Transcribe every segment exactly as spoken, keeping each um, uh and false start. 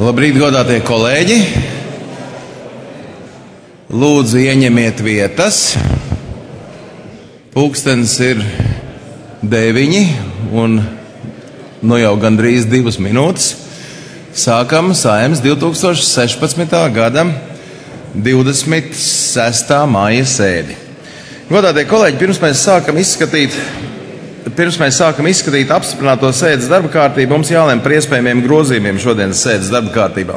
Labrīt, godātie kolēģi! Lūdzu, ieņemiet vietas. Pulkstens ir deviņi un nu jau gandrīz divas minūtes. Sākam Saeimas divi tūkstoši sešpadsmitā gada divdesmit sestā māja sēdi. Godātie kolēģi, pirms mēs sākam izskatīt, pirms mēs sākam izskatīt apstiprināto sēdes darba kārtību, mums jālem par iespējamiem grozījumiem šodienas sēdes darba kārtībām.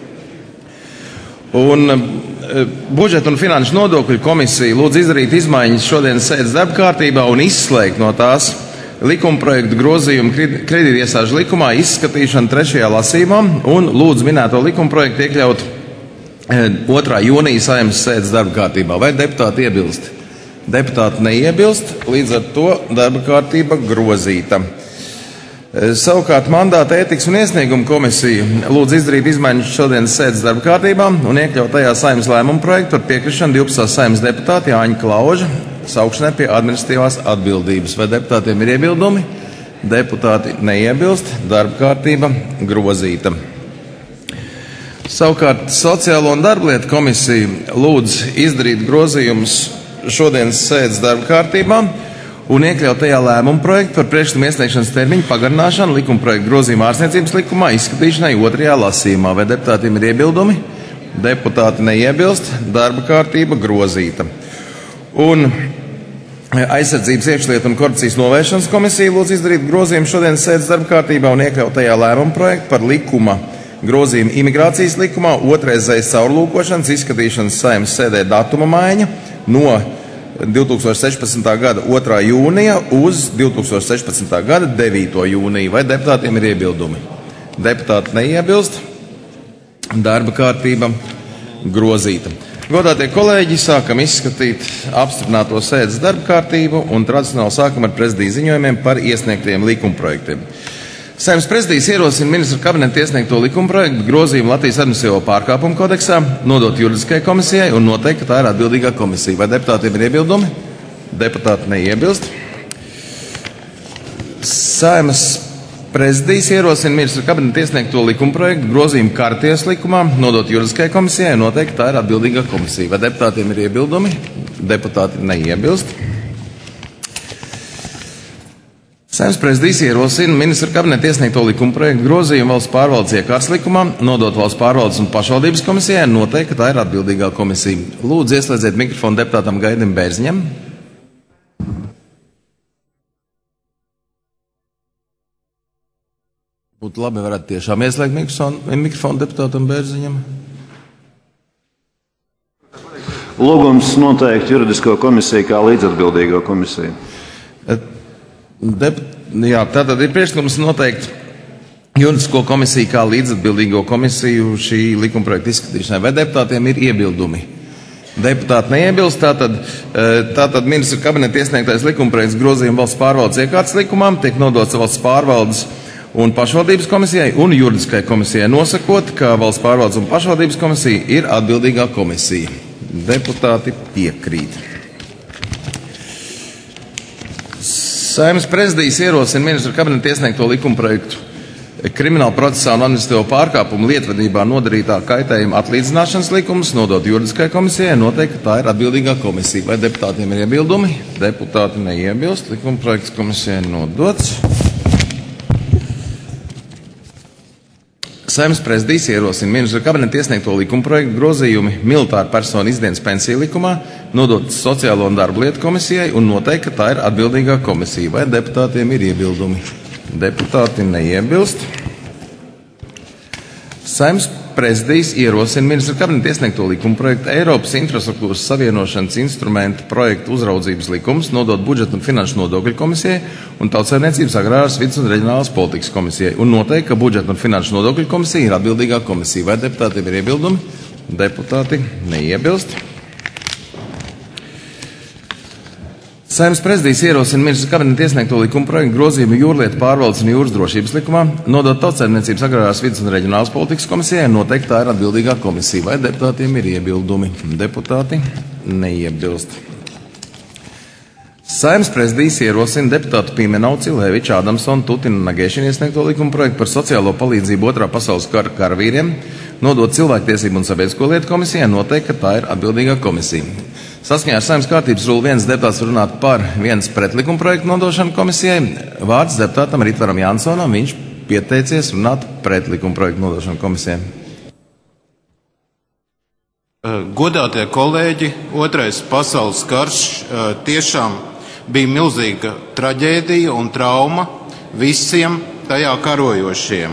Un budžeta un finanšu nodokļu komisija lūdz izdarīt izmaiņas šodienas sēdes darba kārtībā un izslēgt no tās likumprojektu grozījumu kredītiesāžu likumā izskatīšanu trešajā lasījumā un lūdz minēto likumprojektu iekļaut otrā jūnija Saeimas sēdes darba kārtībā. Vai deputāti iebilst? Deputāti neiebilst, līdz ar to darba kārtība grozīta. Savukārt mandāta ētikas un iesnieguma komisija lūdz izdarīt izmaiņas šodienas sēdes darba kārtībā un iekļaut tajā Saeimas lēmumu projektu par piekrišanu divpadsmitā Saeimas deputāta Jāņa Klauža saukšanai pie administratīvās atbildības. Vai deputātiem ir iebildumi? Deputāti neiebilst, darba kārtība grozīta. Savukārt Sociālo un darblietu komisija lūdz izdarīt grozījumus šodienas sēdes darba kārtībā un iekļaut tajā lēmumu projektu par priekšlikumu iesniegšanas termiņu pagarināšanu likumprojektu grozījuma ārstniecības likumā izskatīšanai otrajā lasījumā. Vai deputātiem ir iebildumi? Deputāti neiebilst, darba kārtība grozīta. Un Aizsardzības iekšlietu un korupcijas novēršanas komisija lūdz izdarīt grozījumu šodienas sēdes darba kārtībā un iekļaut tajā lēmumu projektu par likuma grozījumu imigrācijas likumā otrreizējas caurlūkošanas izskatīšanas Saeimas sēdē datuma maiņa no divi tūkstoši sešpadsmitā gada otrā jūnija uz divi tūkstoši sešpadsmitā gada devīto jūniju. Vai deputātiem ir iebildumi? Deputāti neiebilst. Darba kārtība grozīta. Godātie kolēģi, sākam izskatīt apstiprināto sēdes darba kārtību un tradicionāli sākam ar prezidija ziņojumiem par iesniegtiem likumprojektiem. Saeimas prezidijs ierosina ministru kabineta iesniegto likumprojektu grozījumu Latvijas administratīvo pārkāpumu kodeksā, nodot juridiskajai komisijai un noteikt, ka tā ir atbildīgā komisija. Vai deputātiem ir iebildumi? Deputāti neiebilst. Saeimas prezidijs ierosina ministru kabineta iesniegto likumprojektu grozījumu kārties likumā, nodot juridiskajai komisijai un noteikt, ka tā ir atbildīgā komisija. Vai deputātiem ir iebildumi? Deputāti neiebilst. Saeimas prezidijs ierosina ministru kabineta iesniegto likumprojektu grozījumu valsts pārvaldes iekārtas likumā, nodot valsts pārvaldes un pašvaldības komisijai un noteikt, ka tā ir atbildīgā komisija. Lūdzu, ieslēdziet mikrofonu deputātam Gaidim Bērziņam. Būtu labi, varētu tiešām ieslēgt mikrofonu, mikrofonu deputātam Bērziņam. Lūgums noteikt juridisko komisiju kā līdzatbildīgo komisiju. Dep, jā, tātad ir priekšlikums noteikt juridisko komisiju kā līdzatbildīgo komisiju šī likumprojekta izskatīšanai. Vai deputātiem ir iebildumi? Deputāti neiebilst, tātad, tātad ministru kabineta iesniegtais likumprojekts grozījuma valsts pārvaldes iekārtas likumā tiek nodots valsts pārvaldes un pašvaldības komisijai un juridiskai komisijai, nosakot, ka valsts pārvaldes un pašvaldības komisija ir atbildīgā komisija. Deputāti piekrīt. Saeimas prezidijs ierosina ministru kabineta iesniegto likumprojektu krimināla procesā un administratīvo pārkāpumu lietvedībā nodarītā kaitējuma atlīdzināšanas likums, nodot juridiskai komisijai, noteikt, ka tā ir atbildīgā komisija. Vai deputātiem ir iebildumi? Deputāti neiebilst, likumprojekts komisijai nodots. Saeimas prezidijs ierosina ministru kabineta iesniegto likumprojektu grozījumi militāru personu izdienas pensiju likumā, nodot Sociālo un darblietu komisijai un noteikt, ka tā ir atbildīgā komisija. Vai deputātiem ir iebildumi? Deputāti neiebilst. Saeimas prezidijs ierosina ministru kabineta iesniegto likumprojektu Eiropas infrastruktūras savienošanas instrumentu projektu uzraudzības likums, nodot budžeta un finanšu nodokļu komisijai un Tautsaimniecības agrārās vides un reģionālās politikas komisijai un noteikt, ka budžeta un finanšu nodokļu komisija ir atbildīgā komisija. Vai deputātiem ir iebildumi? Deputāti neiebilst. Saeimas prezidijs ierosina ministru kabineta iesniegto likumprojektu grozījumu jūrlietu pārvaldes un jūras drošības likumā, nodot Tautsaimniecības agrārās vides un reģionālās politikas komisijai un noteikt, tā ir atbildīgā komisija. Vai deputātiem ir iebildumi? Deputāti neiebilst. Saeimas prezidijs ierosina deputātu Pimenovu, Cilēviču, Ādamsonu, Tutinu un Nagēšinu iesniegto likuma projektu par sociālo palīdzību otrā pasaules kara karavīriem, nodot cilvēktiesību un sabiedrisko lietu komisijai, noteikt, ka tā ir atbildīgā komisija. Saskaņā ar Saeimas kārtības rulu viens deputāts runāt par viens pretlikuma projektu nodošanu komisijai. Vārds deputātam Ritvaram Jansonam, viņš pieteicies runāt pretlikuma projektu nodošanu komisijai. Godātie kolēģi, otrais pasaules karš tiešām bija milzīga traģēdija un trauma visiem tajā karojošiem.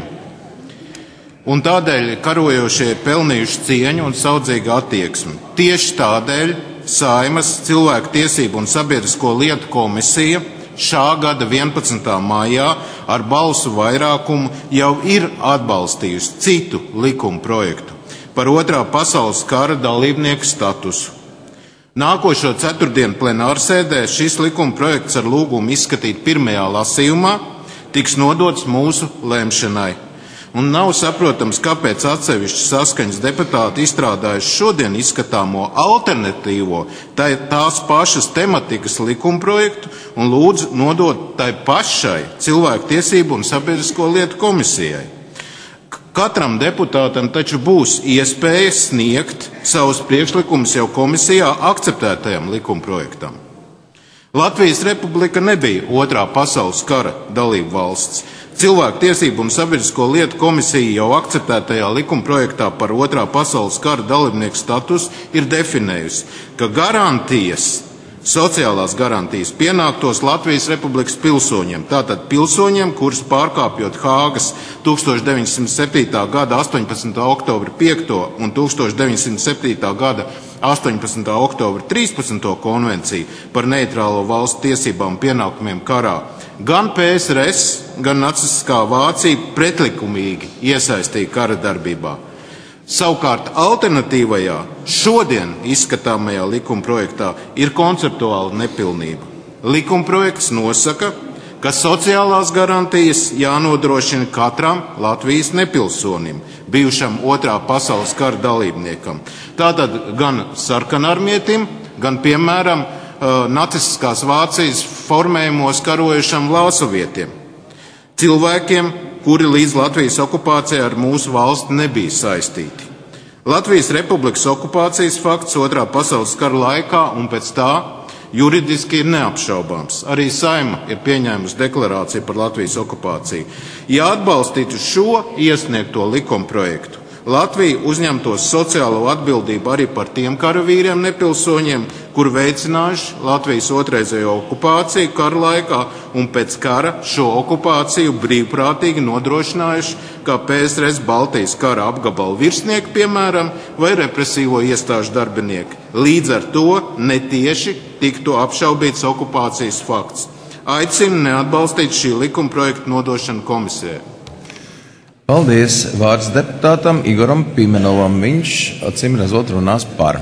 Un tādēļ karojošie ir pelnījuši cieņu un saudzīgu attieksmi. Tieši tādēļ Saeimas cilvēku tiesību un sabiedrisko lietu komisija šā gada vienpadsmitā maijā ar balsu vairākumu jau ir atbalstījusi citu likuma projektu par otrā pasaules kara dalībnieku statusu. Nākošo ceturtdienu plenārsēdē šis likuma projekts ar lūgumu izskatīt pirmajā lasījumā tiks nodots mūsu lemšanai. Un nav saprotams, kāpēc atsevišķi saskaņas deputāti izstrādājuši šodien izskatāmo alternatīvo tai tās pašas tematikas likumprojektu un lūdz nodot tai pašai cilvēku tiesību un sabiedrisko lietu komisijai. Katram deputātam taču būs iespēja sniegt savus priekšlikumus jau komisijā akceptētajam likumprojektam. Latvijas Republika nebija otrā pasaules kara dalība valsts. Cilvēku tiesību un sabiedrisko lietu komisija jau akceptētajā likumprojektā par otrā pasaules kara dalībnieku status ir definējusi, ka garantijas, sociālās garantijas pienāktos Latvijas Republikas pilsoņiem. Tātad pilsoņiem, kurus pārkāpjot Hāgas tūkstoš deviņsimt septītā gada astoņpadsmitā oktobra piekto un tūkstoš deviņsimt septītā gada astoņpadsmitā oktobra trīspadsmito konvenciju par neitrālo valstu tiesībām un pienākumiem karā, gan P S R S, gan nacistiskā Vācija pretlikumīgi iesaistīja kara darbībā. Savukārt alternatīvajā, šodien izskatāmajā likumprojektā ir konceptuāla nepilnība. Likumprojekts nosaka, ka sociālās garantijas jānodrošina katram Latvijas nepilsonim, bijušam otrā pasaules kara dalībniekam. Tātad gan sarkanarmietim, gan, piemēram, nacistiskās Vācijas formējumos karojušam lāsovietiem. Cilvēkiem, kuri līdz Latvijas okupācijai ar mūsu valsti nebija saistīti. Latvijas Republikas okupācijas fakts otrā pasaules kara laikā un pēc tā juridiski ir neapšaubāms. Arī Saeima ir pieņēmusi deklarāciju par Latvijas okupāciju. Ja atbalstītu šo iesniegto likumprojektu, Latvija uzņemtos sociālo atbildību arī par tiem karavīriem nepilsoņiem, kur veicinājuši Latvijas otrreizējo okupāciju kara laikā un pēc kara šo okupāciju brīvprātīgi nodrošinājuši kā P S R S Baltijas kara apgabalu virsnieki, piemēram, vai represīvo iestāžu darbinieki. Līdz ar to netieši tiktu apšaubīts okupācijas fakts. Aicinu neatbalstīt šī likuma projekta nodošanu komisijai. Paldies. Vārds deputātam Igoram Pimenovam. Viņš, acīm redzot, runās par.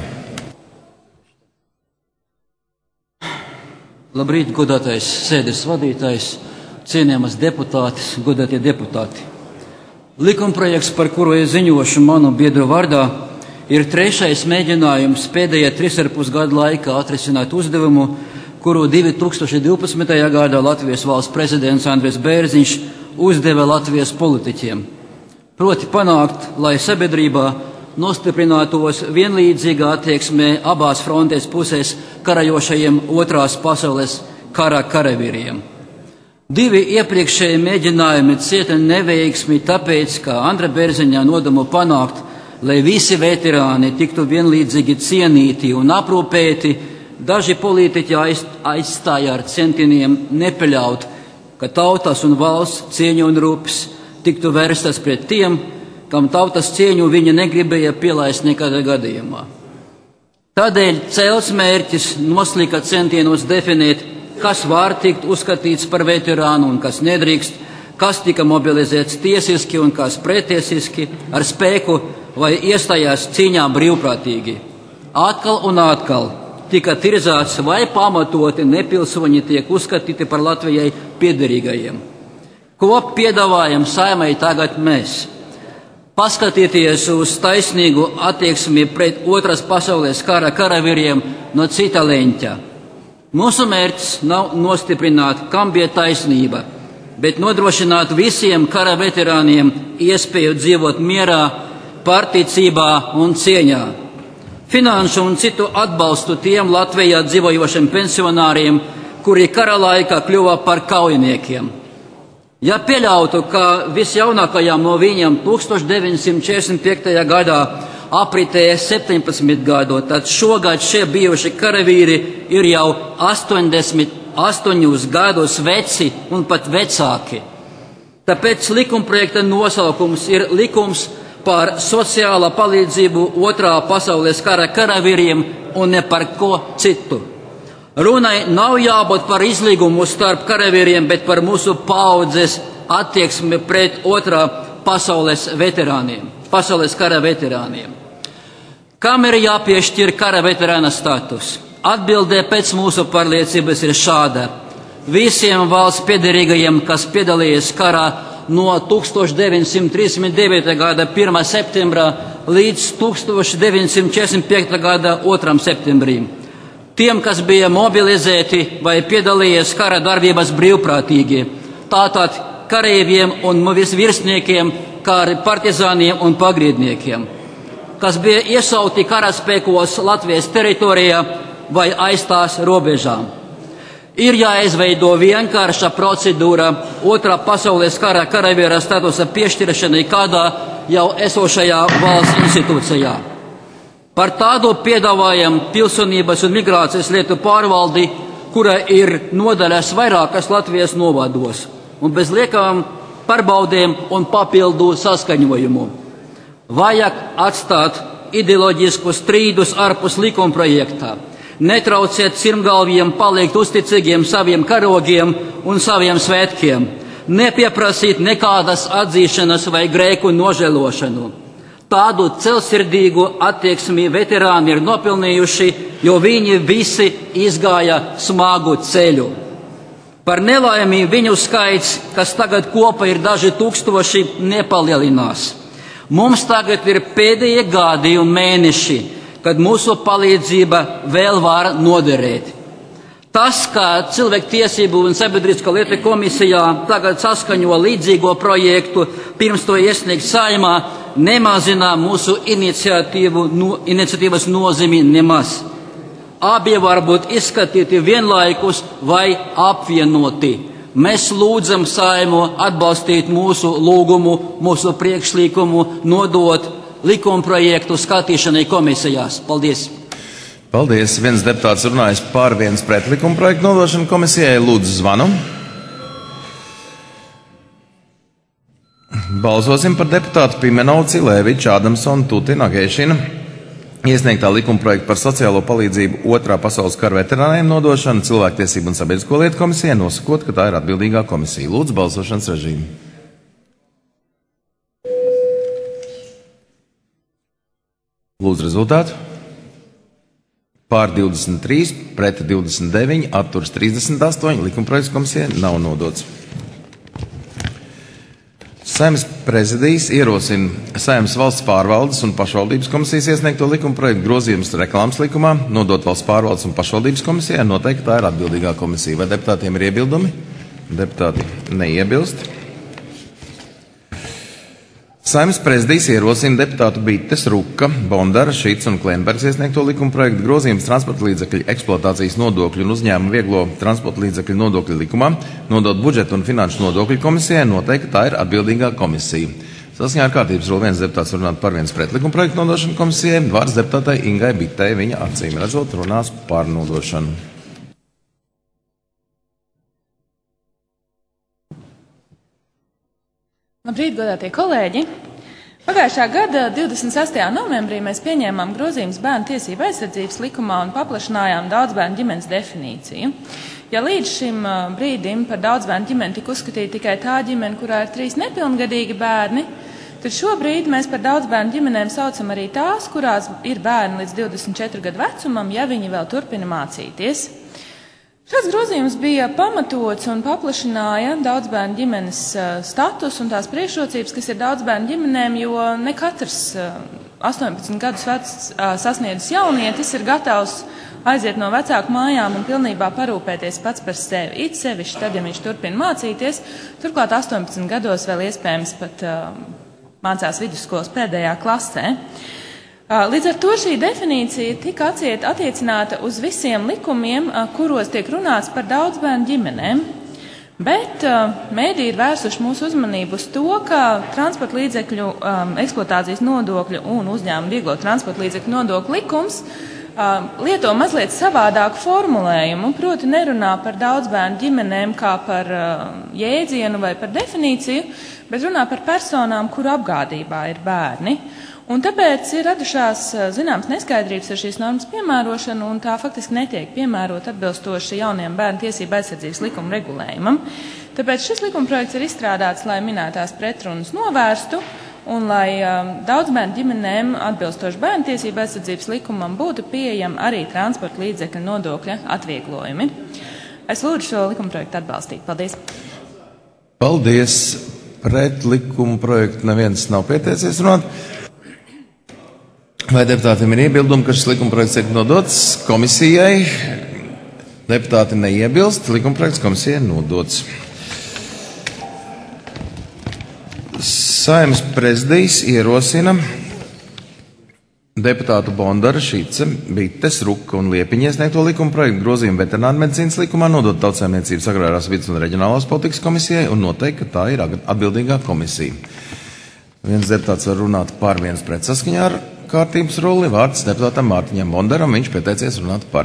Labrīt, godātais sēdes vadītājs, cienījamas deputātes, godātie deputāti. Likumprojekts, par kuru es ziņošu manu biedru vārdā, ir trešais mēģinājums pēdējā trīs ar pus gadu laikā atrisināt uzdevumu, kuru divi tūkstoši divpadsmitajā gadā Latvijas valsts prezidents Andris Bērziņš uzdeva Latvijas politiķiem. Proti panākt, lai sabiedrībā nostiprinātos vienlīdzīgā attieksmē abās frontes pusēs karajošajiem otrās pasaules kara karavīriem. Divi iepriekšēji mēģinājumi cieta neveiksmi tāpēc, ka Andra Bērziņa nodomu panākt, lai visi veterāni tiktu vienlīdzīgi cienīti un aprūpēti, daži politiķi aizstāja ar centieniem nepieļaut, ka tautas un valsts cieņa un rūpes tiktu vērstas pret tiem, kam tautas cieņu viņa negribēja pielaist nekādā gadījumā. Tādēļ cēls mērķis noslika centienos definēt, kas var tikt uzskatīts par veterānu un kas nedrīkst, kas tika mobilizēts tiesiski un kas pretiesiski ar spēku vai iestājās cīņā brīvprātīgi. Atkal un atkal tika tirzāts, vai pamatoti nepilsoņi tiek uzskatīti par Latvijai piederīgajiem. Ko piedāvājam Saeimai tagad mēs? Paskatieties uz taisnīgu attieksmi pret otras pasaules kara karavīriem no cita leņķa. Mūsu mērķis nav nostiprināt, kam bija taisnība, bet nodrošināt visiem kara veterāniem iespēju dzīvot mierā, pārticībā un cieņā. Finanšu un citu atbalstu tiem Latvijā dzīvojošiem pensionāriem, kuri kara laikā kļuva par kaujiniekiem. Ja pieļautu, ka visjaunākajām no viņiem tukstovš deviņsimt četrdesmit piektajā gadā apritēja septiņpadsmit gadu, tad šogad šie bijuši karavīri ir jau astoņdesmit astoņus gadus veci un pat vecāki. Tāpēc likumprojekta nosaukums ir likums par sociālā palīdzību otrā pasaules kara karavīriem un ne par ko citu. Runai nav jābūt par izlīgumu starp karavīriem, bet par mūsu paaudzes attieksmi pret otrā pasaules veterāniem, pasaules kara veterāniem. Kam ir jāpiešķir kara veterāna status? Atbildē pēc mūsu pārliecības ir šāda. Visiem valsts piederīgajiem, kas piedalījies karā no tukstovš deviņsimt trīsdesmit devītā gada pirmā septembra līdz tukstovš deviņsimt četrdesmit piektā gada otrā septembrim. Tiem, kas bija mobilizēti vai piedalījies kara darbības brīvprātīgi, tātad kareiviem un virsniekiem, kā arī partizāniem un pagrīdniekiem, kas bija iesauti karaspēkos Latvijas teritorijā vai aiz tās robežām. Ir jāizveido vienkārša procedūra otrā pasaules kara karavīra statusa piešķiršanai kādā jau esošajā valsts institūcijā. Par tādu piedāvājam Pilsonības un migrācijas lietu pārvaldi, kura ir nodaļas vairākas Latvijas novados un bez liekām pārbaudēm un papildu saskaņojumu. Vajag atstāt ideoloģiskus strīdus ārpus likumprojektā. Netrauciet sirmgalviem palikt uzticīgiem saviem karogiem un saviem svētkiem. Nepieprasīt nekādas atzīšanas vai grēku nožēlošanu. Tādu celsirdīgu attieksmi veterāni ir nopelnījuši, jo viņi visi izgāja smagu ceļu. Par nelaimi viņu skaits, kas tagad kopā ir daži tūkstoši, nepalielinās. Mums tagad ir pēdējie gadi un mēneši, kad mūsu palīdzība vēl var noderēt. Tas, ka Cilvēktiesību un sabiedrisko lietu komisijā tagad saskaņo līdzīgo projektu, pirms to iesniegt Saeimā, nemazina mūsu iniciatīvu, no, iniciatīvas nozīmi nemaz. Abi var būt izskatīti vienlaikus vai apvienoti. Mēs lūdzam Saeimu atbalstīt mūsu lūgumu, mūsu priekšlikumu, nodot likumprojektu skatīšanai komisijās. Paldies! Paldies! Viens deputāts runājis par viens pret likumprojektu nodošanu komisijai. Lūdzu zvanu. Balsosim par deputātu Pimenovu, Cilēviču, Ādamsonu, Tutinu, Agēšinu iesniegtā likumprojekta par sociālo palīdzību otrā pasaules kara veterāniem nodošanu Cilvēktiesību un sabiedrisko lietu komisijai, nosakot, ka tā ir atbildīgā komisija. Lūdzu balsošanas režīmu. Lūdzu rezultātu. Pār divdesmit trīs, pret divdesmit deviņi, atturs trīsdesmit astoņi, likumprojekts komisijai nav nodots. Saeimas prezidijs ierosina Saeimas valsts pārvaldes un pašvaldības komisijas iesniegto likumprojektu grozījumus reklāmas likumā, nodot valsts pārvaldes un pašvaldības komisijai, noteikti tā ir atbildīgā komisija. Vai deputātiem ir iebildumi? Deputāti neiebilst. Saeimas prezidijs ierosina deputātu Bites, Ruka, Bondara, Šits un Klenbergs iesniegto likumprojektu grozījumus transporta līdzekļu eksploatācijas nodokļu un uzņēmumu vieglo transporta līdzekļu nodokļu likumā, nodot budžeta un finanšu nodokļu komisijai, noteikti tā ir atbildīgā komisija. Saskaņā ar kārtības rulu viens deputāts runāt par viens pret likumprojektu nodošanu komisijai, vārds deputātai Ingai Bitei, viņa acīm redzot runās par nodošanu. Labrīt, godātie kolēģi! Pagājušā gada divdesmit sestajā novembrī mēs pieņēmām grozījumus bērnu tiesību aizsardzības likumā un paplašinājām daudzbērnu ģimenes definīciju. Ja līdz šim brīdim par daudzbērnu ģimeni tika uzskatīta tikai tā ģimene, kurā ir trīs nepilngadīgi bērni, tad šobrīd mēs par daudzbērnu ģimenēm saucam arī tās, kurās ir bērni līdz divdesmit četru gadu vecumam, ja viņi vēl turpina mācīties. Šāds grozījums bija pamatots un paplašināja daudzbērnu ģimenes status un tās priekšrocības, kas ir daudzbērnu ģimenēm, jo ne katrs astoņpadsmit gadus vecs sasniedzis jaunietis ir gatavs aiziet no vecāku mājām un pilnībā parūpēties pats par sevi. It sevišķi tad, ja viņš turpina mācīties, turklāt astoņpadsmit gados vēl iespējams pat uh, mācās vidusskolas pēdējā klasē. Uh, līdz ar to šī definīcija tika atsiet, attiecināta uz visiem likumiem, uh, kuros tiek runāts par daudzbērnu ģimenēm. Bet uh, mēdī ir vērsuši mūsu uzmanību uz to, ka transporta līdzekļu um, eksploatācijas nodokļu un uzņēmuma vieglo transporta līdzekļu nodokļu likums um, lieto mazliet savādāku formulējumu, proti nerunā par daudzbērnu ģimenēm kā par uh, jēdzienu vai par definīciju, bet runā par personām, kuru apgādībā ir bērni. Un tāpēc ir radušās zināmas neskaidrības ar šīs normas piemērošanu, un tā faktiski netiek piemērot atbilstoši jauniem bērnu tiesību aizsardzības likuma regulējumam. Tāpēc šis likumprojekts ir izstrādāts, lai minētās pretrunas novērstu un lai um, daudzbērnu ģimenēm atbilstoši bērnu tiesību aizsardzības likumam būtu pieejami arī transporta līdzekļu nodokļa atvieglojumi. Es lūdzu šo likumprojektu atbalstīt. Paldies! Paldies! Pret likumu projektu neviens nav pieteicies runāt. Vai deputātiem ir iebildumi, ka šis likumprojekts tiek nodots komisijai? Deputāti neiebilst, likumprojekts komisijai nodots. Saeimas prezidijs ierosina deputātu Bondara, Šice, Bites, Ruka un Liepiņa iesniegto likumprojektu grozījumu veterinārmedicīnas likumā nodot Tautsaimniecības, agrārās vides un reģionālās politikas komisijai un noteikt, ka tā ir atbildīgā komisija. Viens deputāts var runāt par, viens pret saskaņā ar kārtības rulli. Vārds deputātam Mārtiņam Bondaram, viņš pieteicies runāt par.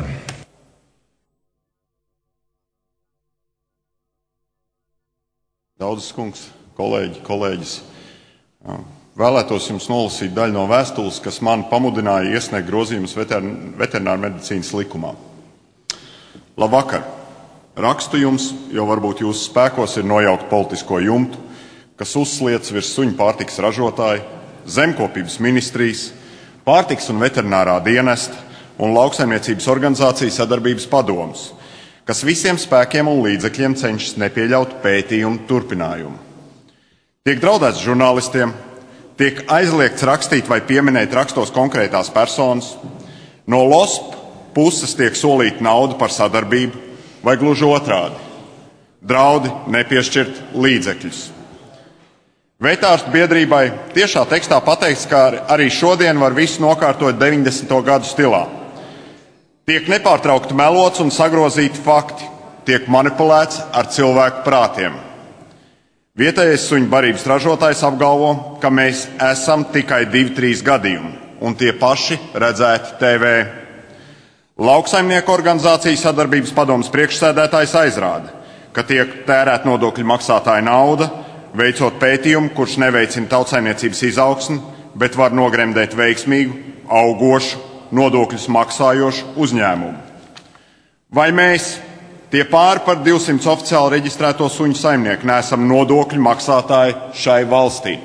Daudzas kungs, kolēģi, kolēģis. Vēlētos jums nolasīt daļu no vēstules, kas man pamudināja iesniegt grozījumus veterinārmedicīnas likumā. Labvakar! Rakstu jums, jo varbūt jūsu spēkos ir nojaukt politisko jumtu, kas uzsliec virs suņu pārtikas ražotāju, zemkopības ministrijas, pārtikas un veterinārā dienesta un lauksaimniecības organizācijas sadarbības padomus, kas visiem spēkiem un līdzekļiem cenšas nepieļaut pētījumu turpinājumu. Tiek draudēts žurnālistiem, tiek aizliegts rakstīt vai pieminēt rakstos konkrētās personas, no L O S P puses tiek solīta nauda par sadarbību vai gluži otrādi. Draudi nepiešķirt līdzekļus. Vetārstu biedrībai tiešā tekstā pateikts, ka arī šodien var visu nokārtot deviņdesmito gadu stilā. Tiek nepārtraukti melots un sagrozīti fakti, tiek manipulēts ar cilvēku prātiem. Vietējais suņu barības ražotājs apgalvo, ka mēs esam tikai divi, trīs gadījumi, un tie paši redzēti T V. Lauksaimnieku organizācijas sadarbības padomas priekšsēdētājs aizrāda, ka tiek tērēt nodokļu maksātāja nauda, veicot pētījumu, kurš neveicina tautsaimniecības izaugsmi, bet var nogremdēt veiksmīgu, augošu, nodokļus maksājošu uzņēmumu. Vai mēs, tie pāri par divsimt oficiāli reģistrēto suņu saimnieku, neesam nodokļu maksātāji šai valstī?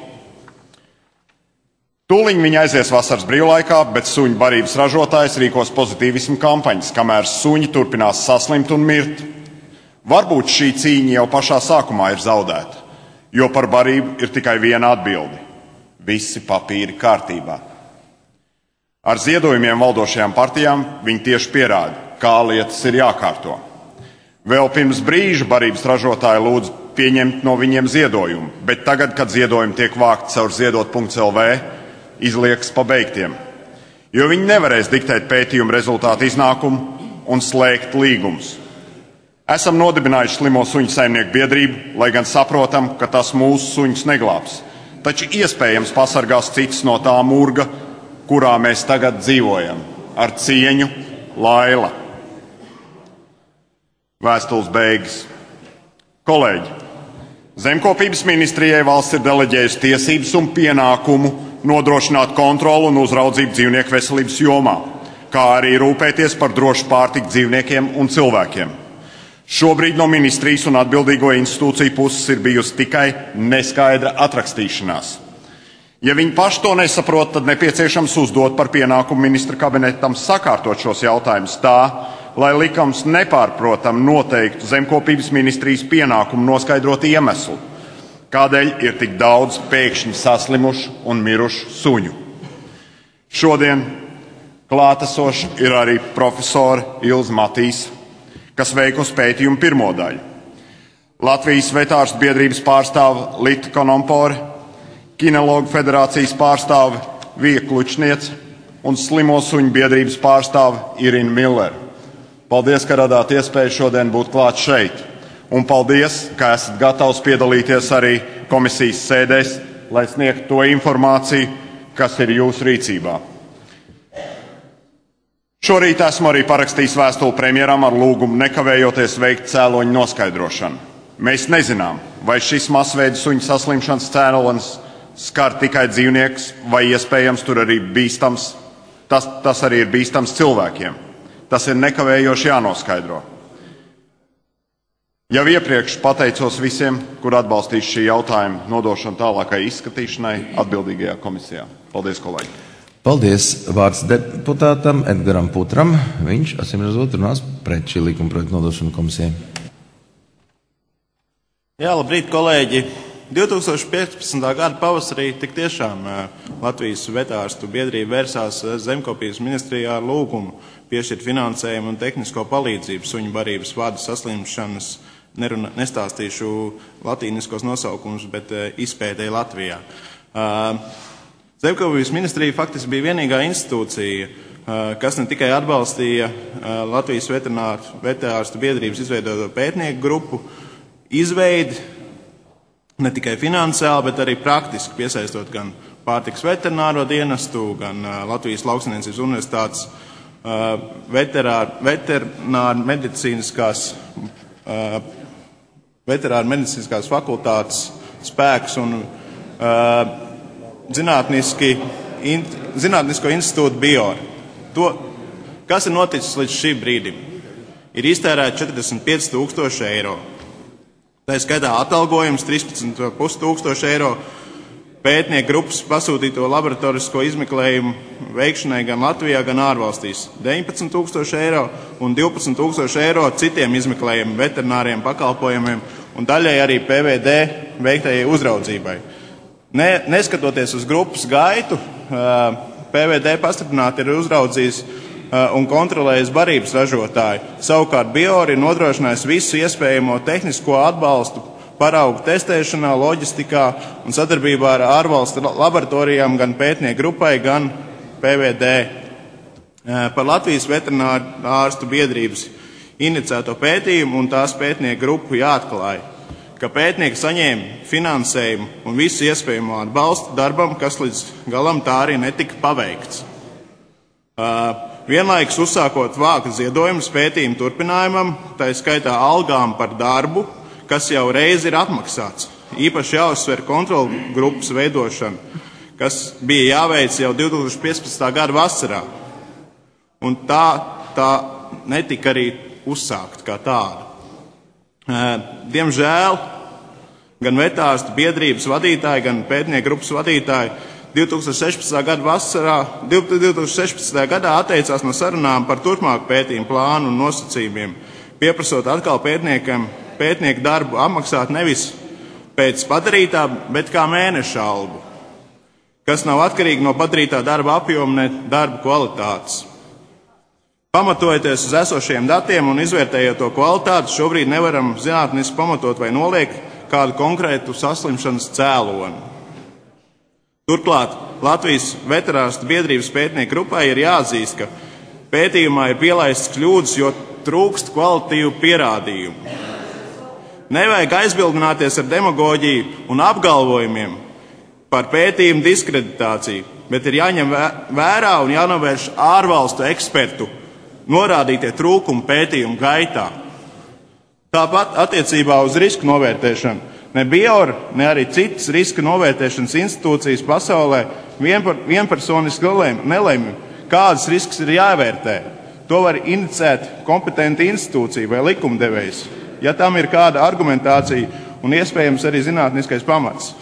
Tūliņ viņi aizies vasaras brīvlaikā, bet suņu barības ražotājs rīkos pozitīvismu kampaņas, kamēr suņi turpinās saslimt un mirt. Varbūt šī cīņa jau pašā sākumā ir zaudēta. Jo par barību ir tikai viena atbilde – visi papīri kārtībā. Ar ziedojumiem valdošajām partijām viņi tieši pierāda, kā lietas ir jākārto. Vēl pirms brīža barības ražotāji lūdz pieņemt no viņiem ziedojumu, bet tagad, kad ziedojumi tiek vākti caur ziedot punkts L V, izliekas pabeigtiem. Jo viņi nevarēs diktēt pētījumu rezultātu iznākumu un slēgt līgumus. Esam nodibinājuši slimo suņu saimnieku biedrību, lai gan saprotam, ka tas mūsu suņus neglābs. Taču iespējams pasargās cits no tā murga, kurā mēs tagad dzīvojam. Ar cieņu, Laila. Vēstules beigas. Kolēģi, zemkopības ministrijai valsts ir deleģējusi tiesības un pienākumu nodrošināt kontrolu un uzraudzību dzīvnieku veselības jomā, kā arī rūpēties par drošu pārtiku dzīvniekiem un cilvēkiem. Šobrīd no ministrijas un atbildīgo institūciju puses ir bijusi tikai neskaidra atrakstīšanās. Ja viņi paši to nesaprot, tad nepieciešams uzdot par pienākumu ministra kabinetam sakārtot šos jautājumus tā, lai likums nepārprotam noteiktu zemkopības ministrijas pienākumu noskaidrot iemeslu, kādēļ ir tik daudz pēkšņi saslimušu un mirušu suņu. Šodien, Klātesoša ir arī profesora Ilze Matīs, kas veikusi pētījumu pirmo daļu. Latvijas vetārstu biedrības pārstāve Lita Konompore, Kinologu federācijas pārstāve Vija Klučniece un Slimo suņu biedrības pārstāve Irina Miller. Paldies, ka radāt iespēju šodien būt klāt šeit. Un paldies, ka esat gatavs piedalīties arī komisijas sēdēs, lai sniegtu to informāciju, kas ir jūsu rīcībā. Šorīt esmu arī parakstījis vēstuli premjeram ar lūgumu nekavējoties veikt cēloņu noskaidrošanu. Mēs nezinām, vai šis masveida suņu saslimšanas cēlonis skar tikai dzīvniekus, vai iespējams tur arī bīstams, tas, tas arī ir bīstams cilvēkiem. Tas ir nekavējoši jānoskaidro. Jau iepriekš pateicos visiem, kur atbalstīs šī jautājuma nodošanu tālākai izskatīšanai atbildīgajā komisijā. Paldies, kolēģi! Paldies! Vārds deputātam Edgaram Putram. Viņš, acīmredzot, runās pret šī likuma projekta nodošanu komisijai. Jā, labrīt, kolēģi! divi tūkstoši piecpadsmitā gada pavasarī tik tiešām Latvijas vetārstu biedrība vērsās Zemkopības ministrijā ar lūgumu piešķirt finansējumu un tehnisko palīdzību suņu barības vādu saslimšanas, neruna, nestāstīšu latīniskos nosaukumus, bet izpētēji Latvijā. Zemkopības ministrija faktiski bija vienīgā institūcija, kas ne tikai atbalstīja Latvijas vetārstu biedrības izveidoto pētnieku grupu izveidi, ne tikai finansiāli, bet arī praktiski piesaistot gan pārtikas veterināro dienestu, gan Latvijas Lauksaimniecības universitātes veterināru medicīniskās, veterināru medicīniskās fakultātes spēks un zinātniski, zinātnisko institūtu BIOR. To, kas ir noticis līdz šī brīdim, ir iztērēt četrdesmit pieci tūkstoši eiro. Tā ir skaitā atalgojums trīspadsmit pusi tūkstoši eiro pētnieku grupas pasūtīto laboratorisko izmeklējumu veikšanai gan Latvijā, gan ārvalstīs deviņpadsmit tūkstoši eiro un divpadsmit tūkstoši eiro citiem izmeklējumu veterināriem pakalpojumiem un daļai arī P V D veiktajai uzraudzībai. Ne, neskatoties uz grupas gaitu, P V D pastiprināti ir uzraudzījis un kontrolējas barības ražotāji. Savukārt BIOR ir nodrošinājis visu iespējamo tehnisko atbalstu paraugu testēšanā, loģistikā un sadarbībā ar ārvalstu laboratorijām gan pētnieku grupai, gan P V D. Par Latvijas veterināru ārstu biedrības inicēto pētījumu un tās pētnieku grupu jāatklāja, ka pētnieki saņēma finansējumu un visu iespējamo atbalstu darbam, kas līdz galam tā arī netika paveikts. Vienlaikus uzsākot vākt ziedojumus pētījumu turpinājumam, tā ir skaitā algām par darbu, kas jau reiz ir atmaksāts. Īpaši jāuzsver kontrolu grupas veidošana, kas bija jāveic jau divi tūkstoši piecpadsmitā gada vasarā. Un tā, tā netika arī uzsākt kā tāda. Diemžēl gan vetārstu biedrības vadītāji, gan pētnieku grupas vadītāji divi tūkstoši sešpadsmitā gada vasarā, divi tūkstoši sešpadsmitajā gadā atteicās no sarunām par turpmāku pētījumu plānu un nosacījumiem, pieprasot atkal pētniekam pētnieku darbu apmaksāt nevis pēc padarītā, bet kā mēneša algu, kas nav atkarīgi no padarītā darba apjoma, ne darba kvalitātes. Pamatojoties uz esošiem datiem un izvērtējot to kvalitāti, šobrīd nevaram zinātniski pamatot vai noliegt kādu konkrētu saslimšanas cēloni. Turklāt Latvijas veterinārstu biedrības pētnieku grupai ir jāatzīst, ka pētījumā ir pielaistas kļūdas, jo trūkst kvalitatīvu pierādījumu. Nevajag aizbildināties ar demagoģiju un apgalvojumiem par pētījumu diskreditāciju, bet ir jāņem vērā un jānovērš ārvalstu ekspertu norādītie trūkumi pētījumu gaitā. Tāpat attiecībā uz risku novērtēšanu. Ne BIOR, ne arī citas riska novērtēšanas institūcijas pasaulē vienpar, vienpersoniski nelemj, kādas risks ir jāvērtē. To var inicēt kompetenta institūcija vai likumdevējs, ja tam ir kāda argumentācija un iespējams arī zinātniskais pamats.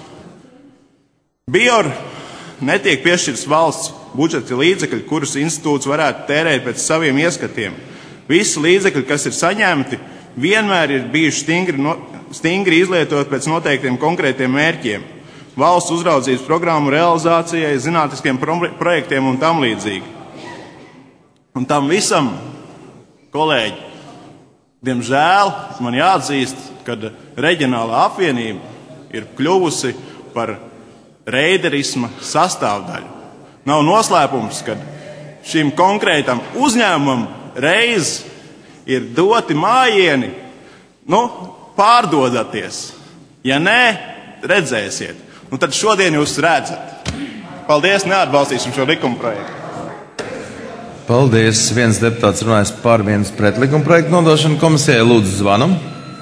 BIOR netiek piešķirts valsts budžeta līdzekļi, kurus institūts varētu tērēt pēc saviem ieskatiem. Visi līdzekļi, kas ir saņemti, vienmēr ir bijuši stingri, no, stingri izlietot pēc noteiktiem konkrētiem mērķiem, valsts uzraudzības programmu realizācijai, zinātniskiem pro projektiem un tam līdzīgi. Un tam visam, kolēģi, diemžēl man jāatzīst, ka reģionālā apvienība ir kļuvusi par reiderisma sastāvdaļu. Nav noslēpums, ka šim konkrētam uzņēmumam reiz ir doti mājieni, nu, pārdodaties. Ja nē, redzēsiet. Nu, tad šodien jūs redzat. Paldies, neatbalstīsim šo likumprojektu. Paldies. Viens deputāts runājas par, viens pret likumprojektu nodošanu komisijai. Lūdzu, zvanam.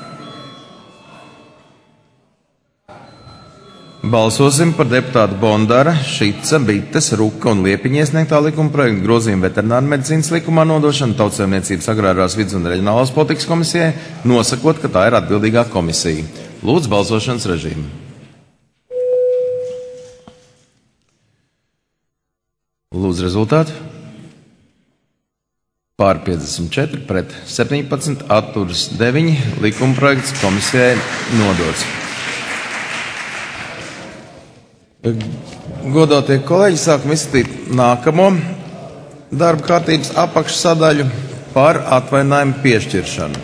Balsosim par deputātu Bondara, Šica, Bites, Ruka un Liepiņa iesniegtā likumprojekta grozījumu veterināru medicīnas likumā nodošanu Tautsaimniecības agrārās vides un reģionālās politikas komisijai, nosakot, ka tā ir atbildīgā komisija. Lūdzu, balsošanas režīmu. Lūdzu, rezultātu. Pār piecdesmit četri, pret septiņpadsmit, atturas deviņi, likumprojekts komisijai nodots. Godātie kolēģi, sākam izskatīt nākamo darba kārtības apakšsadaļu par atvaļinājumu piešķiršanu.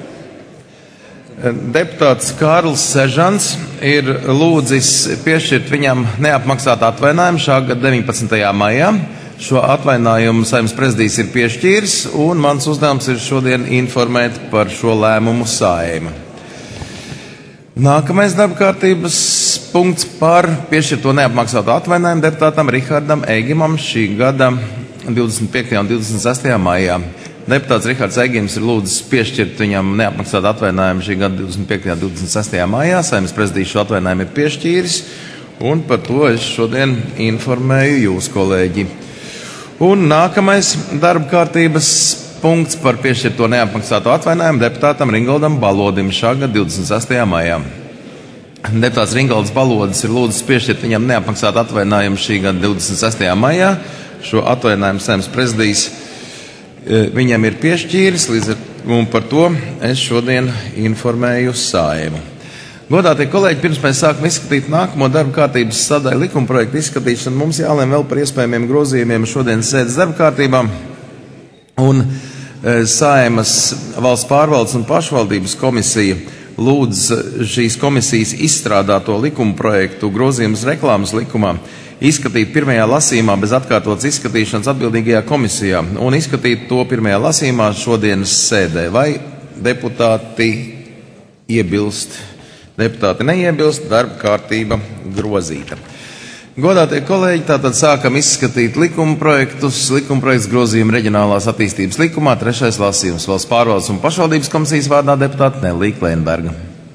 Deputāts Kārlis Sežants ir lūdzis piešķirt viņam neapmaksātu atvaļinājumu šā gada deviņpadsmitajā maijā. Šo atvaļinājumu Saeimas prezidijs ir piešķīris, un mans uzdevums ir šodien informēt par šo lēmumu Saeima. Nākamais darba kārtības punkts par piešķirto neapmaksātu atvaļinājumu deputātam Rihardam Eigimam šī gada divdesmit piektajā un divdesmit sestajā maijā. Deputāts Rihards Eigims ir lūdzis piešķirt viņam neapmaksātu atvaļinājumu šī gada divdesmit piektajā un divdesmit sestajā maijā. Saeimas prezidijs šo atvaļinājumu ir piešķīris, un par to es šodien informēju jūs, kolēģi. Un nākamais darba kārtības punkts par piešķirto neapmaksāto atvaļinājumu deputātam Ringoldam Balodim šā gada divdesmit sestajā maijā. Deputāts Ringolds Balodis ir lūdzis piešķirt viņam neapmaksātu atvaļinājumu šī gada divdesmit sestajā maijā. Šo atvaļinājumu Saeimas prezidijs viņam ir piešķīris, līdz ar, un par to es šodien informēju Saeimu. Godātie kolēģi, pirms mēs sākam izskatīt nākamo darba kārtības sadaļu likumprojektu izskatīšanu, mums jālem vēl par iespējamiem grozījumiem šodienas sēdes darba kārtībā. Un Saeimas valsts pārvaldes un pašvaldības komisija lūdz šīs komisijas izstrādāto likumprojektu grozījumus reklāmas likumā izskatīt pirmajā lasījumā bez atkārtotas izskatīšanas atbildīgajā komisijā un izskatīt to pirmajā lasījumā šodienas sēdē. Vai deputāti iebilst? Deputāti neiebilst, darba kārtība grozīta. Godātie kolēģi, tātad sākam izskatīt likumprojektus. Likumprojekts grozījuma reģionālās attīstības likumā, trešais lasījums. Valsts pārvaldes un pašvaldības komisijas vārdā deputāta Nelija Klēnberga.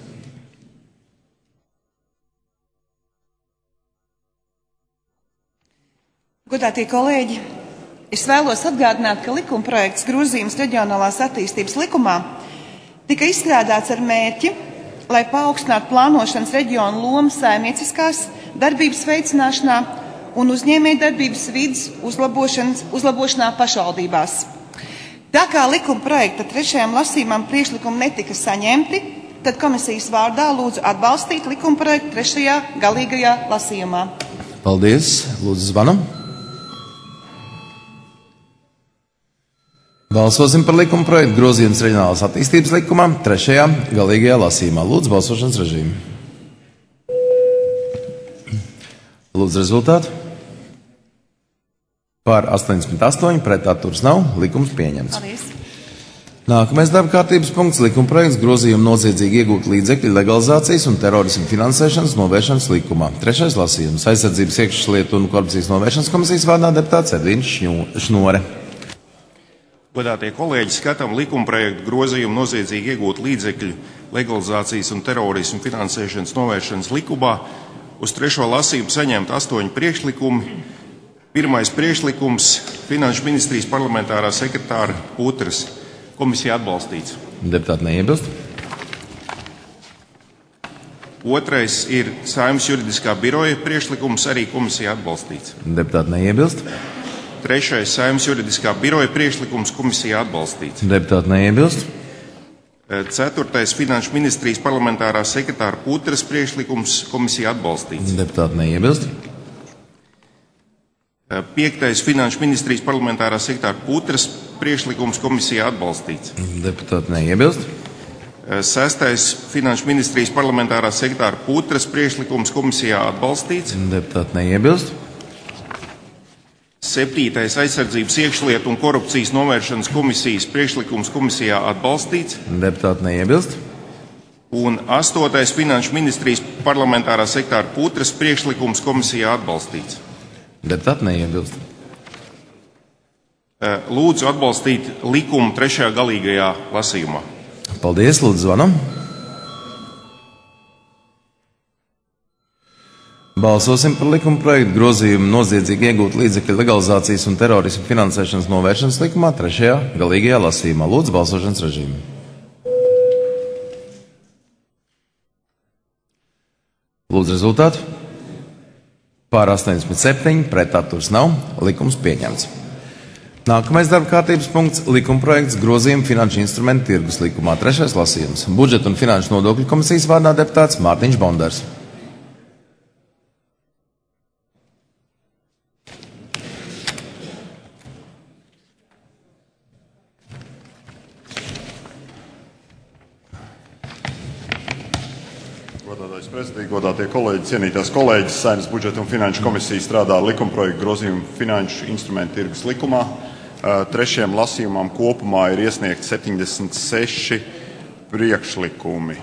Godātie kolēģi, es vēlos atgādināt, ka likumprojekts grozījums reģionālās attīstības likumā tika izstrādāts ar mērķi, lai paaugstinātu plānošanas reģionu lomu saimnieciskās darbības veicināšanā un uzņēmējdarbības vides uzlabošanā pašvaldībās. Tā kā likuma projekta trešajam lasījumam priekšlikumi netika saņemti, tad komisijas vārdā lūdzu atbalstīt likuma projektu trešajā galīgajā lasījumā. Paldies. Lūdzu, zvanam. Balsosim par likuma projektu grozījums reģionālās attīstības likumā trešajā galīgajā lasījumā. Lūdzu, balsošanas režīmu. Lūdzu, rezultātu. Pār astoņdesmit astoņi, pret atturas nav, likums pieņemts. Paldies. Nākamais darba kārtības punkts - likuma projekts grozījuma noziedzīgi iegūt līdzekļu legalizācijas un terorismu finansēšanas novēršanas likumā. Trešais lasījums - aizsardzības iekšlietu un korupcijas novēršanas komisijas vārdā deputāts Edvīns Šnore. Godātie kolēģi, skatām likumprojektu grozījumu noziedzīgi iegūt līdzekļu legalizācijas un terorismu finansēšanas novēršanas likumā. Uz trešo lasījumu saņemt astoņi priekšlikumi. Pirmais priekšlikums - Finanšu ministrijas parlamentārā sekretāra Putras. Komisija atbalstīts. Deputāti neiebilst. Otrais ir Saeimas juridiskā biroja priekšlikums, arī komisija atbalstīts. Deputāti neiebilst. Trešais Saeimas juridiskā biroja priekšlikums, komisija atbalstīts. Deputāti neiebilst. Ceturtais Finanšu ministrijas parlamentārā sekretāra Putras priekšlikums, komisija atbalstīts. Deputāti neiebilst. Piektais Finanšu ministrijas parlamentārā sekretāra Putras priekšlikums komisijā atbalstīts. Deputāti neiebilst. Sestais Finanšu ministrijas parlamentārā sekretāra Putras priekšlikums komisijā atbalstīts. Deputāti neiebilst. Septītais aizsardzības iekšlietu un korupcijas novēršanas komisijas priekšlikums komisijā atbalstīts. Deputāti neiebilst. Un astotais Finanšu ministrijas parlamentārā sekretāra Putras priekšlikums komisijā atbalstīts. Deputāti neiebilst. Lūdzu atbalstīt likumu trešajā galīgajā lasījumā. Paldies, lūdzu zvanam. Balsosim par likuma projektu grozījumu noziedzīgi iegūt līdzekļu legalizācijas un terorismu finansēšanas novēršanas likumā trešajā galīgajā lasījumā. Lūdzu balsošanas režīmu. Lūdzu rezultātu. Pār astoņdesmit septiņi, pret atturs nav, likums pieņemts. Nākamais darba kārtības punkts - likuma projekts grozījuma finanšu instrumentu tirgus likumā. Trešais lasījums. Budžeta un finanšu nodokļu komisijas vārdā deputāts Mārtiņš Bondars. Godātais prezidents, godātie kolēģi, cienītās kolēģis, Saeimas budžeta un finanšu komisija strādā ar likumprojektu grozījumu finanšu instrumentu tirgus likumā. Trešajam lasījumam kopumā ir iesniegti septiņdesmit seši priekšlikumi.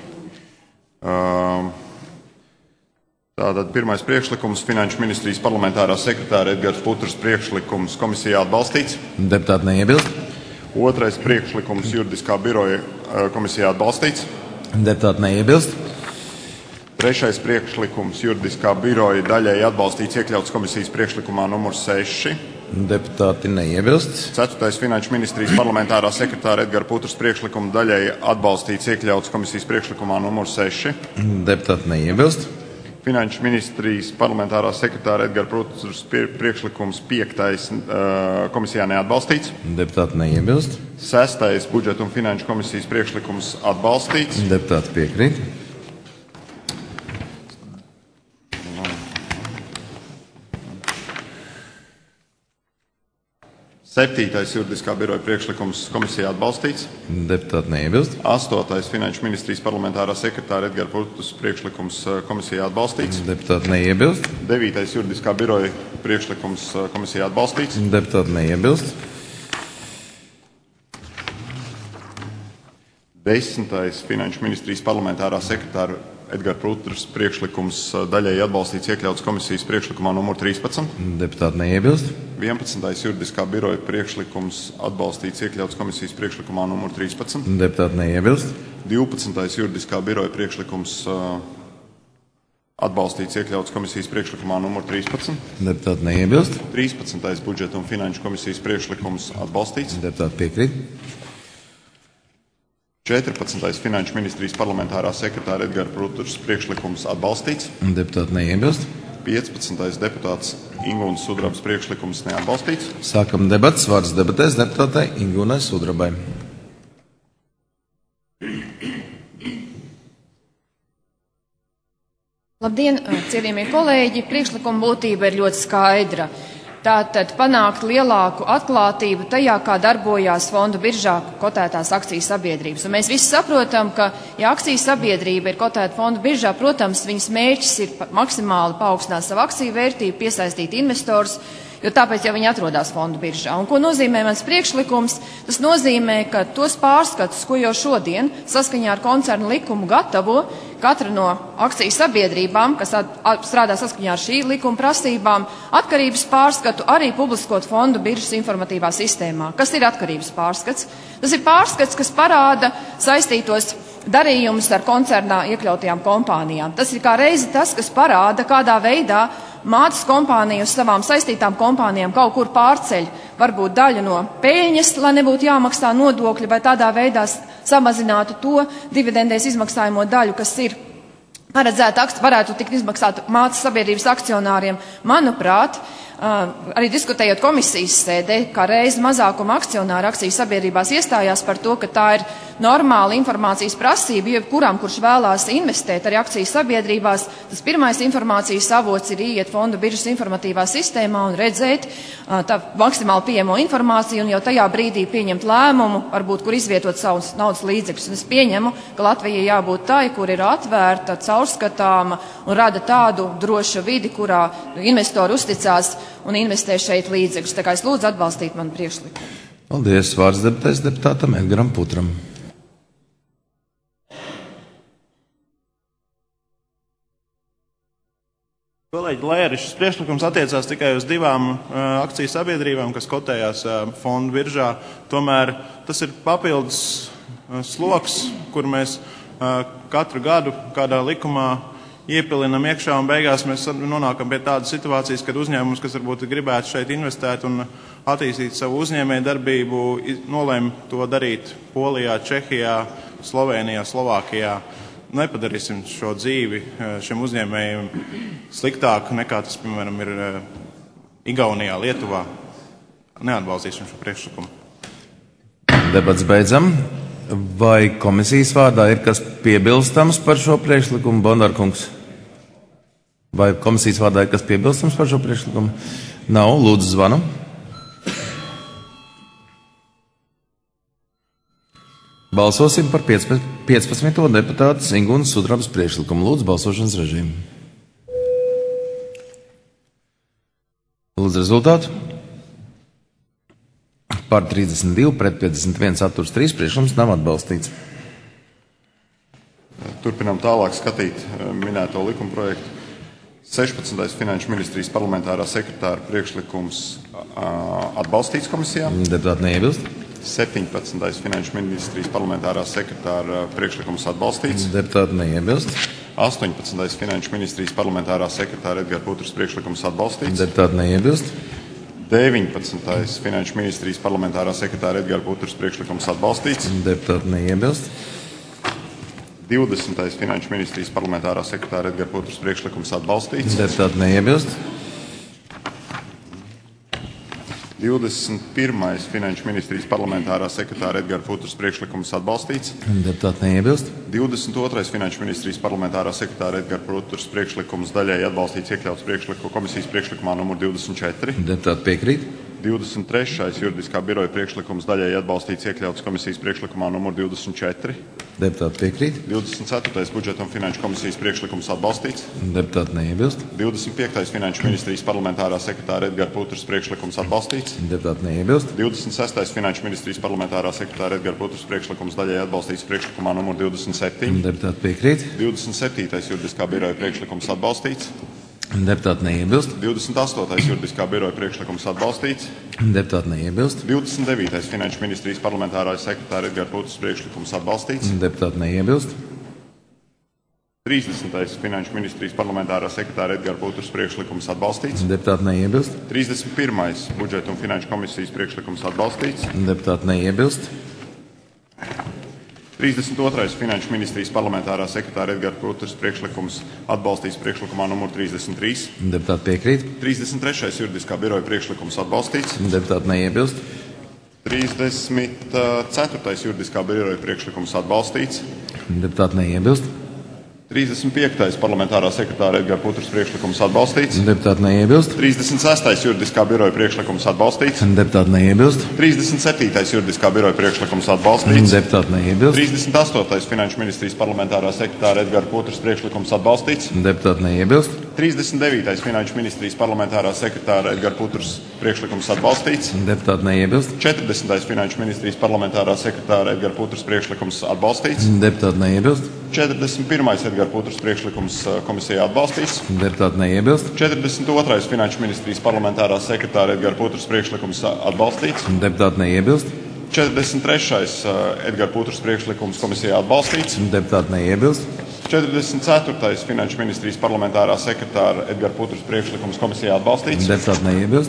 Tātad pirmais priekšlikums finanšu ministrijas parlamentārā sekretāra Edgars Putras priekšlikums komisijā atbalstīts. Deputāti neiebilst. Otrais priekšlikums juridiskā biroja komisijā atbalstīts. Deputāti neiebilst. Trešais priekšlikums juridiskā biroja daļai atbalstīts iekļauts komisijas priekšlikumā numur seši. Deputāti neiebilst. Ceturtais finanšu ministrijas parlamentārā sekretāra Edgara Putras priekšlikuma daļai atbalstīts iekļauts komisijas priekšlikumā numur seši. Deputāti neiebilst. Finanšu ministrijas parlamentārā sekretāra Edgara Putras priekšlikums piektais komisijā neatbalstīts. Deputāti neiebilst. Sestais budžeta un finanšu komisijas priekšlikums atbalstīts. Deputāti piekrīt. Septītais juridiskā biroja priekšlikums komisijā atbalstīts. Deputāti neiebilst. Astotais finanšu ministrijas parlamentārā sekretāra Edgara Putras priekšlikums komisijā atbalstīts. Deputāti neiebilst. Devītais juridiskā biroja priekšlikums komisijā atbalstīts. Deputāti neiebilst. Desmitais finanšu ministrijas parlamentārā sekretāra Edgara Putras priekšlikums daļai atbalstīts iekļauts komisijas priekšlikumā numur trīspadsmit. Deputāti neiebilst. vienpadsmitais juridiskā biroja priekšlikums atbalstīts iekļauts komisijas priekšlikumā numur trīspadsmit. Deputāti neiebilst. divpadsmitais juridiskā biroja priekšlikums atbalstīts iekļauts komisijas priekšlikumā numur trīspadsmit. Deputāti neiebilst. trīspadsmitais budžeta un finanšu komisijas priekšlikums atbalstīts. Deputāti piekrīt. četrpadsmitais finanšu ministrijas parlamentārā sekretāra Edgara Putras priekšlikums atbalstīts. Deputāti neiebilst. piecpadsmitais deputāts Ingūnas Sudrabas priekšlikums neatbalstīts. Sākam debatas. Vārds debatēs deputātei Ingūnai Sudrabai. Labdien, cienījamie kolēģi! Priekšlikuma būtība ir ļoti skaidra. Tātad panākt lielāku atklātību tajā, kā darbojās fondu biržā kotētās akcijas sabiedrības. Un mēs visi saprotam, ka, ja akcijas sabiedrība ir kotēta fondu biržā, protams, viņas mērķis ir maksimāli paaugstināt savu akciju vērtību, piesaistīt investors, jo tāpēc jau viņi atrodas fondu biržā. Un ko nozīmē mans priekšlikums? Tas nozīmē, ka tos pārskatus, ko jau šodien saskaņā ar koncernu likumu gatavo katra no akciju sabiedrībām, kas at, at, strādā saskaņā ar šī likuma prasībām, atkarības pārskatu arī publiskot fondu biržas informatīvā sistēmā. Kas ir atkarības pārskats? Tas ir pārskats, kas parāda saistītos darījumus ar koncernā iekļautajām kompānijām. Tas ir kā reizi tas, kas parāda, kādā veidā mātes kompānija uz savām saistītām kompānijām kaut kur pārceļ varbūt daļu no peļņas, lai nebūtu jāmaksā nodokļi, vai tādā veidā samazinātu to dividendēs izmaksājumo daļu, kas ir paredzēta, varētu tikt izmaksāt mātes sabiedrības akcionāriem. Manuprāt, arī diskutējot komisijas sēdē, kā reiz mazākuma akcionāri akciju sabiedrībās iestājās par to, ka tā ir normāla informācijas prasība, jebkuram, kurš vēlās investēt arī akciju sabiedrībās. Tas pirmais informācijas avots ir iet fondu biržas informatīvā sistēmā un redzēt tā maksimāli pieejamo informāciju un jau tajā brīdī pieņemt lēmumu, varbūt, kur izvietot savus naudas līdzekļus. Un es pieņemu, ka Latvijai jābūt tai, kur ir atvērta, caurskatāma un rada tādu drošu vidi, kurā investori uzticās un investē šeit līdzekļus. Tā kā es lūdzu atbalstīt manu priekšlikumu. Paldies. Vārds deputāts deputātam Edgaram Putram. Kolēģi Lēri, šis priekšlikums attiecās tikai uz divām uh, akciju sabiedrībām, kas kotējās uh, fondu biržā. Tomēr tas ir papildus uh, sloks, kur mēs uh, katru gadu kādā likumā iepilinam iekšā un beigās mēs nonākam pie tādas situācijas, kad uzņēmums, kas varbūt gribētu šeit investēt un attīstīt savu uzņēmēju darbību, nolēma to darīt Polijā, Čehijā, Slovenijā, Slovākijā. Nepadarīsim šo dzīvi šiem uzņēmējiem sliktāku nekā tas, piemēram, ir Igaunijā, Lietuvā. Neatbalstīsim šo priekšlikumu. Debats beidzam. Vai komisijas vārdā ir kas piebilstams par šo priekšlikumu, Bondārkungs? Vai komisijas vārdā ir kas piebilstams par šo priekšlikumu? Nav, lūdzu zvanu. Balsosim par piecpadsmito deputātu Ingunas Sudrabas priekšlikumu. Lūdzu balsošanas režīmu. Lūdzu rezultātu. Par trīsdesmit divi, pret piecdesmit viens, atturs trīs, priekšlikums nav atbalstīts. Turpinām tālāk skatīt minēto likumprojektu. sešpadsmitais Finanšu ministrijas parlamentārā sekretāra priekšlikums atbalstīts komisijā. Deputāti neiebilst. septiņpadsmitais Finanšu ministrijas parlamentārā sekretāra priekšlikums atbalstīts. Deputāti neiebilst. astoņpadsmitais Finanšu ministrijas parlamentārā sekretāra Edgara Putras priekšlikums atbalstīts. Deputāti neiebilst. deviņpadsmitais Finanšu ministrijas parlamentārā sekretāra Edgara Putras priekšlikums atbalstīts. Deputāti neiebilst. divdesmitais Finanšu ministrijas parlamentārā sekretāra Edgara Putras priekšlikums atbalstīts. Deputāti neiebilst. divdesmit pirmais Finanšu ministrijas parlamentārā sekretāra Edgara Putras priekšlikums atbalstīts. Deputāti neiebilst. divdesmit otrais Finanšu ministrijas parlamentārā sekretāra Edgara Putras priekšlikums daļēji atbalstīts iekļauts priekšliku komisijas priekšlikumā numur divdesmit četri. Deputāti piekrīt. divdesmit trešais juridiskā biroja priekšlikums daļēji atbalstīts iekļauts komisijas priekšlikumā numur divdesmit četri. Deputāti piekrīt. divdesmit ceturtais budžeta un finanšu komisijas priekšlikums atbalstīts. Deputāti neiebilst. divdesmit piektais Finanšu ministrijas parlamentārā sekretāra Edgara Putras priekšlikums atbalstīts. Deputāti neiebilst. divdesmit sestais Finanšu ministrijas parlamentārā sekretāra Edgara Putras priekšlikums daļēji atbalstīts priekšlikumā numur divdesmit septiņi. Deputāti piekrīt. divdesmit septītais juridiskā biroja priekšlikums atbalstīts. Deputāti neiebilst. divdesmit astotais juridiskā biroja priekšlikums atbalstīts. Deputāti neiebilst. divdesmit devītais Finanšu ministrijas parlamentārā sekretāra Edgara Putras priekšlikums atbalstīts. Deputāti neiebilst. trīsdesmitais Finanšu ministrijas parlamentārā sekretāra Edgara Putras priekšlikums atbalstīts. Deputāti neiebilst. trīsdesmit pirmais budžeta un finanšu komisijas priekšlikums atbalstīts. Deputāti neiebilst. trīsdesmit otrais Finanšu ministrijas parlamentārā sekretāra Edgara Putras priekšlikums atbalstīts priekšlikumā numur trīsdesmit trīs. Deputāti piekrīt. trīsdesmit trešais juridiskā biroja priekšlikums atbalstīts. Deputāti neiebilst. trīsdesmit ceturtais juridiskā biroja priekšlikums atbalstīts. Deputāti neiebilst. trīsdesmit piektais parlamentārā sekretāra Edgara Putras priekšlikums atbalstīts. Deputāti neiebilst. trīsdesmit sestais juridiskā biroja priekšlikums atbalstīts. Deputāti neiebilst. trīsdesmit septītais juridiskā biroja priekšlikums atbalstīts. Deputāti neiebilst. trīsdesmit astotais Finanšu ministrijas parlamentārā sekretāra Edgara Putras priekšlikums atbalstīts. Deputāti neiebilst. trīsdesmit devītais Finanšu ministrijas parlamentārā sekretāra Edgara Putras priekšlikums atbalstīts. Deputāti neiebilst. četrdesmitais Finanšu ministrijas parlamentārā sekretāra Edgara Putras priekšlikums atbalstīts. Deputāti neiebilst. četrdesmit pirmais Edgara Putras priekšlikums komisijā atbalstīts. Deputāti neiebilst. četrdesmit otrais Finanšu ministrijas parlamentārā sekretāra Edgara Putras priekšlikums atbalstīts. Deputāti neiebilst. četrdesmit trešais Edgara Putras priekšlikums komisijā atbalstīts. Deputāti neiebilst. četrdesmit ceturtais Finanšu ministrijas parlamentārā sekretāra Edgara Putras priekšlikums komisijā atbalstīts. Deputāti neiebilst.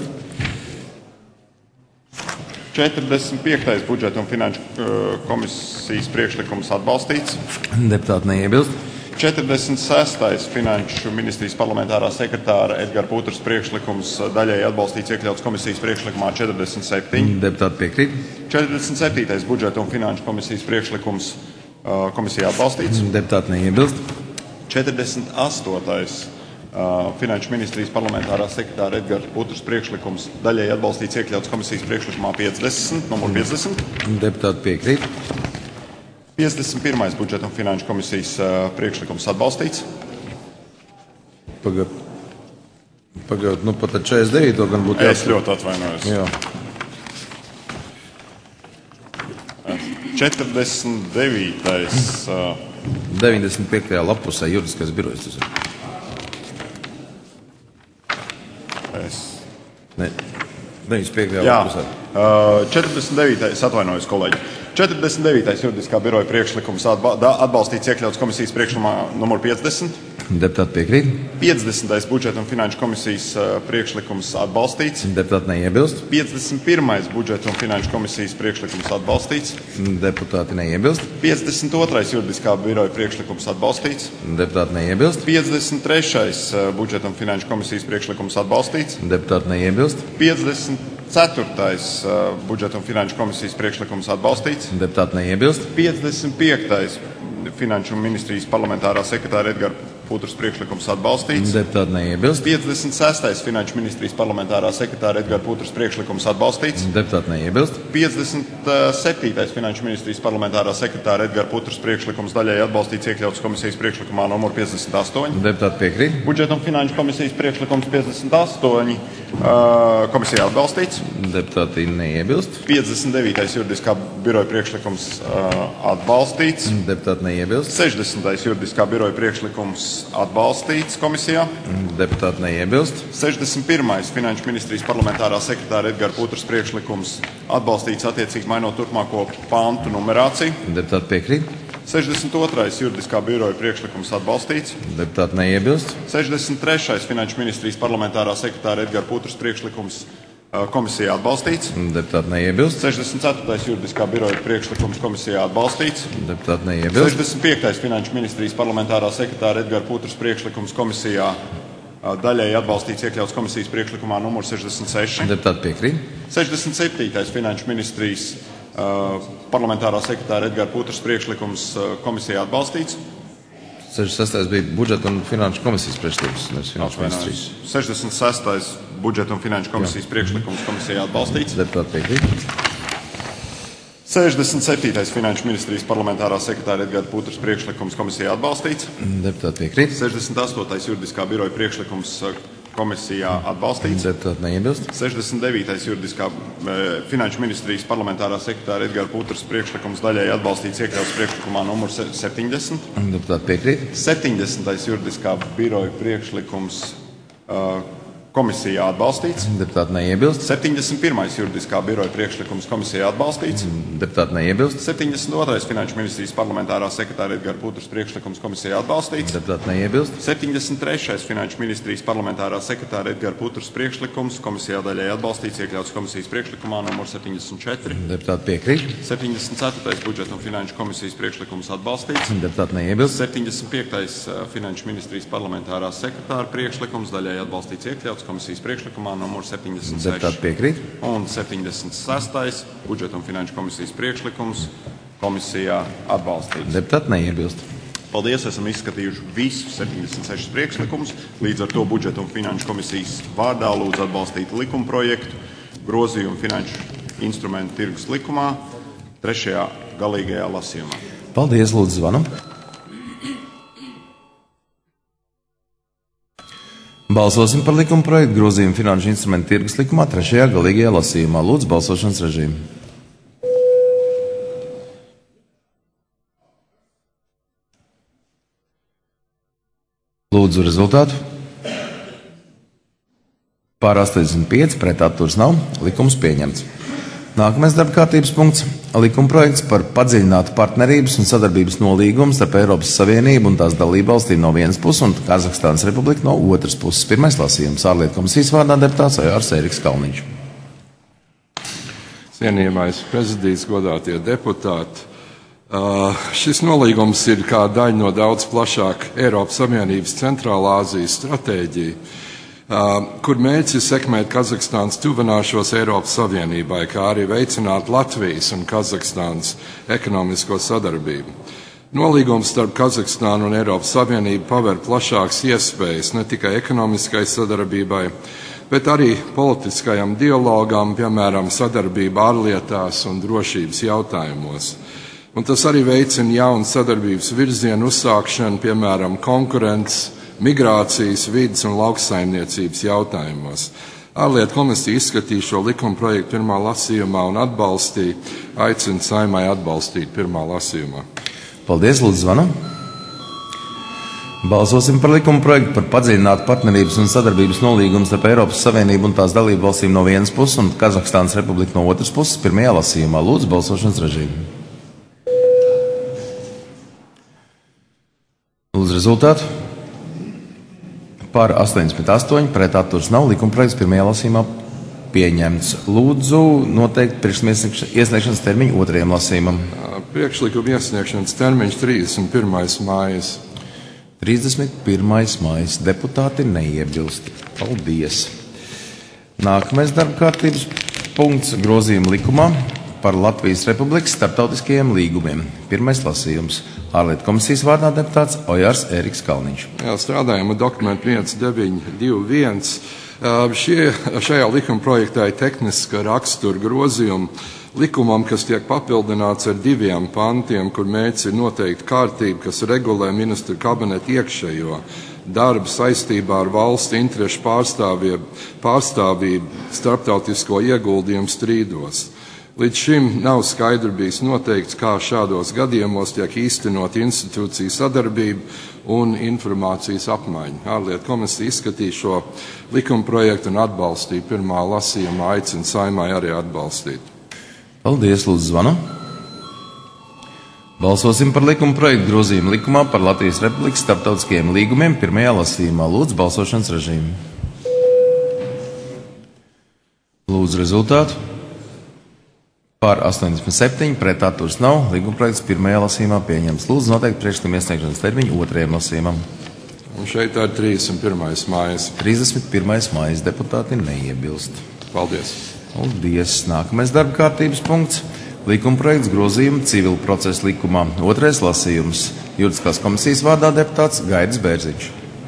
četrdesmit piektais budžeta un finanšu komisijas priekšlikums atbalstīts. Deputāti neiebilst. četrdesmit sestais Finanšu ministrijas parlamentārā sekretāra Edgara Putras priekšlikums daļēji atbalstīts iekļauts komisijas priekšlikumā četrdesmit septiņi. Deputāti piekrīt. četrdesmit septītais budžeta un finanšu komisijas priekšlikums uh, komisijā atbalstīts. Deputāti neiebilst. četrdesmit astotais Uh, Finanšu ministrijas parlamentārā sekretāra Edgara Putras priekšlikums daļēji atbalstīts iekļauts komisijas priekšlikumā piecdesmit, numur piecdesmit. Deputāti piekrīt. piecdesmit pirmais budžeta un finanšu komisijas uh, priekšlikums atbalstīts. Pagaid, pagaid, nu pat ar četrdesmit devīto gan būtu Es ļoti atvainojos. Jā. četrdesmit devītais Uh, deviņdesmit piektajā lapusē juridiskais birojs. Tas ir. es. Ne, deviņdesmit piektajā Jā, lapusē. uh, četrdesmit devītais atvainojos, kolēģi. četrdesmit devītais juridiskā biroja priekšlikums atba, da, atbalstīts iekļauts komisijas priekšlikumā numur piecdesmit. Deputāti piekrīt. piecdesmitais budžeta un finanšu komisijas uh, priekšlikums atbalstīts. Deputāti neiebilst. piecdesmit pirmais budžeta un finanšu komisijas priekšlikums atbalstīts. Deputāti neiebilst. piecdesmit otrais juridiskā biroja priekšlikums atbalstīts. Deputāti neiebilst. piecdesmit trešais uh, budžeta un finanšu komisijas priekšlikums atbalstīts. Deputāti neiebilst. piecdesmit ceturtais uh, budžeta un finanšu komisijas priekšlikums atbalstīts. Deputāti neiebilst. piecdesmit piektais finanšu ministrijas parlamentārā sekretāra Edgara Putras priekšlikums atbalstīts. Deputāti neiebilst. piecdesmit sestais finanšu ministrijas parlamentārā sekretāra Edgara Putras priekšlikums atbalstīts. Deputāti neiebilst. piecdesmit septītais finanšu ministrijas parlamentārā sekretāra Edgara Putras priekšlikums daļēji atbalstīts iekļauts komisijas priekšlikumā numur piecdesmit astoņi. Deputāti piekrīt. Budžeta un finanšu komisijas priekšlikums piecdesmit astoņi uh, komisijā atbalstīts. Deputāti neiebilst. piecdesmit devītais juridiskā biroja priekšlikums uh, atbalstīts. Deputāti neiebilst. sešdesmitais juridiskā biroja priekšlikums atbalstīts komisijā. Deputāti neiebilst. sešdesmit pirmais finanšu ministrijas parlamentārā sekretāra Edgara Putras priekšlikums atbalstīts attiecīgi mainot turpmāko pantu numerāciju. Deputāti piekrīt. sešdesmit otrais juridiskā biroja priekšlikums atbalstīts. Deputāti neiebilst. sešdesmit trešais finanšu ministrijas parlamentārā sekretāra Edgara Putras priekšlikums komisijā atbalstīts. Deputāti neiebilst. sešdesmit ceturtais juridiskā biroja priekšlikums komisijā atbalstīts. Deputāti neiebilst. sešdesmit piektais finanšu ministrijas parlamentārā sekretāra Edgara Putras priekšlikums komisijā daļēji atbalstīts iekļauts komisijas priekšlikumā numur sešdesmit seši. Deputāti piekrīt. sešdesmit septītais finanšu ministrijas uh, parlamentārā sekretāra Edgara Putras priekšlikums uh, komisijā atbalstīts. sešdesmit sestais bija budžeta un finanšu komisijas priekšlikums, nevis finanšu ministrijas. sešdesmit sestais budžeta un finanšu komisijas priekšlikums komisijā atbalstīts. Deputāti piekrīt. sešdesmit septītais finanšu ministrijas parlamentārā sekretāra Edgara Putras priekšlikums komisijā atbalstīts. Deputāti piekrīt. sešdesmit astotais juridiskā biroja priekšlikums komisijā atbalstīts. Deputāti neiebilst. sešdesmit devītais juridiskā e, finanšu ministrijas parlamentārā sekretāra Edgara Putras priekšlikums daļēji atbalstīts iekļauts priekšlikumā numur septiņdesmit. Deputāti piekrīt. septiņdesmitais juridiskā biroja priekšlikums uh, komisijā atbalstīts. Deputāti neiebilst. septiņdesmit pirmais juridiskā biroja priekšlikums komisijā atbalstīts. Deputāti neiebilst. septiņdesmit otrais finanšu ministrijas parlamentārā sekretāra Edgara Putras priekšlikums komisijā atbalstīts. Deputāti neiebilst. septiņdesmit trešais finanšu ministrijas parlamentārā sekretāra Edgara Putras priekšlikums komisijā daļēji atbalstīts iekļauts komisijas priekšlikumā numur septiņdesmit četri. Deputāti piekrīt. septiņdesmit ceturtais budžeta un finanšu komisijas priekšlikums atbalstīts. Deputāti neiebilst. septiņdesmit piektais finanšu ministrijas parlamentārā sekretāra priekšlikums daļēji atbalstīts iekļauts komisijas priekšlikumā numur septiņdesmit seši. Deputāti piekrīt. Un septiņdesmit sestais budžeta un finanšu komisijas priekšlikums komisijā atbalstīts. Deputāti neiebilst. Paldies, esam izskatījuši visus septiņdesmit sešus priekšlikumus. Līdz ar to budžeta un finanšu komisijas vārdā lūdzu atbalstīt likuma projektu grozījumu finanšu instrumentu tirgus likumā trešajā galīgajā lasījumā. Paldies, lūdzu zvanam. Balsosim par likuma projektu grozījumu finanšu instrumentu tirgus likumā trešajā galīgajā lasījumā. Lūdzu balsošanas režīmu. Lūdzu rezultātu. Pār astoņdesmit pieci, pret atturas nav. Likums pieņemts. Nākamais darba kārtības punkts - likuma projekts par padziļinātu partnerības un sadarbības nolīgumu starp Eiropas Savienību un tās dalību valstīm no vienas puses un Kazahstānas Republiku no otras puses. Pirmais lasījums - ārlietu komisijas vārdā deputāts Ojārs Ēriks Kalniņš. Cienījamais prezidijs, godātie deputāti, Uh, šis nolīgums ir kā daļa no daudz plašāka Eiropas Savienības Centrālā Āzijas stratēģija, uh, kur mērķis ir sekmēt Kazahstānas tuvināšos Eiropas Savienībai, kā arī veicināt Latvijas un Kazahstānas ekonomisko sadarbību. Nolīgums starp Kazahstānu un Eiropas Savienību paver plašākas iespējas ne tikai ekonomiskai sadarbībai, bet arī politiskajam dialogam, piemēram, sadarbība ārlietās un drošības jautājumos. Un tas arī veicina jaunu sadarbības virzienu uzsākšanu, piemēram, konkurences, migrācijas, vides un lauksaimniecības jautājumos. Ārlietu komisija izskatīja šo likuma projektu pirmā lasījumā un atbalstīja, aicina Saeimai atbalstīt pirmā lasījumā. Paldies, Lūdzu, Zvanu. Balsosim par likuma projektu par padziļinātu partnerības un sadarbības nolīgumu starp Eiropas Savienību un tās dalību valstīm no vienas puses un Kazahstānas Republiku no otras puses pirmajā lasījumā. Lūdzu, balsošanas režīmu. Lūdzu, rezultātu. Par astoņdesmit astoņi, pret atturs nav, likuma projekts pirmajā lasījumā pieņemts. Lūdzu, noteikti priekšlikuma iesniegšanas termiņu otrajam lasījumam. Priekšlikuma iesniegšanas termiņš trīsdesmit pirmais mājas. trīsdesmit pirmais mājas. Deputāti neiebilst. Paldies. Nākamais darba kārtības punkts grozījuma likumā par Latvijas Republikas starptautiskajiem līgumiem. Pirmais lasījums. Ārlietu komisijas vārdā deputāts Ojārs Ēriks Kalniņš. Jā, strādājam ar dokumentu viens deviņi divi viens. Šie, šajā likuma projektā ir tehniska rakstura grozījumi likumam, kas tiek papildināts ar diviem pantiem, kur mērķis ir noteikti kārtība, kas regulē ministru kabinetu iekšējo darbu saistībā ar valsts interešu pārstāvību starptautisko ieguldījumu strīdos. Līdz šim nav skaidri bijis noteikts, kā šādos gadījumos tiek īstenot institūciju sadarbību un informācijas apmaiņu. Ārlietu komisija izskatīja šo likumprojektu un atbalstīja pirmā lasījumā, aicina Saeimai arī atbalstīt. Paldies, Lūdzu, Zvanu. Balsosim par likumprojektu grozījumu likumā par Latvijas Republikas starptautiskajiem līgumiem pirmajā lasījumā. Lūdzu, balsošanas režīmu. Lūdzu, rezultātu. Par astoņdesmit septiņi, pret atturs nav, likumprojekts pirmajā lasījumā pieņemts. Lūdzu, noteikti priekšlikuma iesniegšanas termiņu otrajam lasījumam. Un šeit ir trīsdesmit pirmais mājas. trīsdesmit pirmais mājas. Deputāti neiebilst. Paldies. Paldies. Nākamais darba kārtības punkts. Likumprojekts grozījuma civil procesa likumā. Otrais lasījums. Juridiskās komisijas vārdā deputāts Gaidis Bērziņš.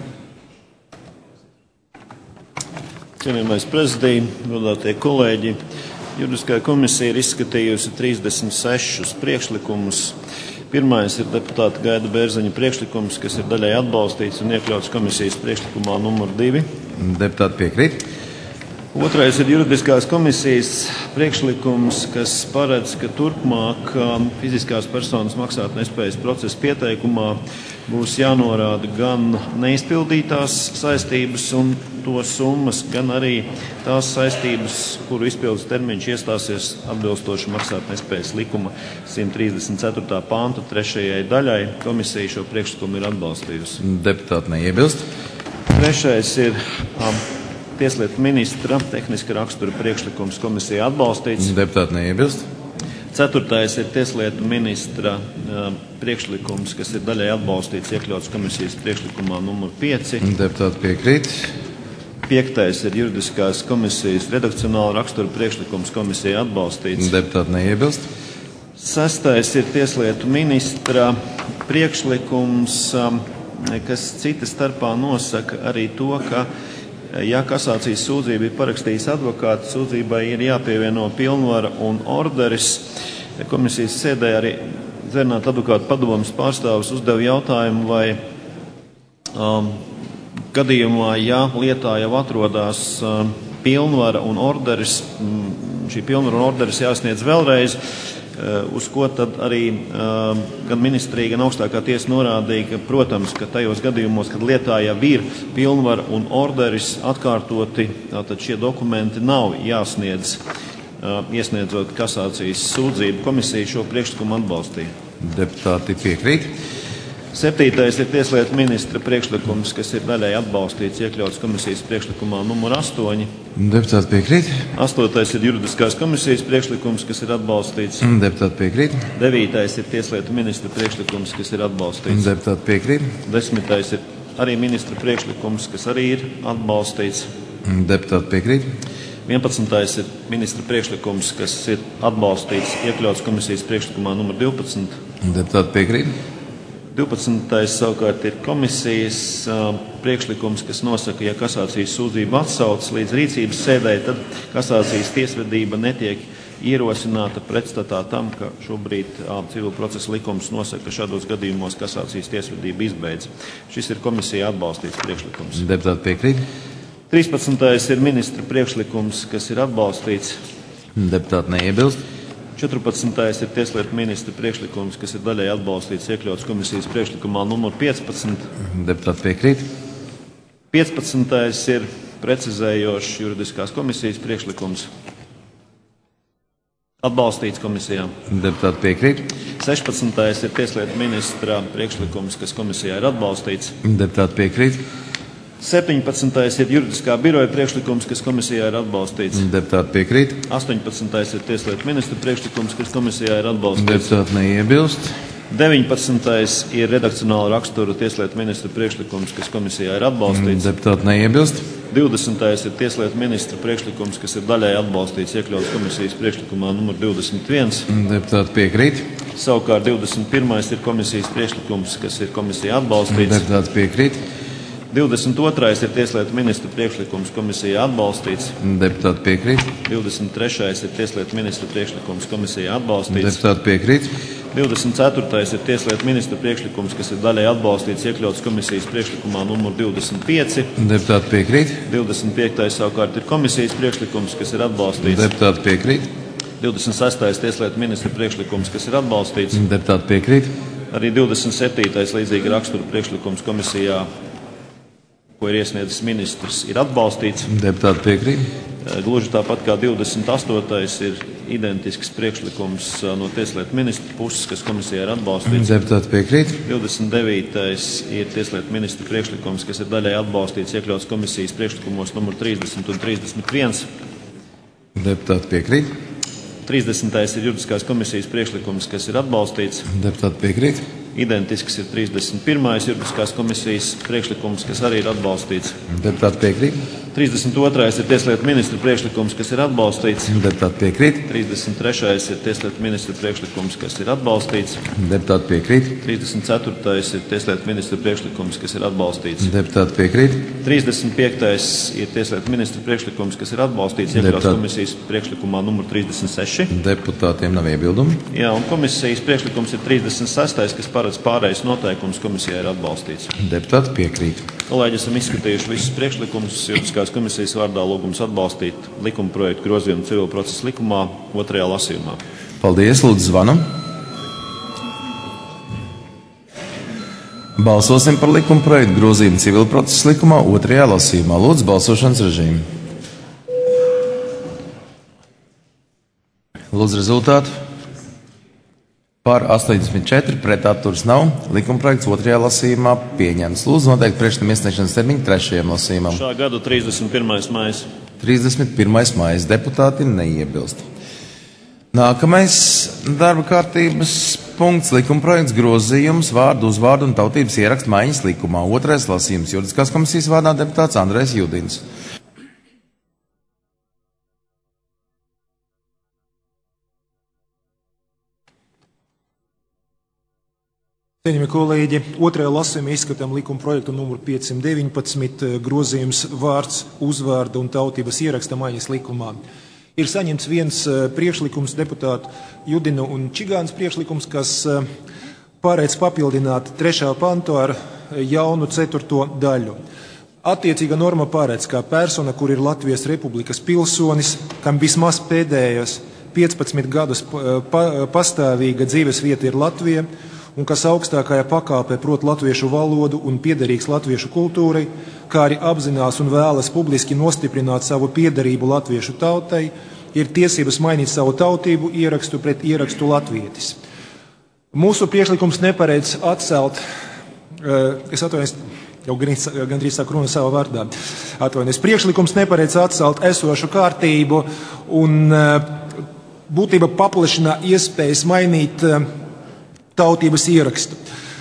Cienījamais prezidij, godātie kolēģi, Juridiskā komisija ir izskatījusi trīsdesmit sešus priekšlikumus. Pirmais ir deputāta Gaida Bērziņa priekšlikums, kas ir daļai atbalstīts un iekļauts komisijas priekšlikumā numur divi. Deputāti piekrīt. Otrais ir Juridiskās komisijas priekšlikums, kas paredz, ka turpmāk fiziskās personas maksātnespējas procesa pieteikumā būs jānorāda gan neizpildītās saistības un to summas, gan arī tās saistības, kuru izpildes termiņš iestāsies atbilstoši maksātnespējas likuma simt trīsdesmit ceturtā panta trešajai daļai. Komisija šo priekšlikumu ir atbalstījusi. Deputāti neiebilst. Trešais ir um, Tieslietu ministra tehniska rakstura priekšlikums, komisija atbalstīts. Deputāti neiebilst. Ceturtais ir Tieslietu ministra uh, priekšlikums, kas ir daļai atbalstīts, iekļauts komisijas priekšlikumā numur pieci. Deputāti piekrīt. Piektais ir Juridiskās komisijas redakcionāla rakstura priekšlikums, komisija atbalstīts. Deputāti neiebilst. Sestais ir Tieslietu ministra priekšlikums, um, kas cita starpā nosaka arī to, ka ja kasācijas sūdzība ir parakstījis advokāts, sūdzībai ir jāpievieno pilnvara un orderis. Komisijas sēdē arī Zvērnāta advokātu padomes pārstāvis uzdeva jautājumu, vai um, gadījumā, ja lietā jau atrodas um, pilnvara un orderis, um, šī pilnvara un orderis jāsniedz vēlreiz, uz ko tad arī uh, gan ministrija, gan augstākā tiesa norādīja, ka, protams, ka tajos gadījumos, kad lietā jau ir pilnvara un orderis atkārtoti, tātad šie dokumenti nav jāsniedz, uh, iesniedzot kasācijas sūdzību. Komisija šo priekšlikumu atbalstīja. Deputāti piekrīt. Septītais ir tieslietu ministra priekšlikums, kas ir daļai atbalstīts, iekļauts komisijas priekšlikumā numur astoņi. Deputāti piekrīt. Astotais ir juridiskās komisijas priekšlikums, kas ir atbalstīts. Deputāti piekrīt. Devītais ir tieslietu ministra priekšlikums, kas ir atbalstīts. Deputāti piekrīt. Desmitais ir arī ministra priekšlikums, kas arī ir atbalstīts. Deputāti piekrīt. Vienpadsmitais ir ministra priekšlikums, kas ir atbalstīts, iekļauts komisijas priekšlikumā numur divpadsmit. Deputāti piekrīt. divpadsmitais savukārt ir komisijas uh, priekšlikums, kas nosaka, ja kasācijas sūdzība atsaucas līdz rīcības sēdē, tad kasācijas tiesvedība netiek ierosināta pretstatā tam, ka šobrīd uh, civil procesa likums nosaka, ka šādos gadījumos kasācijas tiesvedība izbeidz. Šis ir komisija atbalstīts priekšlikums. Deputāti piekrīt. trīspadsmitais ir ministra priekšlikums, kas ir atbalstīts. Deputāti neiebilst. četrpadsmitais ir tieslietu ministra priekšlikums, kas ir daļai atbalstīts, iekļauts komisijas priekšlikumā numur piecpadsmit. Deputāti piekrīt. piecpadsmitais ir precizējošs juridiskās komisijas priekšlikums, atbalstīts komisijā. Deputāti piekrīt. sešpadsmitais ir tieslietu ministra priekšlikums, kas komisijā ir atbalstīts. Deputāti piekrīt. septiņpadsmitais ir juridiskā biroja priekšlikums, kas komisijā ir atbalstīts. Deputāti piekrīt. astoņpadsmitais ir tieslietu ministra priekšlikums, kas komisijā ir atbalstīts. Deputāti neiebilst. deviņpadsmitais ir redakcionāla rakstura tieslietu ministra priekšlikums, kas komisijā ir atbalstīts. Deputāti neiebilst. divdesmitais ir tieslietu ministra priekšlikums, kas ir daļai atbalstīts, iekļauts komisijas priekšlikumā numur divdesmit viens. Deputāti piekrīt. Savukārt divdesmit pirmais ir komisijas priekšlikums, kas ir komisija atbalstīts. Deputāti piekrīt. divdesmit otrais ir tieslietu ministra priekšlikums, komisijā atbalstīts. Deputāti piekrīt. divdesmit trešais ir tieslietu ministra priekšlikums, komisijā atbalstīts. Deputāti piekrīt. divdesmit ceturtais ir tieslietu ministra priekšlikums, kas ir daļai atbalstīts, iekļauts komisijas priekšlikumā numur divdesmit pieci. Deputāti piekrīt. divdesmit piektais savukārt ir komisijas priekšlikums, kas ir atbalstīts. Deputāti piekrīt. divdesmit sestais tieslietu ministra priekšlikums, kas ir atbalstīts. Deputāti piekrīt. Arī divdesmit septītais līdzīga rakstura priekšlikums komisijā, ko ir iesniedzis ministrs, ir atbalstīts. Deputāti piekrīt. Gluži tāpat kā divdesmit astotais ir identisks priekšlikums no tieslietu ministra puses, kas komisijā ir atbalstīts. Deputāti piekrīt. divdesmit devītais ir tieslietu ministra priekšlikums, kas ir daļai atbalstīts, iekļauts komisijas priekšlikumos numur trīsdesmit un trīsdesmit viens. Deputāti piekrīt. trīsdesmitais ir juridiskās komisijas priekšlikums, kas ir atbalstīts. Deputāti piekrīt. Identisks ir trīsdesmit pirmais juridiskās komisijas priekšlikums, kas arī ir atbalstīts. Deputāti piekrīt. trīsdesmit otrais ir tieslietu ministra priekšlikums, kas ir atbalstīts. Deputāti piekrīt. trīsdesmit trešais ir tieslietu ministra priekšlikums, kas ir atbalstīts. Deputāti piekrīt. trīsdesmit ceturtais ir tieslietu ministra priekšlikums, kas ir atbalstīts. Deputāti piekrīt. trīsdesmit piektais ir tieslietu ministra priekšlikums, kas ir atbalstīts, iekļauts Deputāti. komisijas priekšlikumā numur trīsdesmit seši. Deputātiem nav iebildumi. Jā, un komisijas priekšlikums ir trīsdesmit sestais, kas paredz pārējais noteikums, komisijā ir atbalstīts. Deputāti piekrīt. Kolēģi, esam izskatījuši visus priekšlikumus. Juridiskās komisijas vārdā lūgums atbalstīt likuma projektu grozījumu civil procesa likumā otrajā lasījumā. Paldies, lūdzu zvanam. Balsosim par likuma projektu grozījumu civil procesa likumā otrajā lasījumā. Lūdzu, balsošanas režīmu. Lūdzu rezultātu. Par astoņdesmit četri, pret atturas nav. Likuma projekts otrajā lasījumā pieņemts. Lūdzu noteikti priekšlikuma iesniegšanas termiņu trešajam lasījumam. Šā gada trīsdesmit pirmais maijs. trīsdesmit pirmais maijs. Deputāti neiebilst. Nākamais darba kārtības punkts - likuma projekts grozījums vārdu, uzvārdu un tautības ierakstu maiņas likumā. Otrais lasījums - juridiskās komisijas vārdā deputāts Andrejs Judins. Cienījamie kolēģi, otrajā lasījumā izskatām likuma projektu numuru piecsimt deviņpadsmit grozījums vārds, uzvārda un tautības ieraksta maiņas likumā. Ir saņemts viens priekšlikums deputātu Judina un Čigānas priekšlikums, kas paredz papildināt trešā pantu ar jaunu ceturto daļu. Attiecīga norma paredz, ka persona, kur ir Latvijas Republikas pilsonis, kam vismaz pēdējos piecpadsmit gadus pa, pastāvīga dzīves vieta ir Latvija, un kas augstākajā pakāpē prot latviešu valodu un piederīgs latviešu kultūrai, kā arī apzinās un vēlas publiski nostiprināt savu piederību latviešu tautai, ir tiesības mainīt savu tautību ierakstu pret ierakstu latvietis. Mūsu priekšlikums neparedz atcelt es atvainojos, jau gandrīz sāku runu savā vārdā. Atvainojos, priekšlikums neparedz atcelt esošu kārtību un būtība paplašina iespējas mainīt tautības ierakstu.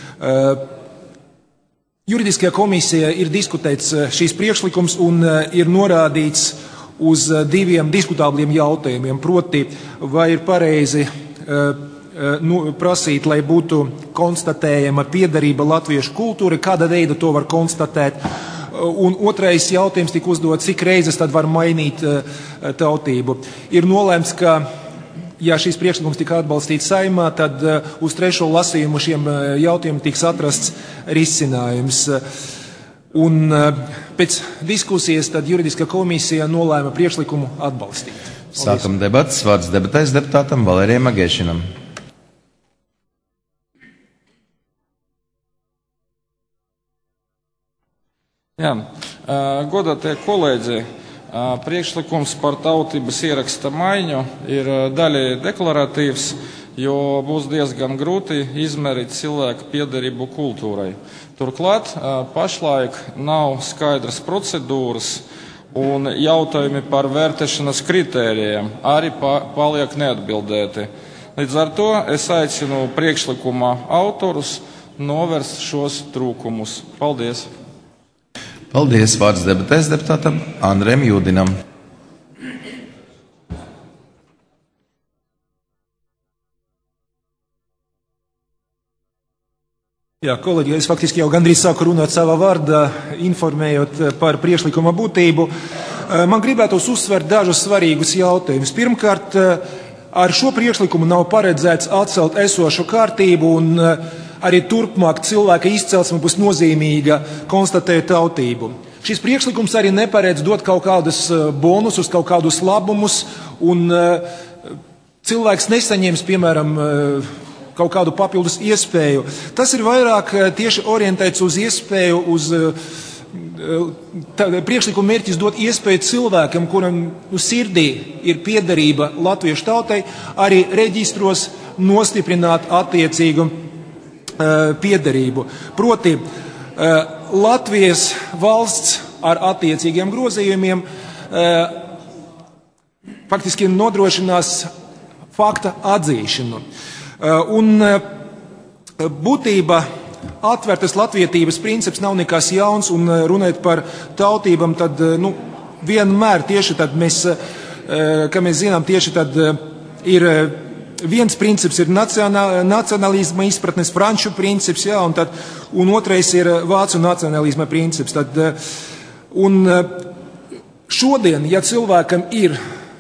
Juridiskajā komisijā ir diskutēts šīs priekšlikums un ir norādīts uz diviem diskutābliem jautājumiem, proti, vai ir pareizi nu, prasīt, lai būtu konstatējama piederība latviešu kultūrai, kāda veida to var konstatēt. Un otrais jautājums tika uzdot, cik reizes tad var mainīt tautību. Ir nolēmts, ka, ja šīs priekšlikums tika atbalstīts Saeimā, tad uz trešo lasījumu šiem jautājumiem tiks atrasts risinājums. Un pēc diskusijas tad juridiskā komisija nolēma priekšlikumu atbalstīt. Paldies. Sākam debatas. Vārds debatēs deputātam Valērijam Magēšinam. Jā, godātie kolēģi, priekšlikums par tautības ieraksta maiņu ir daļēji deklaratīvs, jo būs diezgan grūti izmērīt cilvēku piederību kultūrai. Turklāt pašlaik nav skaidras procedūras un jautājumi par vērtēšanas kritērijiem arī paliek neatbildēti. Līdz ar to es aicinu priekšlikuma autorus novērst šos trūkumus. Paldies! Paldies! Vārds debatēs deputātam Andrejam Jūdinam. Jā, kolēģi, es faktiski jau gandrīz sāku runāt savā vārdā, informējot par priekšlikuma būtību. Man gribētos uzsvert dažus svarīgus jautājumus. Pirmkārt, ar šo priekšlikumu nav paredzēts atcelt esošu kārtību un arī turpmāk cilvēka izcelsme būs nozīmīga konstatēt tautību. Šis priekšlikums arī neparedz dot kaut kādus bonusus, kaut kādus labumus, un cilvēks nesaņems, piemēram, kaut kādu papildus iespēju. Tas ir vairāk tieši orientēts uz iespēju, uz priekšlikuma mērķis dot iespēju cilvēkam, kuram uz sirdī ir piederība latviešu tautai, arī reģistros nostiprināt attiecīgu piederību. Proti, Latvijas valsts ar attiecīgiem grozījumiem faktiski nodrošinās fakta atzīšanu. Un būtība atvērtas latvietības princips nav nekas jauns, un runājot par tautībām, tad nu, vienmēr tieši tad mēs, kā mēs zinām, tieši tad ir viens princips ir nacionālisma izpratnes, franču princips, jā, un, tad, un otrais ir vācu nacionālisma princips. Tad, un šodien, ja cilvēkam ir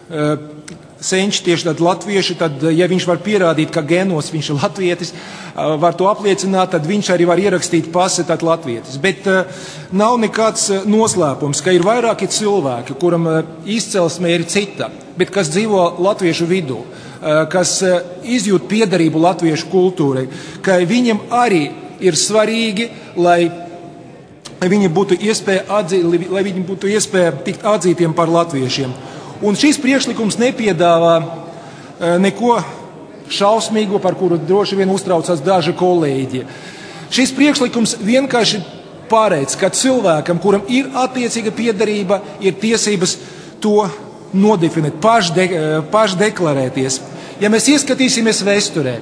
senči tieši tad latvieši, tad, ja viņš var pierādīt, ka genos viņš ir latvietis, var to apliecināt, tad viņš arī var ierakstīt pasi, tad latvietis. Bet nav nekāds noslēpums, ka ir vairāki cilvēki, kuram izcelsme ir cita, bet kas dzīvo latviešu vidū, kas izjūt piederību latviešu kultūrai, ka viņam arī ir svarīgi, lai viņi būtu iespēja atzīt, lai viņi būtu iespēja tikt atzītiem par latviešiem. Un šis priekšlikums nepiedāvā neko šausmīgu, par kuru droši vien uztraucās daži kolēģi. Šis priekšlikums vienkārši paredz, ka cilvēkam, kuram ir attiecīga piederība, ir tiesības to nodefinēt, pašde, pašdeklarēties. Ja mēs ieskatīsimies vēsturē,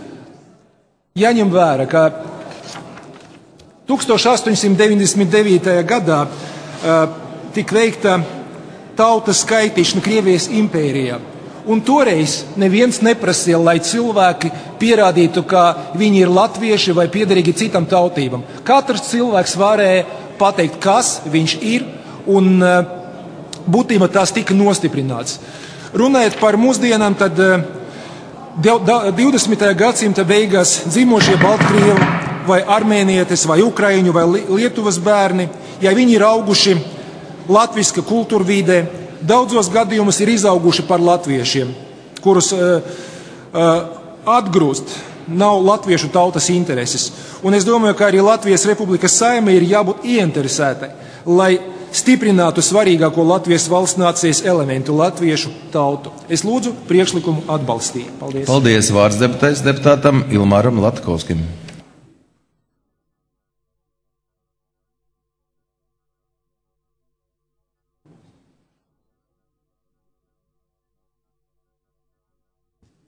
jāņem vērā, ka tūkstoš astoņsimt deviņdesmit devītajā gadā uh, tika veikta tautas skaitīšana Krievijas impērijā. Un toreiz neviens neprasīja, lai cilvēki pierādītu, ka viņi ir latvieši vai piederīgi citam tautībam. Katrs cilvēks varēja pateikt, kas viņš ir, un būtībā tās tika nostiprināts. Runājot par mūsdienām, tad divdesmitajā gadsimta beigās dzimošie Baltkrievi vai armēnietis vai ukraiņu vai Lietuvas bērni, ja viņi ir auguši latviska kultūra vidē, daudzos gadījumos ir izauguši par latviešiem, kurus uh, uh, atgrūst nav latviešu tautas intereses. Un es domāju, ka arī Latvijas Republikas Saeimai ir jābūt ieinteresētai, lai stiprinātu svarīgāko Latvijas valsts nācijas elementu – latviešu tautu. Es lūdzu priekšlikumu atbalstīt. Paldies. Paldies. Vārds debatēs deputātam Ilmāram Latkovskim.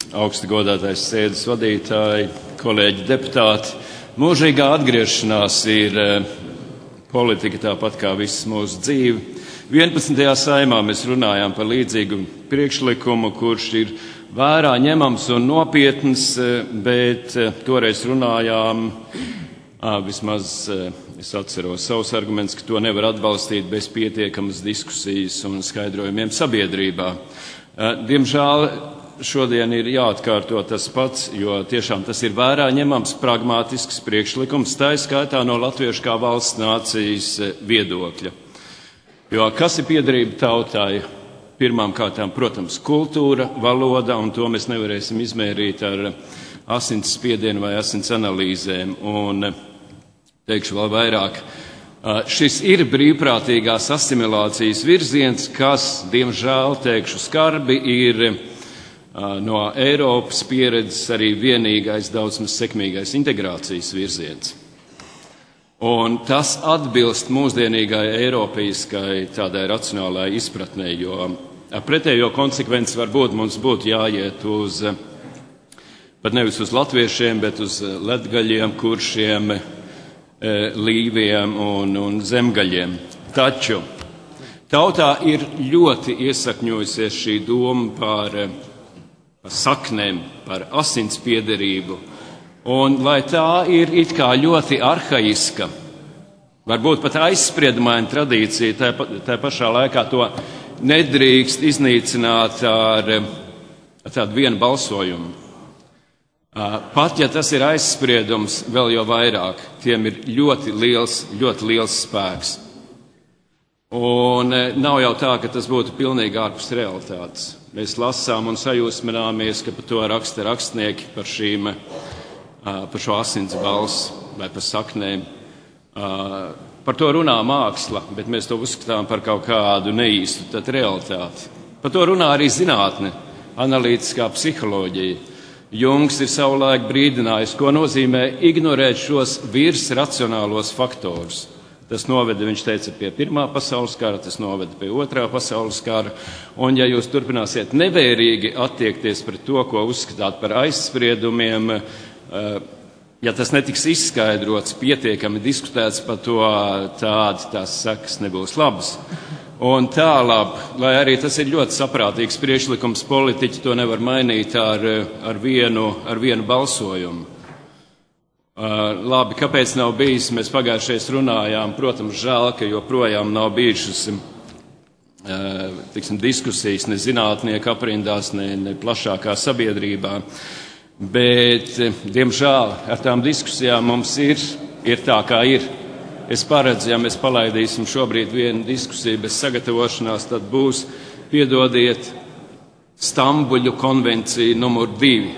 augsti godātais sēdes vadītāji, kolēģi deputāti. Mūžīgā atgriešanās ir politika tāpat kā viss mūsu dzīve. vienpadsmitajā saimā mēs runājām par līdzīgu priekšlikumu, kurš ir vērā ņemams un nopietns, bet toreiz runājām, vismaz es atceros savus argumentus, ka to nevar atbalstīt bez pietiekamas diskusijas un skaidrojumiem sabiedrībā. Diemžēl šodien ir jāatkārto tas pats, jo tiešām tas ir vērā ņemams pragmātisks priekšlikums, tā skaitā no latviešu kā valsts nācijas viedokļa. Jo kas ir piederība tautai? Pirmām kārtām, protams, kultūra, valoda, un to mēs nevarēsim izmērīt ar asins spiedienu vai asins analīzēm. Un teikšu vēl vairāk, šis ir brīvprātīgās asimilācijas virziens, kas, diemžēl, teikšu skarbi, ir no Eiropas pieredzes arī vienīgais daudz maz sekmīgais integrācijas virziens. Un tas atbilst mūsdienīgai eiropeiskai tādai racionālai izpratnē, jo ar pretējo konsekvenci varbūt mums būtu jāiet uz, pat nevis uz latviešiem, bet uz latgaļiem, kuršiem, līviem un, un zemgaļiem. Taču tautā ir ļoti iesakņojusies šī doma par, par saknēm, par asins piederību. Un lai tā ir it kā ļoti arhaiska, varbūt pat aizspriedumaina tradīcija, tā, tā pašā laikā to nedrīkst iznīcināt ar, ar tādu vienu balsojumu. Pat ja tas ir aizspriedums, vēl jau vairāk, tiem ir ļoti liels, ļoti liels spēks. Un nav jau tā, ka tas būtu pilnīgi ārpus realitātes. Mēs lasām un sajūsmināmies, ka par to raksta rakstnieki par šīm par šo asins balsu vai par saknēm. Par to runā māksla, bet mēs to uzskatām par kaut kādu neīstu tad realitāti. Par to runā arī zinātne, analītiskā psiholoģija. Jungs ir savulaik brīdinājis, ko nozīmē ignorēt šos virsracionālos faktorus. Tas noveda, viņš teica, pie Pirmā pasaules kara, tas noveda pie Otrā pasaules kara. Un ja jūs turpināsiet nevērīgi attiekties pret to, ko uzskatāt par aizspriedumiem, ja tas netiks izskaidrots, pietiekami diskutēts par to, tādi tās sekas nebūs labas. Un tālāk, lai arī tas ir ļoti saprātīgs priekšlikums, politiķi to nevar mainīt ar, ar, vienu, ar vienu balsojumu. Uh, labi, kāpēc nav bijis? Mēs pagājušais runājām, protams, žēl, ka joprojām nav bijušas uh, tiksim, diskusijas ne zinātnieku aprindās, ne, ne plašākā sabiedrībā. Bet, diemžēl, ar tām diskusijām mums ir, ir tā, kā ir. Es paredzu, ja mēs palaidīsim šobrīd vienu diskusiju bez sagatavošanās, tad būs, piedodiet, Stambuļu konvencija numur divi,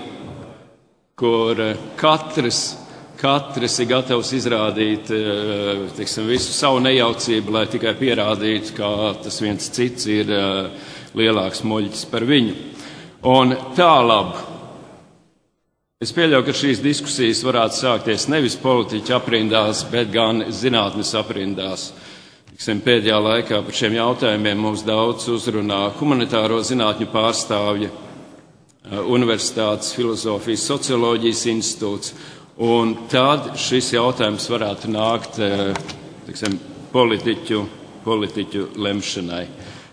kur katrs, katrs ir gatavs izrādīt tiksim, visu savu nejaucību, lai tikai pierādītu, ka tas viens cits ir lielāks muļķis par viņu. Un tālāk. Es pieļauju, ka šīs diskusijas varētu sākties nevis politiķu aprindās, bet gan zinātnes aprindās. Tiksim, pēdējā laikā par šiem jautājumiem mums daudz uzrunā humanitāro zinātņu pārstāvji, Universitātes filozofijas socioloģijas institūts, un tad šis jautājums varētu nākt tiksim, politiķu, politiķu lemšanai.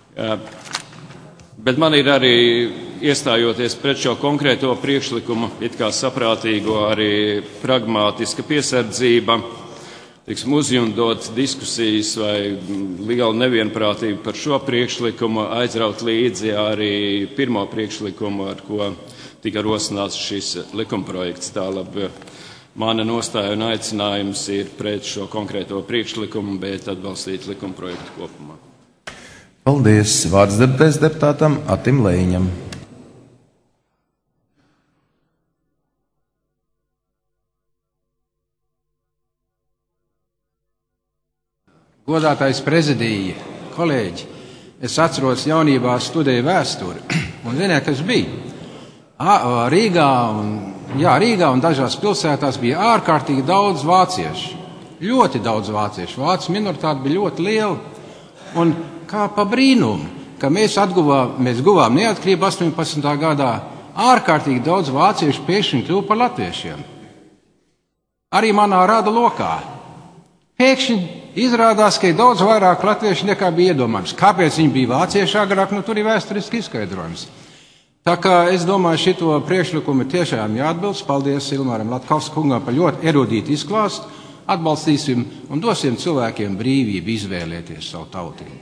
Bet man ir arī, iestājoties pret šo konkrēto priekšlikumu, it kā saprātīgo arī pragmātiska piesardzība, tiksim, uzjundot diskusijas vai lielu nevienprātību par šo priekšlikumu, aizraut līdzi arī pirmo priekšlikumu, ar ko tika rosināts šis likumprojekts. Tālāk mana nostāja un aicinājums ir pret šo konkrēto priekšlikumu, bet atbalstīt likumprojektu kopumā. Paldies. Vārds deputēs deputātam Atim Lejiņam. Godātais prezidija, kolēģi, es atceros jaunībā studēju vēsturi, un ziniet, kas bija? Rīgā un, jā, Rīgā un dažās pilsētās bija ārkārtīgi daudz vāciešu, ļoti daudz vāciešu, vācu minoritāte bija ļoti liela, un kā pa brīnumu, ka mēs atguvām, mēs guvām neatkarību astoņpadsmitā gadā, ārkārtīgi daudz vāciešu pēkšņi kļuva par latviešiem. Arī manā rada lokā. Pēkšņi izrādās, ka ir daudz vairāk latviešu nekā bija iedomājams. Kāpēc viņi bija vācieši agrāk, nu tur ir vēsturiski izskaidrojums. Tā kā es domāju, šito priekšlikumu tiešām jāatbilst. Paldies Ilmāram Latkovskungam par ļoti erudītu izklāstu. Atbalstīsim un dosim cilvēkiem brīvību izvēlēties savu tautību.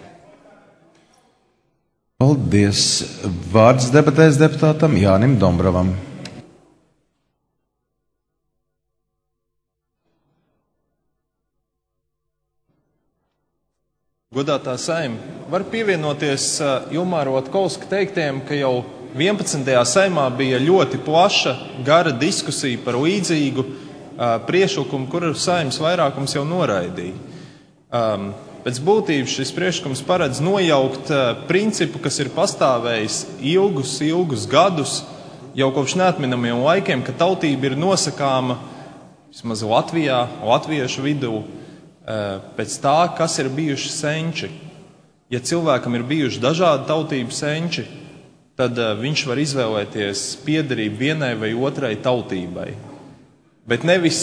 Paldies. Vārds debatēs deputātam Jānim Dombrovam. Godātā Saeima, var pievienoties Ilmāra Latkovska teiktiem, ka jau vienpadsmitajā Saeimā bija ļoti plaša, gara diskusija par līdzīgu uh, priekšlikumu, kuru Saeimas vairākums jau noraidīja. Um, pēc būtības šis priekšlikums paredz nojaukt uh, principu, kas ir pastāvējis ilgus, ilgus gadus, jau kopš neatminamiem laikiem, ka tautība ir nosakāma vismaz Latvijā, latviešu vidū, pēc tā, kas ir bijuši senči. Ja cilvēkam ir bijuši dažādi tautību senči, tad viņš var izvēlēties piederību vienai vai otrai tautībai. Bet nevis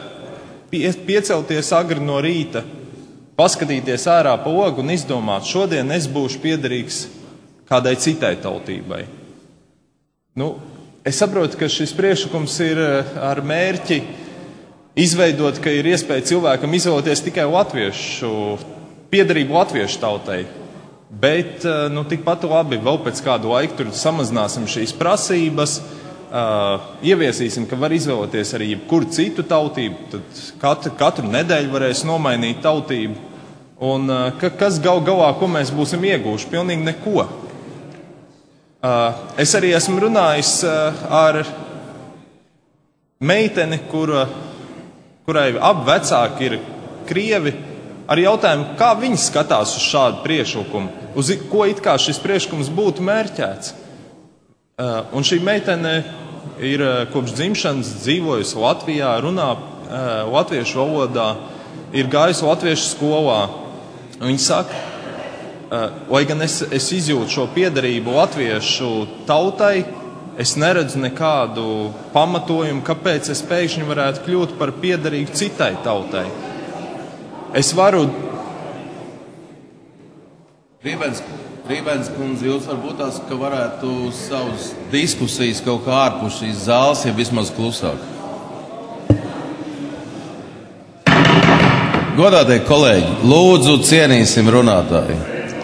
piecelties agri no rīta, paskatīties ārā pa logu un izdomāt, šodien es būšu piederīgs kādai citai tautībai. Nu, es saprotu, ka šis priekšlikums ir ar mērķi izveidot, ka ir iespēja cilvēkam izvēlēties tikai latviešu, piederību latviešu tautai. Bet, nu, tikpat labi, vēl pēc kādu laiku tur samazināsim šīs prasības, uh, ieviesīsim, ka var izvēlēties arī jebkuru citu tautību, tad katru, katru nedēļu varēs nomainīt tautību. Un uh, ka, kas gal galā, ko mēs būsim ieguvuši? Pilnīgi neko. Uh, es arī esmu runājis uh, ar meiteni, kura kurai abi vecāki ir krievi, ar jautājumu, kā viņi skatās uz šādu priekšlikumu, uz ko it kā šis priekšlikums būtu mērķēts. Un šī meitene ir kopš dzimšanas dzīvojusi Latvijā, runā latviešu valodā, ir gājusi latviešu skolā. Viņa saka, lai gan es, es izjūtu šo piederību latviešu tautai, es neredzu nekādu pamatojumu, kāpēc es pēkšņi varētu kļūt par piederīgu citai tautai. Es varu... Rībens, Rībens kundze, jūs varbūt tās, ka varētu savus diskusijas kaut kā ārpus šīs zāles, ja vismaz klusāk. Godātie kolēģi, lūdzu cienīsim runātāju.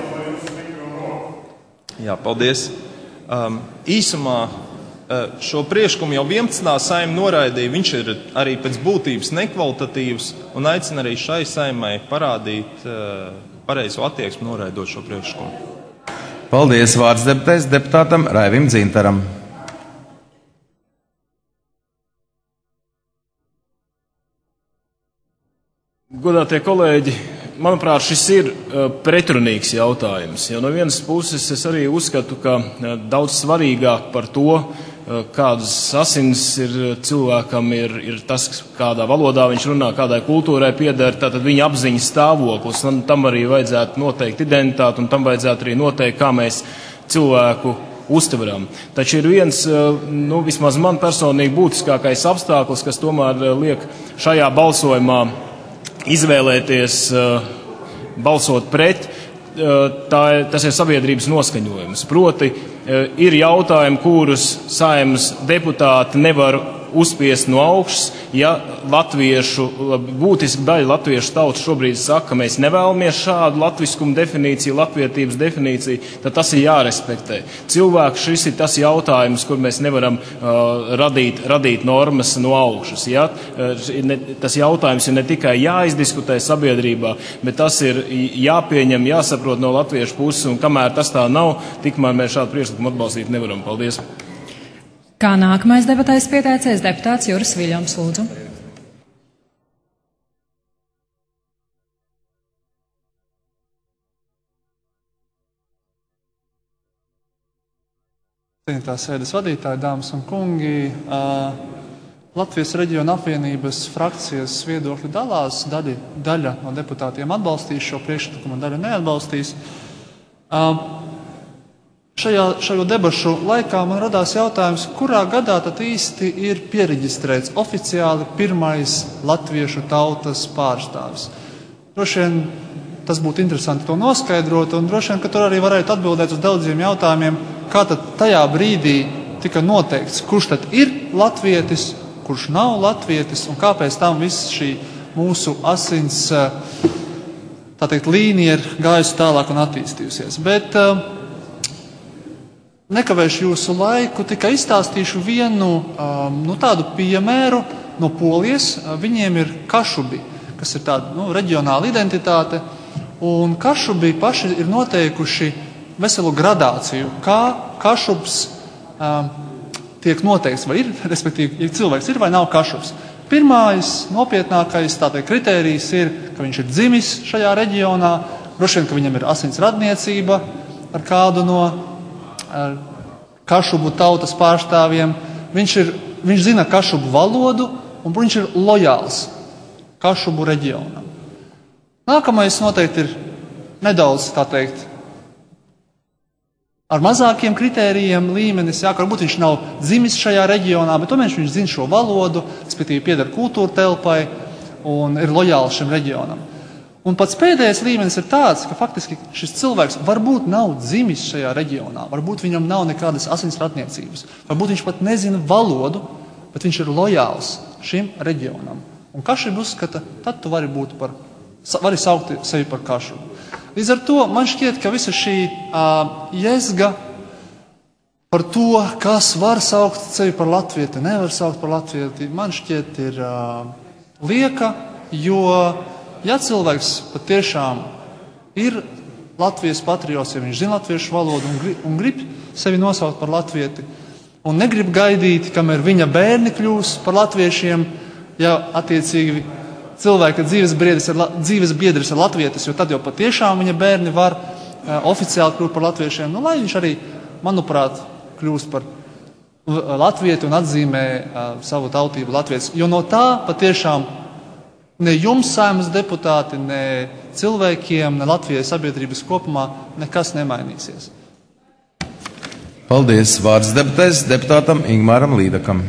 Jā, paldies. Um, īsumā šo priekšlikumu jau vienpadsmitā Saeima noraidīja, viņš ir arī pēc būtības nekvalitatīvs un aicina arī šai Saeimai parādīt uh, pareizo attieksmi noraidot šo priekšlikumu. Paldies, vārds debatēs deputātam Raivim Dzintaram. Godātie kolēģi, manuprāt, šis ir pretrunīgs jautājums. Jo no vienas puses es arī uzskatu, ka daudz svarīgāk par to, kādas asins ir cilvēkam, ir, ir tas, kādā valodā viņš runā, kādai kultūrai pieder, tātad viņa apziņas stāvoklis, un tam arī vajadzētu noteikt identitāti, un tam vajadzētu arī noteikt, kā mēs cilvēku uztveram. Taču ir viens, nu, vismaz man personīgi būtiskākais apstākļus, kas tomēr liek šajā balsojumā izvēlēties balsot pret, tā, tas ir sabiedrības noskaņojums. Proti, ir jautājumi, kurus Saeimas deputāti nevar uzspiest no augšas, ja latviešu, būtiski daļa latviešu tautas šobrīd saka, ka mēs nevēlamies šādu latviskumu definīciju, latvietības definīciju, tad tas ir jārespektē. Cilvēku šis ir tas jautājums, kur mēs nevaram uh, radīt, radīt normas no augšas. Ja? Tas jautājums ir ne tikai jāizdiskutē sabiedrībā, bet tas ir jāpieņem, jāsaprot no latviešu puses, un kamēr tas tā nav, tikmēr mēs šādu priekšlikumu atbalstīt nevaram. Paldies! Kā nākamais debatēs pieteicies deputāts Juris Viļoms, lūdzu. Cienītās sēdes vadītāji, dāmas un kungi, Latvijas reģiona apvienības frakcijas viedokļi dalās. Daļa, daļa no deputātiem atbalstīs šo priekšlikumu, daļa neatbalstīs. šajā, šajā debašu laikā man radās jautājums, kurā gadā tad īsti ir piereģistrēts oficiāli pirmais latviešu tautas pārstāvis. Droši vien tas būtu interesanti to noskaidrot, un droši vien, ka tur arī varētu atbildēt uz daudziem jautājumiem, kā tad tajā brīdī tika noteikts, kurš tad ir latvietis, kurš nav latvietis, un kāpēc tam viss šī mūsu asins, tā teikt, līnija ir gājusi tālāk un attīstījusies. Bet nekavēšu jūsu laiku, tikai izstāstīšu vienu nu, tādu piemēru no Polijas. Viņiem ir kašubi, kas ir tāda nu, reģionāla identitāte, un kašubi paši ir noteikuši veselu gradāciju, kā kašubs um, tiek noteikts, vai ir, respektīvi, ja cilvēks ir vai nav kašubs. Pirmais, nopietnākais tātad kritērijs ir, ka viņš ir dzimis šajā reģionā, droši vien, ka viņam ir asins radniecība ar kādu no ar kašubu tautas pārstāvjiem. Viņš, ir, viņš zina kašubu valodu un viņš ir lojāls kašubu reģionam. Nākamais noteikti ir nedaudz, tā teikt, ar mazākiem kritērijiem līmenis, jā, ka varbūt viņš nav dzimis šajā reģionā, bet tomēr viņš zina šo valodu, respektīvi pieder kultūra telpai un ir lojāls šim reģionam. Un pats pēdējais līmenis ir tāds, ka faktiski šis cilvēks varbūt nav dzimis šajā reģionā, varbūt viņam nav nekādas asins ratniecības, varbūt viņš pat nezina valodu, bet viņš ir lojāls šim reģionam. Un kašubi uzskata, tad tu vari būt par, vari saukt sevi par kašubu. Līdz ar to man šķiet, ka visa šī uh, jezga par to, kas var saukt sevi par latvieti, nevar saukt par latvieti, man šķiet ir uh, lieka, jo ja cilvēks patiešām ir Latvijas patriots, ja viņš zina latviešu valodu un grib, un grib sevi nosaukt par latvieti, un negrib gaidīt, kamēr viņa bērni kļūs par latviešiem, ja attiecīgi cilvēka dzīves biedrs ir, dzīves biedrs ir latvietis, jo tad jau patiešām viņa bērni var uh, oficiāli kļūt par latviešiem. Nu, lai viņš arī, manuprāt, kļūst par latvieti un atzīmē uh, savu tautību latvietis. Jo no tā patiešām ne jums, Saeimas deputāti, ne cilvēkiem, ne Latvijas sabiedrības kopumā nekas nemainīsies. Paldies. Vārds debatēs deputātam Ingmāram Līdakam.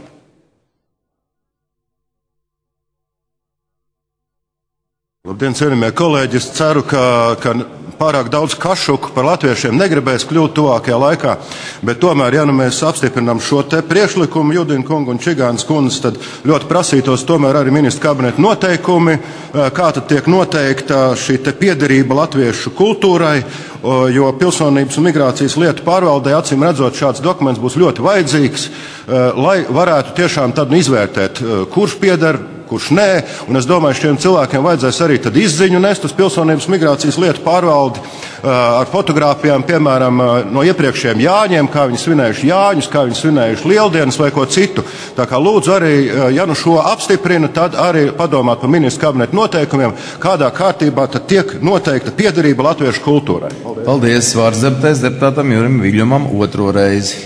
Labdien, cienījamie kolēģi! Es ceru, ka, ka pārāk daudz kašuku par latviešiem negribēs kļūt tuvākajā laikā, bet tomēr, ja nu mēs apstiprinām šo te priekšlikumu Judina kungu un Čigānas kundzes, tad ļoti prasītos tomēr arī ministra kabineta noteikumi, kā tad tiek noteikta šī te piederība latviešu kultūrai, jo pilsonības un migrācijas lietu pārvaldē, acīm redzot, šāds dokuments būs ļoti vajadzīgs, lai varētu tiešām tad izvērtēt, kurš pieder, kurš nē, un es domāju, šiem cilvēkiem vajadzēs arī tad izziņu nest uz pilsonības migrācijas lietu pārvaldi ar fotogrāfijām, piemēram, no iepriekšējiem Jāņiem, kā viņi svinējuši Jāņus, kā viņi svinējuši Lieldienas vai ko citu. Tā kā lūdzu arī, ja nu šo apstiprina, tad arī padomāt par ministra kabineta noteikumiem, kādā kārtībā tad tiek noteikta piederība latviešu kultūrai. Paldies. Paldies. Vārds deputēs deputātam Jurim Viļņumam otro reizi.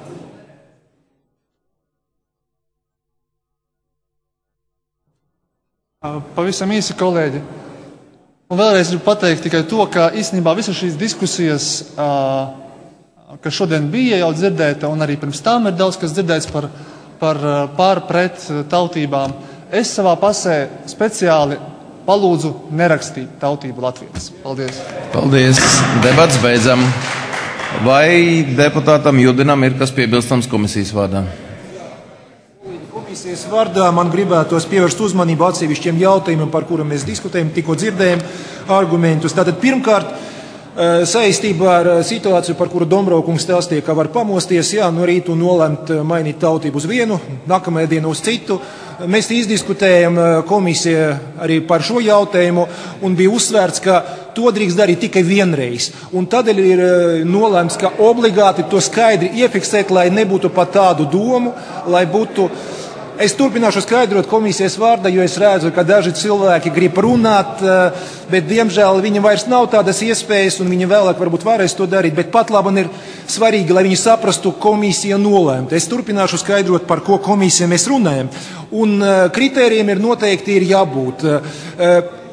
Pavisam īsi, kolēģi. Un vēlreiz gribu pateikt tikai to, ka īstenībā visas šīs diskusijas, kas šodien bija jau dzirdēta, un arī pirms tam ir daudz kas dzirdēts par, par pār pret tautībām, es savā pasē speciāli palūdzu nerakstīt tautību latvietis. Paldies. Paldies. Debats beidzam. Vai deputātam Judinam ir kas piebilstams komisijas vārdā? Komisijas vārdā man gribētos pievērst uzmanību atsevišķiem jautājumiem, par kuriem mēs diskutējam, tikko dzirdējam argumentus. Tātad pirmkārt, saistībā ar situāciju, par kuru Dombrovkungs stāstīja, ka var pamosties, jā, no rīta un nolemt mainīt tautību uz vienu, nākamajā dienā uz citu. Mēs izdiskutējam komisija arī par šo jautājumu un bija uzsvērts, ka to drīkst darīt tikai vienreiz. Un tādēļ ir nolēmts, ka obligāti to skaidri iefiksēt, lai nebūtu pat tādu domu, lai būtu. Es turpināšu skaidrot komisijas vārdā, jo es redzu, ka daži cilvēki grib runāt, bet, diemžēl, viņiem vairs nav tādas iespējas, un viņi vēlāk varbūt varēs to darīt, bet pat labi ir svarīgi, lai viņi saprastu komisija nolēmt. Es turpināšu skaidrot, par ko komisija mēs runājam. Un kritērijiem ir noteikti ir jābūt.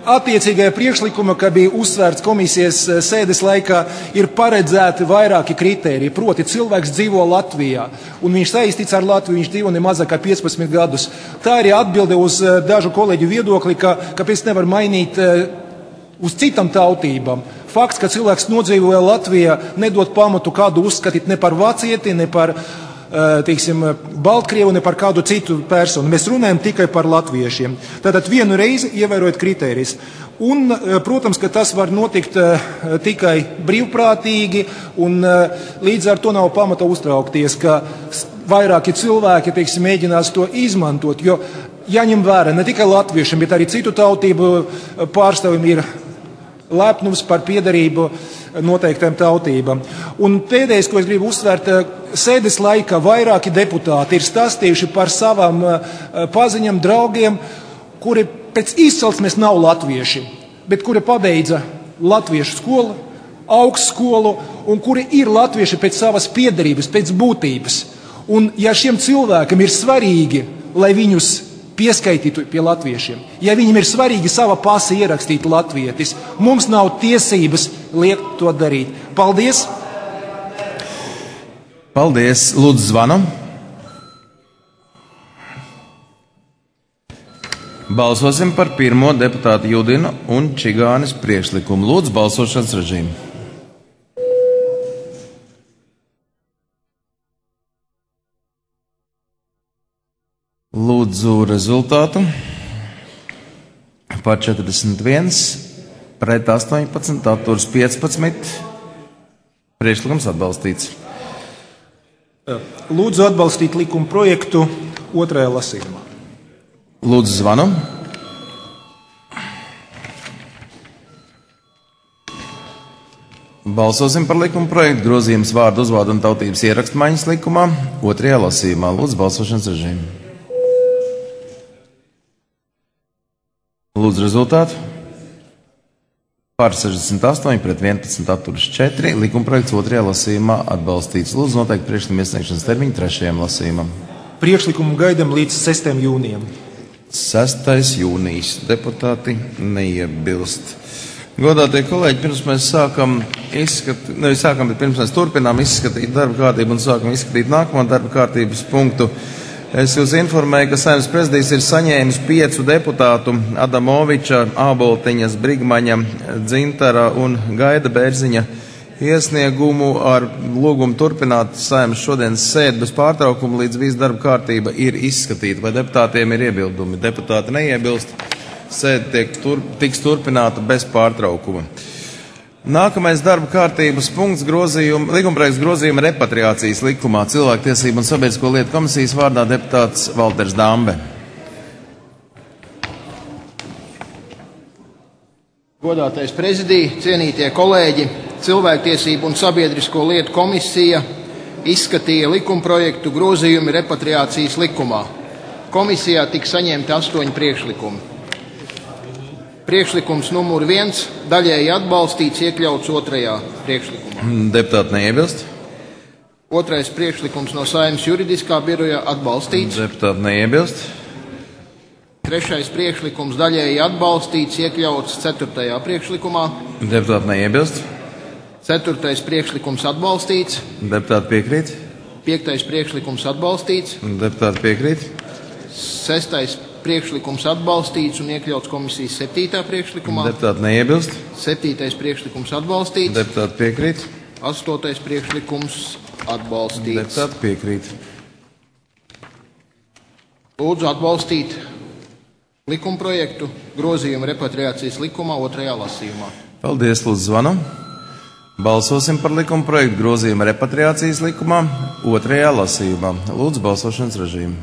attiecīgajā priekšlikumā, ka bija uzsvērts komisijas sēdes laikā, ir paredzēti vairāki kritēriji. Proti, cilvēks dzīvo Latvijā, un viņš saistīts ar Latviju, viņš dzīvo ne mazāk kā piecpadsmit gadus. Tā arī atbilde uz dažu kolēģu viedokli, ka, kāpēc nevar mainīt uz citām tautībām. Fakts, ka cilvēks nodzīvoja Latvijā, nedod pamatu kādu uzskatīt ne par vācieti, ne par teiksim, Baltkrievu, ne par kādu citu personu. Mēs runājam tikai par latviešiem. Tātad vienu reizi ievērojot kritērijas. Un, protams, ka tas var notikt tikai brīvprātīgi, un līdz ar to nav pamata uztraukties, ka vairāki cilvēki, teiksim, mēģinās to izmantot, jo jāņem vērā ne tikai latviešiem, bet arī citu tautību pārstāvjiem ir lepnums par piederību noteiktām tautībām. Un pēdējais, ko es gribu uzsvērt, sēdes laikā vairāki deputāti ir stāstījuši par savām paziņām, draugiem, kuri pēc izcelsmes nav latvieši, bet kuri pabeidza latviešu skolu, augstskolu, un kuri ir latvieši pēc savas piederības, pēc būtības. Un ja šiem cilvēkiem ir svarīgi, lai viņus pieskaitītu pie latviešiem, ja viņiem ir svarīgi sava pasa ierakstīt latvietis, mums nav tiesības liekt to darīt. Paldies! Paldies! Lūdzu, zvanu! Balsosim par pirmo deputātu Judina un Čigānis priekšlikumu. Lūdzu, balsošanas režīmu. Lūdzu rezultātu. Par četrdesmit viens, pret astoņpadsmit, atturas piecpadsmit. Priekšlikums atbalstīts. Lūdzu atbalstīt likuma projektu otrajā lasījumā. Lūdzu zvanu. Balsosim par likuma projektu grozījums vārdu uzvārdu un tautības ierakstmaiņas likumā otrajā lasījumā. Lūdzu balsošanas režīmu. Lūdzu rezultātu. Par sešdesmit astoņi, pret vienpadsmit, atturas četri. Likumprojekts otrajā lasījumā atbalstīts. Lūdzu noteikti priekšlikuma iesniegšanas termiņu trešajam lasījumam. Priekšlikumu gaidam līdz sestajam jūnijam. sestais jūnijas. Deputāti neiebilst. Godātie kolēģi, pirms mēs sākam izskatīt, nevis sākam, bet pirms mēs turpinām izskatīt darba kārtību un sākam izskatīt nākamo darba kārtības punktu, es jūs informēju, ka Saeimas prezidijs ir saņēmis piecu deputātu Adamoviča, Āboltiņas, Brigmaņa, Dzintara un Gaida Bērziņa iesniegumu ar lūgumu turpināt Saeimas šodienas sēdi bez pārtraukuma, līdz visa darba kārtība ir izskatīta. Vai deputātiem ir iebildumi? Deputāti neiebilst. Sēde tiek tur, tiks turpināta bez pārtraukuma. Nākamais darba kārtības punkts grozījuma, likumprojekts grozījuma repatriācijas likumā Cilvēktiesību un sabiedrisko lietu komisijas vārdā deputāts Valters Dambe. Godātais prezidij, cienītie kolēģi, Cilvēktiesību un sabiedrisko lietu komisija izskatīja likumprojektu grozījumi repatriācijas likumā. Komisijā tika saņemti astoņi priekšlikumi. Priekšlikums numur viens daļēji atbalstīts, iekļauts otrajā priekšlikumā. Deputāti neiebilst. Otrais priekšlikums no Saeimas juridiskā biroja atbalstīts. Deputāti neiebilst. Trešais priekšlikums daļēji atbalstīts, iekļauts ceturtajā priekšlikumā. Deputāti neiebilst. Ceturtais priekšlikums atbalstīts. Deputāti piekrīt. Piektais priekšlikums atbalstīts. Deputāti piekrīt. Sestais priekšlikums atbalstīts un iekļauts komisijas septītā priekšlikumā. Deputāti neiebilst. Septītais priekšlikums atbalstīts. Deputāti piekrīt. Astotais priekšlikums atbalstīts. Deputāti piekrīt. Lūdzu atbalstīt likumprojektu grozījumu repatriācijas likumā otrajā lasījumā. Paldies, lūdzu zvanu. Balsosim par likumprojektu grozījumu repatriācijas likumā otrajā lasījumā. Lūdzu balsošanas režīmu.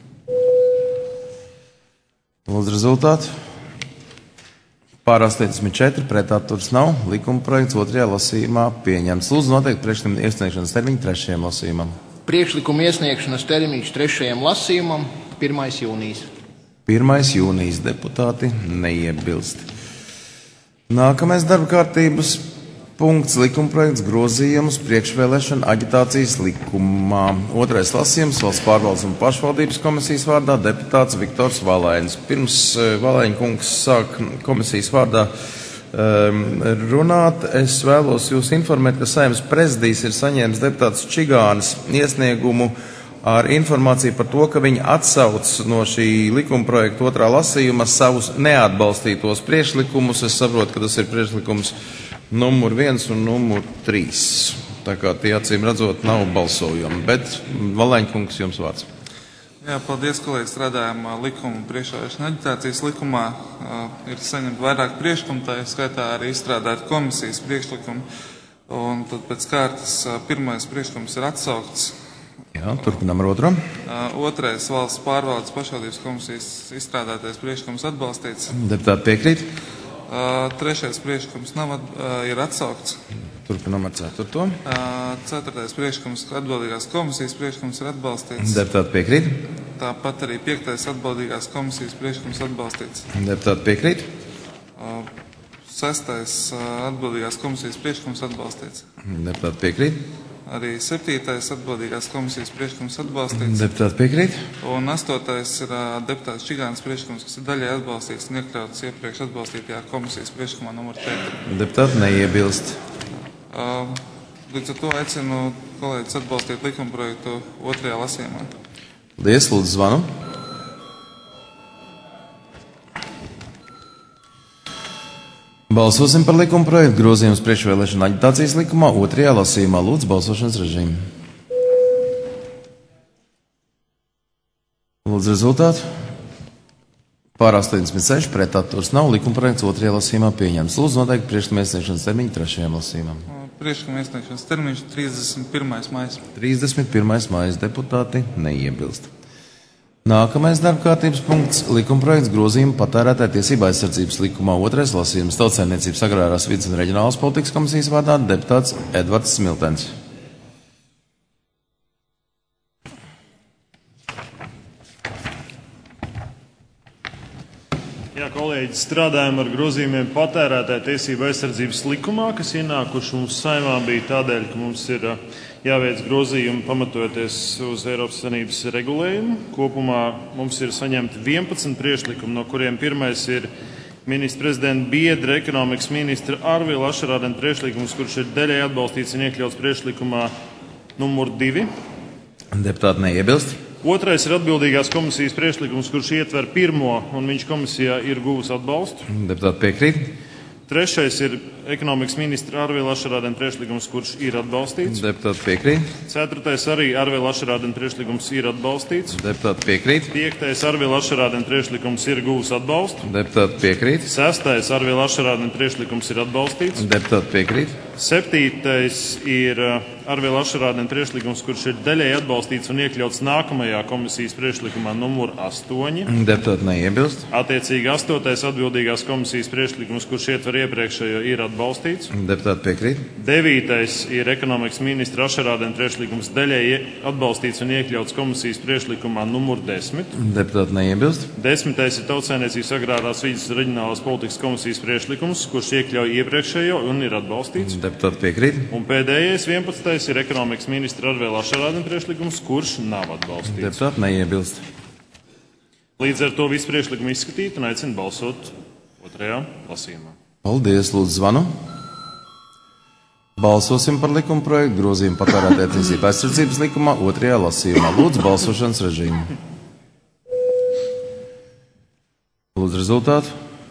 Lūdzu rezultātu. Pār astoņdesmit četri, pret atturas nav. Likuma projekts otrajā lasījumā pieņemts. Lūdzu noteikti priekšlikuma iesniegšanas termiņu trešajam lasījumam. Priekšlikuma iesniegšanas termiņš trešajam lasījumam pirmais jūnijas. pirmais jūnijas. Deputāti neiebilst. Nākamais darba kārtības punkts likumprojekts grozījums priekšvēlēšana aģitācijas likumā. Otrais lasījums valsts pārvaldes un pašvaldības komisijas vārdā deputāts Viktors Valainis. Pirms Valaiņa kungs sāk komisijas vārdā um, runāt, es vēlos jūs informēt, ka Saeimas prezidijs ir saņēmis deputāts Čigānas iesniegumu ar informāciju par to, ka viņi atsauc no šī likumprojekta otrā lasījuma savus neatbalstītos priekšlikumus. Es saprotu, ka tas ir priekšlikums numur viens un numur trīs. Tā kā tie acīm redzot nav balsojumi, bet Valaiņa kungs jums vārds. Jā, paldies, kolēģi, strādājam likumu priekšvēlēšana aģitācijas likumā. Ir saņemt vairāk priekšlikumu, tā skaitā arī izstrādāt komisijas priekšlikumu. Un tad pēc kārtas pirmais priekšlikums ir atsaukts. Jā, turpinām ar otro. Uh, otrais valsts pārvaldes pašvaldības komisijas izstrādātais priekšlikums atbalstīts. Deputāti piekrīt? Uh, trešais priekšlikums nav, uh, ir atsaukts. Turpinām ar ceturto. Uh, ceturtais priekšlikums atbildīgās komisijas priekšlikums ir atbalstīts. Deputāti piekrīt? Tāpat arī piektais atbildīgās komisijas priekšlikums atbalstīts. Deputāti piekrīt? Uh, sestais uh, atbildīgās komisijas priekšlikums atbalstīts. Deputāti piekrīt? Arī septītais atbildīgās komisijas priekšlikums atbalstīts. Deputāti piekrīt? Un astotais ir uh, deputāts Čigānas priekšlikums, kas ir daļai atbalstīts un iekļauts iepriekš atbalstītajā komisijas priekšlikumā numur četri. Deputāti neiebilst. Uh, līdz ar to aicinu kolēģis atbalstīt likumprojektu otrajā lasījumā. Paldies, lūdzu zvanu. Balsosim par likumprojektu grozījumus priekšvēlēšana aģitācijas likumā otrajā lasījumā. Lūdzu, balsošanas režīmu. Lūdzu, rezultātu. Pār astoņdesmit seši, pret atturs nav. Likumprojekts otrajā lasījumā pieņemts. Lūdzu, noteikti priekšlikuma iesniegšanas termiņu trešajam lasījumam. Priekšlikuma iesniegšanas termiņš trīsdesmit pirmais maijs. trīsdesmit pirmais maijs. Deputāti neiebilst. Nākamais darbkārtības punkts - likumprojekts grozījuma patērētāju tiesību aizsardzības likumā otrais lasījums. Tautsaimniecības agrārās vides un reģionālās politikas komisijas vārdā deputāts Edvards Smiltens. Jā, kolēģi, strādājam ar grozījumiem patērētāju tiesību aizsardzības likumā, kas ienākuši mums Saeimā bija tādēļ, ka mums ir jāveic grozījumi pamatojoties uz Eiropas Savienības regulējumu. Kopumā mums ir saņemti vienpadsmit priekšlikumi, no kuriem pirmais ir ministra prezidenta biedra ekonomikas ministra Arvila Ašarādena priekšlikums, kurš ir daļai atbalstīts un iekļauts priekšlikumā numur divi. Deputāti neiebilst. Otrais ir atbildīgās komisijas priekšlikums, kurš ietver pirmo, un viņš komisijā ir guvis atbalstu. Deputāti piekrīt. Trešais ir ekonomikas ministra Arvila Ašarādena priekšlikums, kurš ir atbalstīts. Deputāti piekrīt. Ceturtais arī Arvila Ašarādena priekšlikums ir atbalstīts. Deputāti piekrīt. Piektais Arvila Ašarādena priekšlikums ir guvis atbalstu. Deputāti piekrīt. Sestais Arvila Ašarādena priekšlikums ir atbalstīts. Deputāti piekrīt. Septītais ir Arvila Ašarādena priekšlikums, kurš ir daļai atbalstīts un iekļauts nākamajā komisijas priekšlikumā numur astoņi. Deputāti neiebilst. Attiecīgi astotais atbildīgās komisijas priekšlikums, kurš ietver iepriekšējo, ir atbalstīts. Deputāti piekrīt. Devītais ir ekonomikas ministra Ašarādena priekšlikums, daļai atbalstīts un iekļauts komisijas priekšlikumā numur desmit. Deputāti neiebilst. Desmitais ir Tautsaimniecības agrārās vides un reģionālās politikas komisijas priekšlikums, kurš iekļauj iepriekšējo un ir atbalstīts. Deputāti piekrīt. Un pēdējais vienpadsmitais ir ekonomikas ministra Arvila Ašarādena priekšlikums, kurš nav atbalstīts. Deputāti neiebilst. Līdz ar to visu priekšlikumu izskatīt un aicinu balsot otrajā lasījumā. Paldies, lūdzu zvanu. Balsosim par likuma projektu grozījumu patērētāju tiesību aizsardzības likumā otrajā lasījumā. Lūdzu balsošanas režīmu. Lūdzu rezultātu.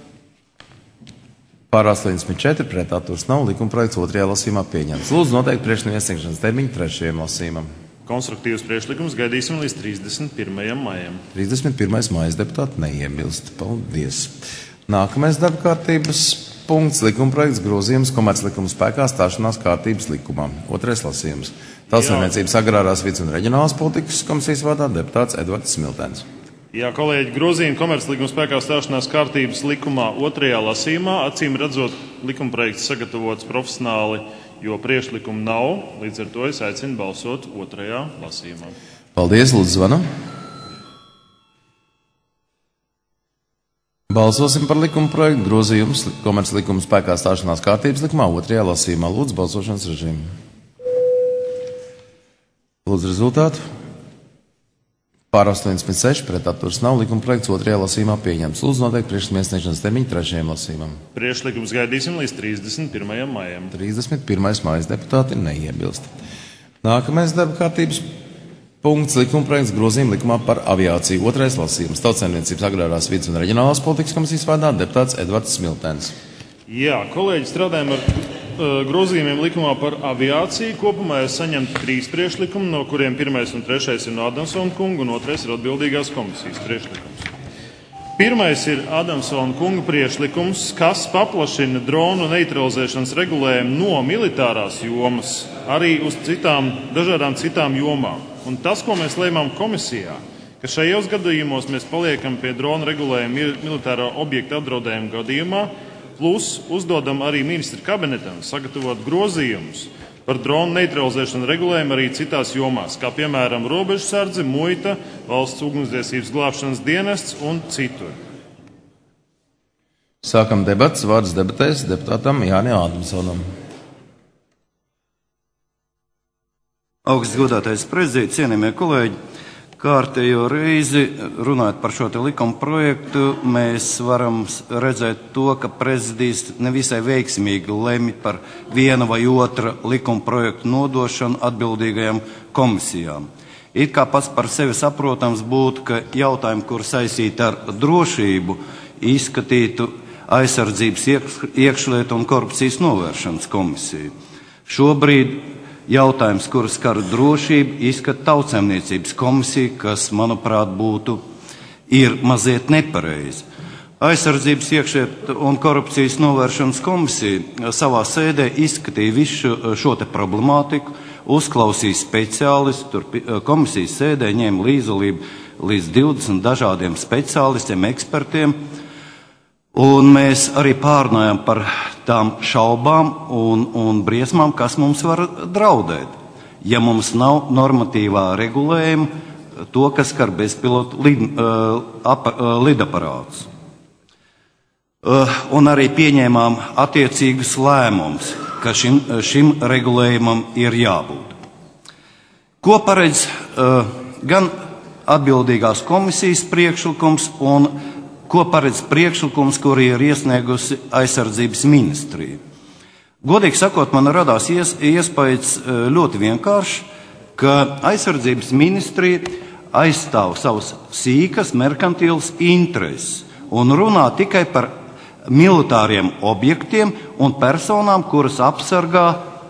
Pār astoņdesmit četri, pret atturs nav. Likuma projekts otrajā lasījumā pieņemts. Lūdzu noteikti priekšlikuma iesniegšanas termiņu trešajam lasījumam. Konstruktīvs priekšlikums gaidīsim līdz trīsdesmit pirmajam maijam. trīsdesmit pirmais maijs. Deputāti neiebilst. Paldies. Nākamais darba kārtības punkts - likumprojekts grozījums komerclikuma spēkā stāšanās kārtības likumā. Otrais lasījums. Tautsaimniecības agrārās vides un reģionālās politikas komisijas vārdā deputāts Edvards Smiltens. Jā, kolēģi, grozījumi komerclikuma spēkā stāšanās kārtības likumā otrajā lasījumā. Acīm redzot, likumprojekts sagatavots profesionāli, jo priekšlikumu nav. Līdz ar to es aicinu balsot otrajā lasījumā. Paldies, lūdzu zvanu. Balsosim par likuma projektu grozījumus komerces likuma spēkā stāšanās kārtības likumā otrajā lasījumā. Lūdzu, balsošanas režīmu. Lūdzu, rezultātu. Pār astoņdesmit seši pret atturas nav, likuma projekts otrajā lasījumā pieņemts. Lūdzu, noteikti priekšlikuma iesniegšanas termiņu trešajam lasījumam. Priekšlikums gaidīsim līdz trīsdesmit pirmajam maijam. trīsdesmit pirmais maijas deputāti neiebilst. Nākamais darba kārtības punkts likuma projekts grozījuma likumā par aviāciju. Otrais lasījums. Tautsaimniecības agrārās vides un reģionālās politikas komisijas vārdā deputāts Edvards Smiltēns. Jā, kolēģi, strādājam ar uh, grozījumiem likumā par aviāciju. Kopumā ir saņemti trīs priekšlikumi, no kuriem pirmais un trešais ir no Adamsona kunga un otrais ir atbildīgās komisijas priekšlikums. Pirmais ir Adamsona kunga priekšlikums, kas paplašina dronu neutralizēšanas regulējumu no militārās jomas arī uz citām, dažādām citām jomām. Un tas, ko mēs lēmām komisijā, ka šajos gadījumos mēs paliekam pie drona regulējuma militārā objekta apdraudējuma gadījumā, plus uzdodam arī ministra kabinetam sagatavot grozījumus par dronu neutralizēšanu regulējumu arī citās jomās, kā piemēram robežsardze, muita, valsts ugunsdzēsības glābšanas dienests un citur. Sākam debats, vārds debatēs deputātam Jānim Ādamsonam. Augsts godātais prezidents, cienījamie kolēģi, kārtējo reizi runājot par šo te likuma projektu, mēs varam redzēt to, ka prezidijs nevisai veiksmīgi lemj par viena vai otra likuma projektu nodošanu atbildīgajām komisijām. It kā pats par sevi saprotams būtu, ka jautājumi, kur saistīti ar drošību, izskatītu aizsardzības iekšlietu un korupcijas novēršanas komisiju. Šobrīd jautājums, kuras skar drošību, izskata Tautsaimniecības komisija, kas, manuprāt, būtu ir mazliet nepareizi. Aizsardzības iekšlietu un korupcijas novēršanas komisija savā sēdē izskatīja visu šo te problemātiku, uzklausīja speciālistu, tur komisijas sēdē ņēma līdzdalību līdz divdesmit dažādiem speciālistiem, ekspertiem, un mēs arī pārnājām par tām šaubām un, un briesmām, kas mums var draudēt, ja mums nav normatīvā regulējuma to, kas skar bezpilotu lid, uh, ap, uh, lidaparātus. Uh, un arī pieņēmām attiecīgus lēmumus, ka šim, šim regulējumam ir jābūt. Ko paredz uh, gan atbildīgās komisijas priekšlikums un ko paredz priekšlikums, kuri ir iesniegusi aizsardzības ministrija. Godīgi sakot, man radās ies, iespējas ļoti vienkārši, ka aizsardzības ministrija aizstāv savus sīkas merkantīlas intereses un runā tikai par militāriem objektiem un personām, kuras apsargā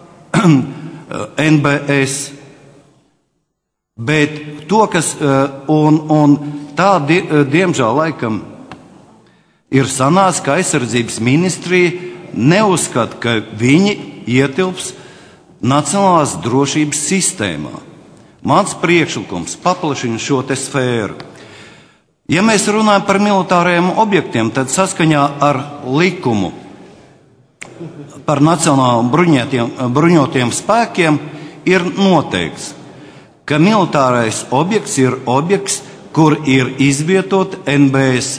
N B S. Bet to, kas un, un tā, diemžēl, laikam, ir sanācis, ka aizsardzības ministrija neuzskata, ka viņi ietilps nacionālās drošības sistēmā. Mans priekšlikums paplašina šo te sfēru. Ja mēs runājam par militārajiem objektiem, tad saskaņā ar likumu par nacionālajiem bruņotiem, bruņotiem spēkiem ir noteikts, ka militārais objekts ir objekts, kur ir izvietot N B S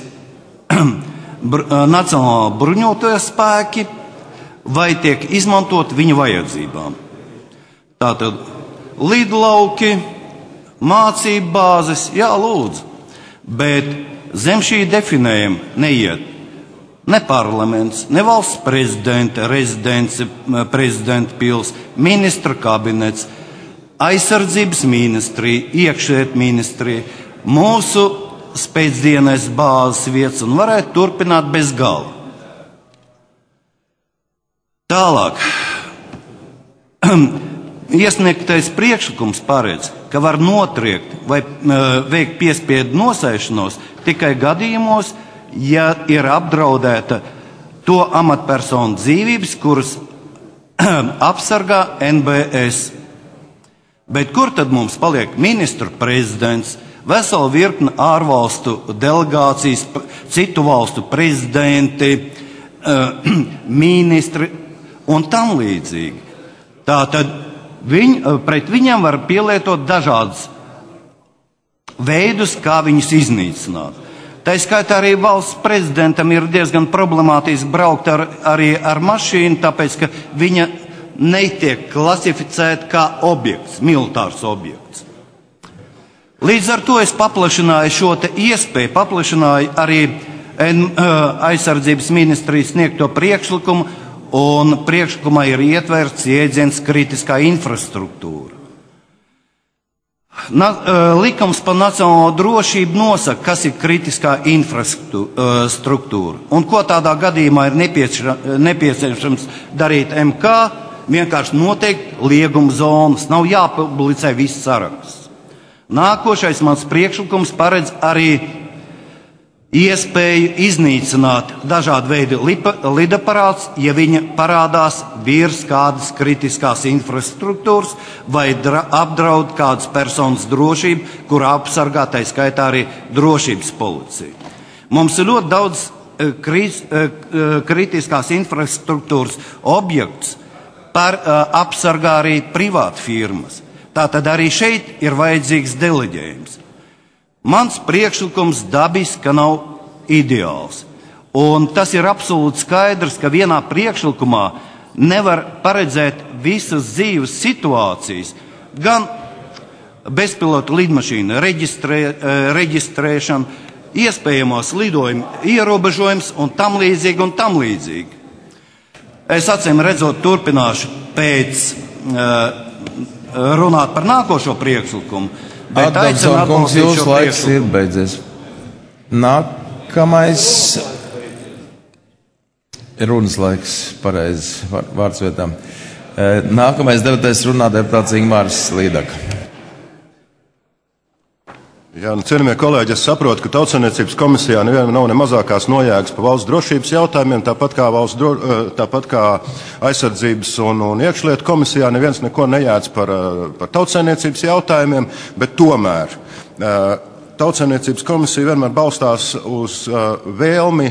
Nacionālā bruņotie spēki vai tiek izmantot viņu vajadzībām. Tātad lidlauki, mācību bāzes, jā, lūdzu, bet zem šī definējuma neiet ne parlaments, ne valsts prezidenta rezidence, prezidenta pils, ministra kabinets, aizsardzības ministrija, iekšliet ministrija, mūsu spēcdienas bāzes vietas un varētu turpināt bez gala. Tālāk. Iesniegtais priekšlikums paredz, ka var notriekt vai veikt piespiedu nosēšanos tikai gadījumos, ja ir apdraudēta to amatpersonu dzīvības, kuras apsargā N B S. Bet kur tad mums paliek ministru prezidents, vesela virkne ārvalstu delegācijas, citu valstu prezidenti, ministri un tam līdzīgi. Tātad viņ, pret viņiem var pielietot dažādas veidus, kā viņus iznīcināt. Tā skaitā arī valsts prezidentam ir diezgan problemātiski braukt ar, arī ar mašīnu, tāpēc, ka viņa netiek klasificēta kā objekts, militārs objekts. Līdz ar to es paplašināju šo te iespēju, paplašināju arī aizsardzības ministrijas sniegto priekšlikumu, un priekšlikumā ir ietverts jēdziens kritiskā infrastruktūra. Na, likums par nacionālo drošību nosaka, kas ir kritiskā infrastruktūra un ko tādā gadījumā ir nepieciešams darīt M K, vienkārši noteikt lieguma zonas, nav jāpublicē viss saraksts. Nākošais mans priekšlikums paredz arī iespēju iznīcināt dažādu veidu lidaparāts, ja viņa parādās virs kādas kritiskās infrastruktūras vai apdraud kādas personas drošību, kur apsargā tā skaitā arī drošības policija. Mums ir ļoti daudz kritiskās infrastruktūras objekts, par apsargā arī privātu firmas. Tātad arī šeit ir vajadzīgs deleģējums. Mans priekšlikums dabiski nav ideāls. Un tas ir absolūti skaidrs, ka vienā priekšlikumā nevar paredzēt visas dzīves situācijas, gan bezpilotu lidmašīnu reģistrē, reģistrēšanu, iespējamos lidojumu ierobežojums un tam līdzīgi un tam līdzīgi. Es acīm redzot turpināšu pēc uh, runāt par nākošo priekšlikumu. Adamson kungs, jūsu laiks ir beidzies. Nākamais ir runas laiks, pareizi vārds vietā. Nākamais debatēs runā deputāts Ingmārs Līdaka. Jā, nu, cienījamie kolēģi, es saprotu, ka Tautsaimniecības komisijā nevienam nav ne mazākās nojēgas par valsts drošības jautājumiem, tāpat kā, valsts dro, tāpat kā aizsardzības un, un iekšlietu komisijā neviens neko nejēdz par, par Tautsaimniecības jautājumiem, bet tomēr Tautsaimniecības komisija vienmēr balstās uz vēlmi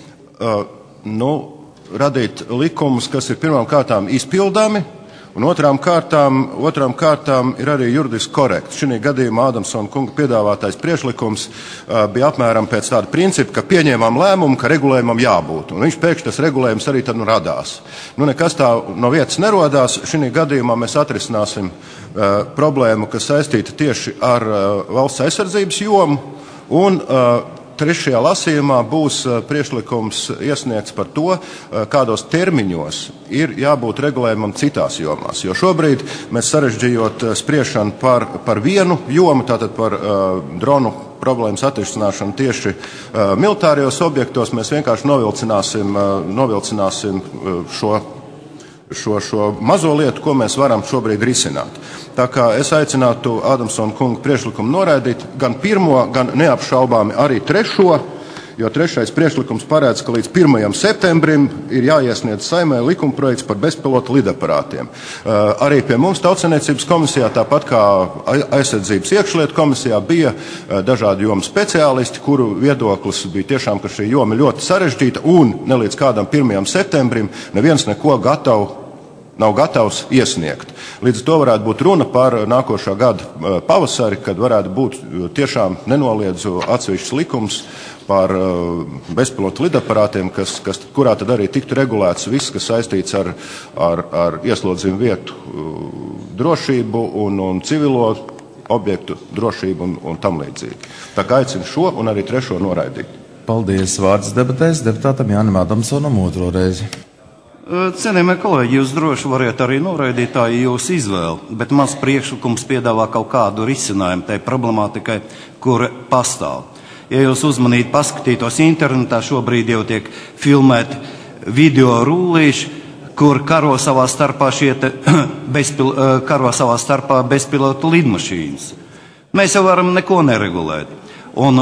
nu, radīt likumus, kas ir pirmām kārtām izpildāmi, un otrām kārtām, otrām kārtām ir arī juridiski korekts. Šī gadījumā Adamsona kunga piedāvātais priekšlikums uh, bija apmēram pēc tāda principa, ka pieņēmām lēmumu, ka regulējumam jābūt. Un viņš pēkšņi tas regulējums arī tad nu radās. Nu, nekas tā no vietas nerodās. Šī gadījumā mēs atrisināsim uh, problēmu, kas saistīta tieši ar uh, valsts aizsardzības jomu. Un uh, trešajā lasījumā būs priekšlikums iesniegts par to, kādos termiņos ir jābūt regulējumam citās jomās. Jo šobrīd mēs sarežģījot spriešanu par, par vienu jomu, tātad par uh, dronu problēmas atrisināšanu tieši uh, militārijos objektos, mēs vienkārši novilcināsim, uh, novilcināsim uh, šo Šo, šo mazo lietu, ko mēs varam šobrīd risināt. Tā kā es aicinātu Adamsona kunga priekšlikumu noraidīt gan pirmo, gan neapšaubāmi arī trešo, jo trešais priekšlikums paredz, ka līdz pirmajam septembrim ir jāiesniedz Saeimai likumprojekts par bezpilotu lidaparātiem. Uh, arī pie mums Tautsaimniecības komisijā, tāpat kā aizsardzības iekšlietu komisijā, bija uh, dažādi jomu speciālisti, kuru viedoklis bija tiešām, ka šī joma ļoti sarežģīta un ne līdz kādam pirmajam septembrim neviens neko gatavu nav gatavs iesniegt. Līdz to varētu būt runa par nākošā gada pavasari, kad varētu būt tiešām nenoliedzu atsevišķs likums par bezpilotu lidaparātiem, kas, kas, kurā tad arī tiktu regulēts viss, kas saistīts ar, ar, ar ieslodzījumu vietu drošību un, un civilo objektu drošību un, un tam līdzīgi. Tā kā aicinu šo un arī trešo noraidīt. Paldies. Vārds debatēs deputātam Jānim Adamsonam otro reizi. Cienījamie kolēģi, jūs droši variet arī noraidīt, tā ir jūsu izvēle, bet mans priekšlikums piedāvā kaut kādu risinājumu tai problemātikai, kur pastāv. Ja jūs uzmanīgi paskatītos internetā, šobrīd jau tiek filmēti video rullīši, kur karo savā starpā šie te bezpil, karo savā starpā bezpilotu lidmašīnas. Mēs jau varam neko neregulēt. Un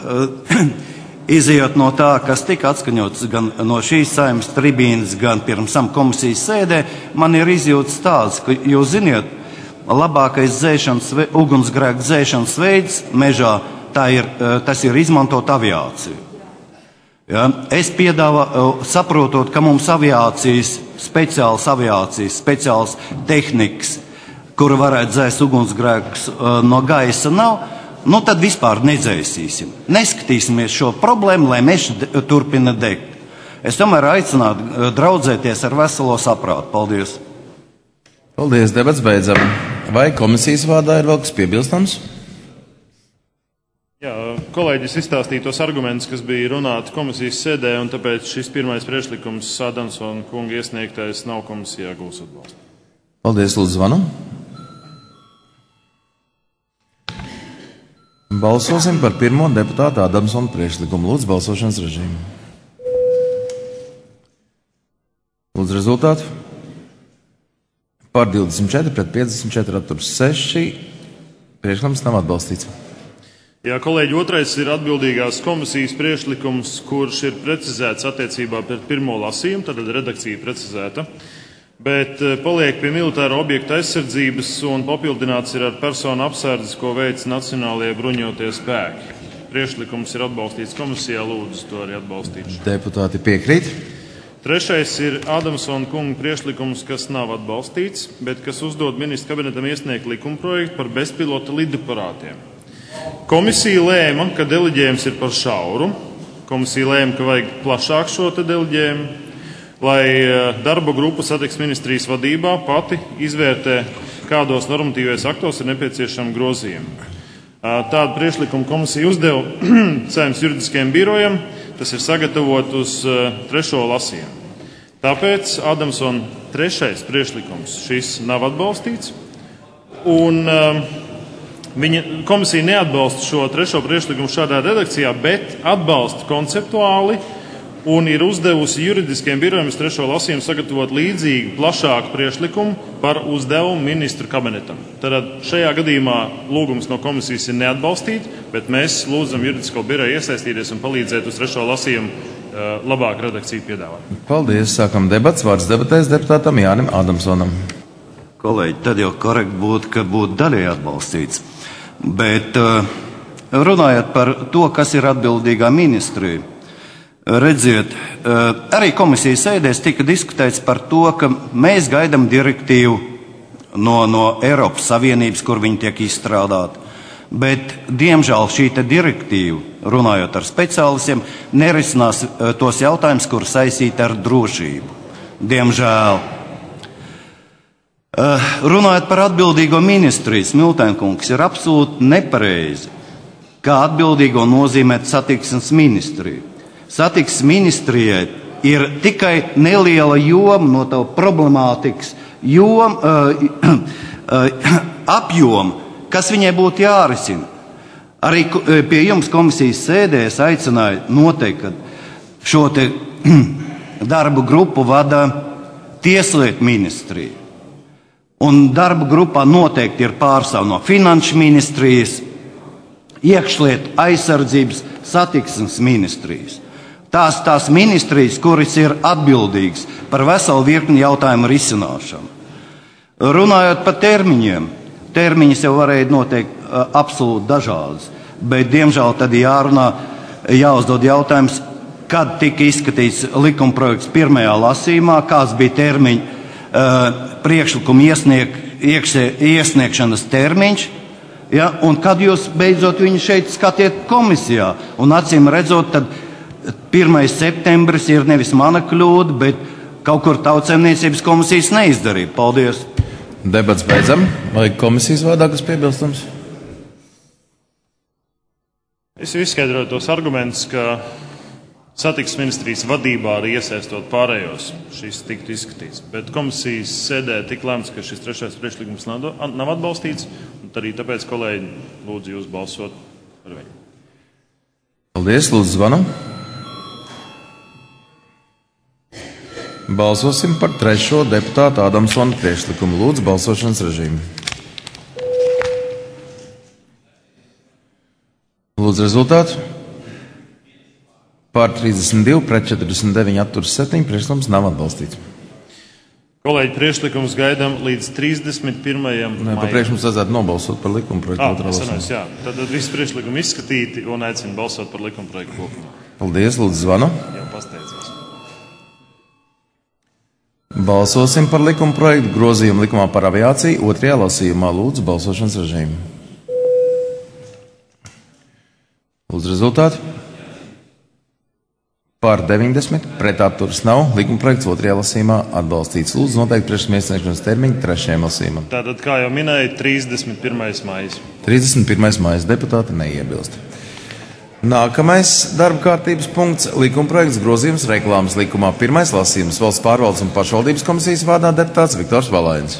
izejot no tā, kas tika atskaņots gan no šīs Saeimas tribīnes, gan pirms tam komisijas sēdē, man ir izjūtas tāds, ka jūs ziniet, labākais dzēšanas, ugunsgrēku dzēšanas veids mežā, tā ir, tas ir izmantot aviāciju. Ja? Es piedāvāju, saprotot, ka mums aviācijas, speciāls aviācijas, speciāls tehnikas, kura varētu dzēst ugunsgrēkus no gaisa nav, nu tad vispār nedzēsīsim. Neskatīsimies šo problēmu, lai mežs turpina degt. Es tomēr aicinātu draudzēties ar veselo saprātu. Paldies! Paldies, debats beidzam. Vai komisijas vārdā ir vēl kas piebilstams? Jā, kolēģis izstāstīja tos argumentus, kas bija runāti komisijas sēdē, un tāpēc šis pirmais priekšlikums Adamsona kunga iesniegtais nav komisijā gūs atbalstu. Paldies, lūdzu, zvanu. Balsosim par pirmo deputātu Adamsona priekšlikumu. Lūdzu, balsošanas režīmu. Lūdzu, rezultātu. Par divdesmit četri pret piecdesmit četri atturas seši. Priekšlikums nav atbalstīts. Jā, kolēģi, otrais ir atbildīgās komisijas priekšlikums, kurš ir precizēts attiecībā pret pirmo lasījumu, tad redakcija precizēta, bet paliek pie militāra objekta aizsardzības un papildināts ir ar personu apsardzes, ko veic Nacionālajie bruņotie spēki. Priekšlikums ir atbalstīts komisijā, lūdzu to arī atbalstīt. Deputāti piekrīt. Trešais ir Adamsona kunga priekšlikums, kas nav atbalstīts, bet kas uzdod ministra kabinetam iesniegt likumprojektu par bezpilota lidaparātiem. Komisija lēma, ka deleģējums ir par šauru. Komisija lēma, ka vajag plašāk šo te deleģējumu, lai darba grupa satiksmes ministrijas vadībā pati izvērtē, kādos normatīvais aktos ir nepieciešama grozījuma. Tādu priekšlikumu komisija uzdeva Saeimas juridiskajam birojam, tas ir sagatavot uz trešo lasījumu. Tāpēc Adamsona trešais priekšlikums šis nav atbalstīts, un viņa komisija neatbalsta šo trešo priekšlikumu šādā redakcijā, bet atbalsta konceptuāli un ir uzdevusi juridiskiem birojiem uz trešo lasījumu sagatavot līdzīgu plašāku priekšlikumu par uzdevumu ministru kabinetam. Tad šajā gadījumā lūgums no komisijas ir neatbalstīt, bet mēs lūdzam juridisko biroju iesaistīties un palīdzēt uz trešo lasījumu uh, labāku redakciju piedāvāt. Paldies, sākam debats. Vārds debatēs deputātam Jānim Adamsonam. Kolēģi, tad jau korekti būtu, ka būtu daļēji atbalstīts. Bet runājot par to, kas ir atbildīgā ministrija, redziet, arī komisijas sēdēs tika diskutēts par to, ka mēs gaidām direktīvu no, no Eiropas Savienības, kur viņi tiek izstrādāti. Bet, diemžēl, šī te direktīva, runājot ar speciālistiem, nerisinās tos jautājumus, kur saistīti ar drošību. Diemžēl. Uh, runājot par atbildīgo ministriju, Smiltēnkungs, ir absolūti nepareizi, kā atbildīgo nozīmēt satiksmes ministriju. Satiksmes ministrijai ir tikai neliela joma no tā problemātikas joma, uh, uh, apjoma, kas viņai būtu jārisina. Arī pie jums komisijas sēdē es aicināju noteikt, ka šo te darbu grupu vada Tieslietu ministrija. Un darba grupā noteikti ir pārstāv no Finanšu ministrijas, Iekšlietu, Aizsardzības, Satiksmes ministrijas. Tās tās ministrijas, kuras ir atbildīgas par veselu virkni jautājumu risināšanu. Runājot par termiņiem, termiņus jau varēja noteikt uh, absolūti dažādas, bet diemžēl tad jārunā, jāuzdod jautājums, kad tika izskatīts likumprojekts pirmajā lasījumā, kāds bija termiņi, uh, priekšlikumu iesnieg, iekšē, iesniegšanas termiņš, ja, un kad jūs beidzot viņu šeit skatiet komisijā. Un acīm redzot, tad pirmais septembris ir nevis mana kļūda, bet kaut kur Tautsaimniecības komisijas neizdarīja. Paldies! Debats beidzam. Vai komisijas vārdā kas piebilstams? Es izskaidroju tos argumentus, ka Satiksmes ministrijas vadībā arī iesaistot pārējos šis tiktu izskatīts. Bet komisijas sēdē tik lēmts, ka šis trešais priekšlikums nav, nav atbalstīts, un arī tāpēc, kolēģi, lūdzu jūs balsot par viņu. Paldies, lūdzu zvanu. Balsosim par trešo deputātu Adamsona priekšlikumu. Lūdzu balsošanas režīmu. Lūdzu rezultātu. Pār trīsdesmit divi pret četrdesmit deviņi atturas septiņi, priekšlikums nav atbalstīts. Kolēģi, priekšlikums gaidām līdz trīsdesmit pirmajam Nē, par priekšlikumu vajadzētu nobalsot par likumprojektu otrā lasījumā. Jā, tad visi priekšlikumi izskatīti un aicinu balsot par likumprojektu kopumā. Paldies, lūdzu zvanu. Jau pasteidzos. Balsosim par likumprojektu grozījumu likumā par aviāciju otrajā lasījumā. Lūdzu balsošanas režīmu. Lūdzu rezultātu. Par deviņdesmit, pret atturas nav. Likumprojekts otrajā lasījumā atbalstīts. Lūdzu noteikt priekšlikuma iesniegšanas termiņu trešajam lasījumam. Tātad, kā jau minēju, trīsdesmit pirmais maijs. trīsdesmit pirmais maijs deputāti neiebilst. Nākamais darba kārtības punkts - likumprojekts grozījums reklāmas likumā. Pirmais lasījums Valsts pārvaldes un pašvaldības komisijas vārdā deputāts Viktors Valainis.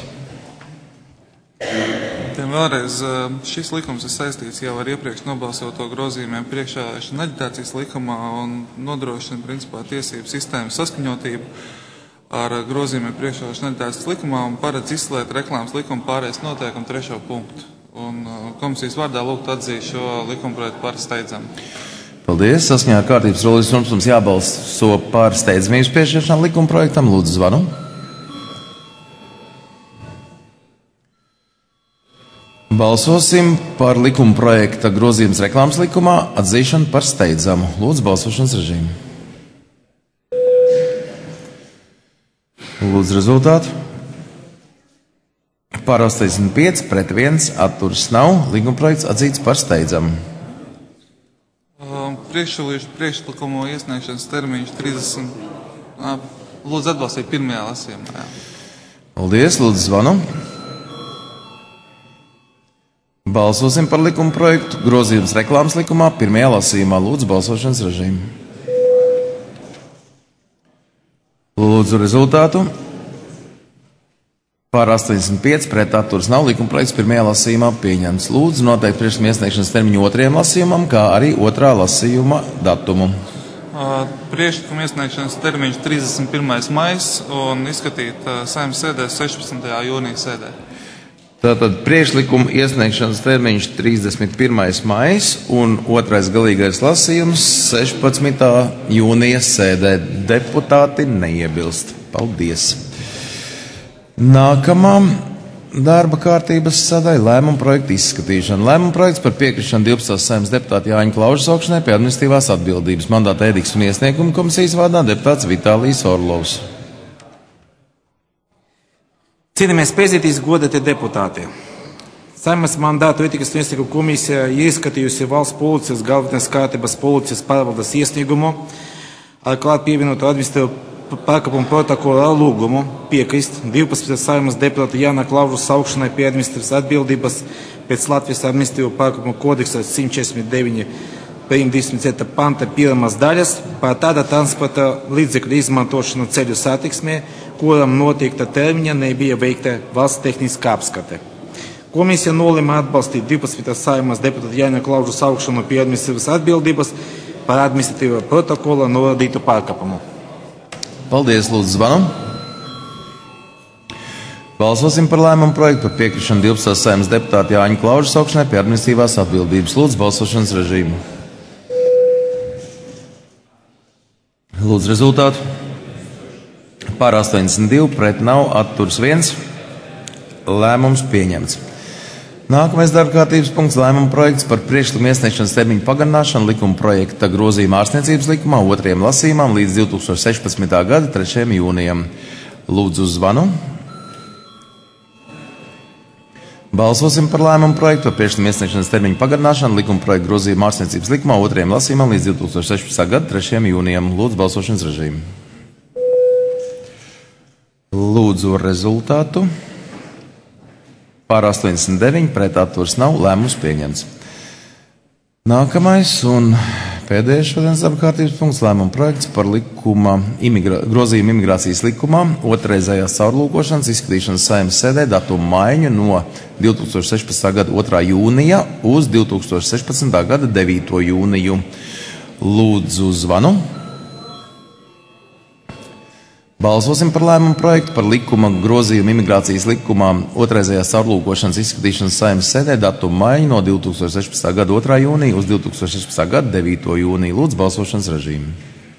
Tiem vēlreiz šis likums ir saistīts jau ar iepriekš nobalsoto grozījumiem priekšvēlēšana aģitācijas likumā un nodrošina principā tiesību sistēmu saskaņotību ar grozījumiem priekšvēlēšana aģitācijas likumā un paredz izslēgt reklāmas likuma pārējais noteikumu trešo punktu. Un komisijas vārdā lūgt atzīt šo likumprojektu par steidzamu. Paldies. Saskaņā ar kārtības rulis mums jābalso par steidzamības piešķiršanu likumprojektam. Lūdzu zvanu. Balsosim par likumprojekta grozījums reklāmas likumā atzīšanu par steidzamu. Lūdzu balsošanas režīmu. Lūdzu rezultātu. Par astoņdesmit pieci, pret viens, atturas nav. Likumprojekts atzīts par steidzamu. Priekšlikumu iesniegšanas termiņš trīsdesmit. Lūdzu atbalstīt pirmajā lasījumā. Jā. Paldies, lūdzu zvanu. Balsosim par likumprojektu grozījums reklāmas likumā pirmajā lasījumā. Lūdzu balsošanas režīmu. Lūdzu rezultātu. Par astoņdesmit pieci, pret atturas nav. Likumprojekts pirmajā lasījumā pieņemts. Lūdzu noteikt priekšlikuma iesniegšanas termiņu otrajam lasījumam, kā arī otrā lasījuma datumu. Priekšlikuma iesniegšanas termiņš trīsdesmit pirmais maijs un izskatīt Saeimas sēdē sešpadsmitajā jūnija sēdē. Tātad priekšlikuma iesniegšanas termiņš trīsdesmit pirmais maijs un otrais galīgais lasījums sešpadsmitā jūnija sēdē. Deputāti neiebilst. Paldies. Nākamā darba kārtības sadaļa - lēmuma projekta izskatīšana. Lēmuma projekts par piekrišanu divpadsmitās Saeimas deputāta Jāņa Klauža saukšanai pie administratīvās atbildības. Mandāta ētikas un iesnieguma komisijas vārdā deputāts Vitālijs Orlovs. Cienījamies prezidijas, godātie deputāti. Saeimas mandātu ētikas un iesnieguma komisija ir izskatījusi valsts policijas galvenās kārtības policijas pārvaldes iesniegumu ar klāt pievienotu administratīvu pārkāpumu protokola lūgumu piekrist divpadsmitās Saeimas deputāta Jāņa Klauža saukšanai pie administratīvas atbildības pēc Latvijas administratīvo pārkāpumu kodeksa simt četrdesmit deviņi divdesmit septītā panta pirmās daļas par tāda transporta līdzekļu izmantošanu ceļu satiksmē, kuram noteikta termiņa nebija veikta valsts tehniskā apskate. Komisija nolēma atbalstīt divpadsmitās Saeimas deputāta Jāņa Klauža saukšanu pie administratīvas atbildības par administratīvo protokola norādītu pārkāpumu. Paldies, lūdzu zvanu. Balsosim par lēmumu projektu par piekrišanu divpadsmitās Saeimas deputāta Jāņa Klauža saukšanai pie administratīvās atbildības. Lūdzu balsošanas režīmu. Lūdzu rezultātu. Par astoņdesmit divi, pret nav, atturas viens. Lēmums pieņemts. Nākamais darba kārtības punkts - lēmuma projekts par priekšlikuma iesniegšanas termiņu pagarināšanu likuma projekta grozījuma ārstniecības likumā otrajam lasījumam līdz divi tūkstoši sešpadsmitā gada trešajam jūnijam. Lūdzu zvanu. Balsosim par lēmumu projektu par priekšlikuma iesniegšanas termiņu pagarināšanu likuma projekta grozījuma ārstniecības likumā otrajam lasījumam līdz divi tūkstoši sešpadsmitā gada trešajam jūnijam. Lūdzu balsošanas režīmu. Lūdzu rezultātu. Pār astoņdesmit deviņi, pret atturas nav. Lēmums pieņemts. Nākamais un pēdējais šodienas darba kārtības punkts - lēmuma projekts par likuma imigra, grozījumu imigrācijas likumā otrreizējās caurlūkošanas izskatīšanas Saeimas sēdē datumu maiņu no divi tūkstoši sešpadsmitā gada otrā jūnija uz divi tūkstoši sešpadsmitā gada devīto jūniju. Lūdzu zvanu. Balsosim par lēmumu projektu par likuma grozījumu imigrācijas likumā otrreizējās caurlūkošanas izskatīšanas Saeimas sēdē datumu maiņu no divi tūkstoši sešpadsmitā gada otrā jūnija uz divi tūkstoši sešpadsmitā gada devīto jūniju. Lūdzu balsošanas režīmu.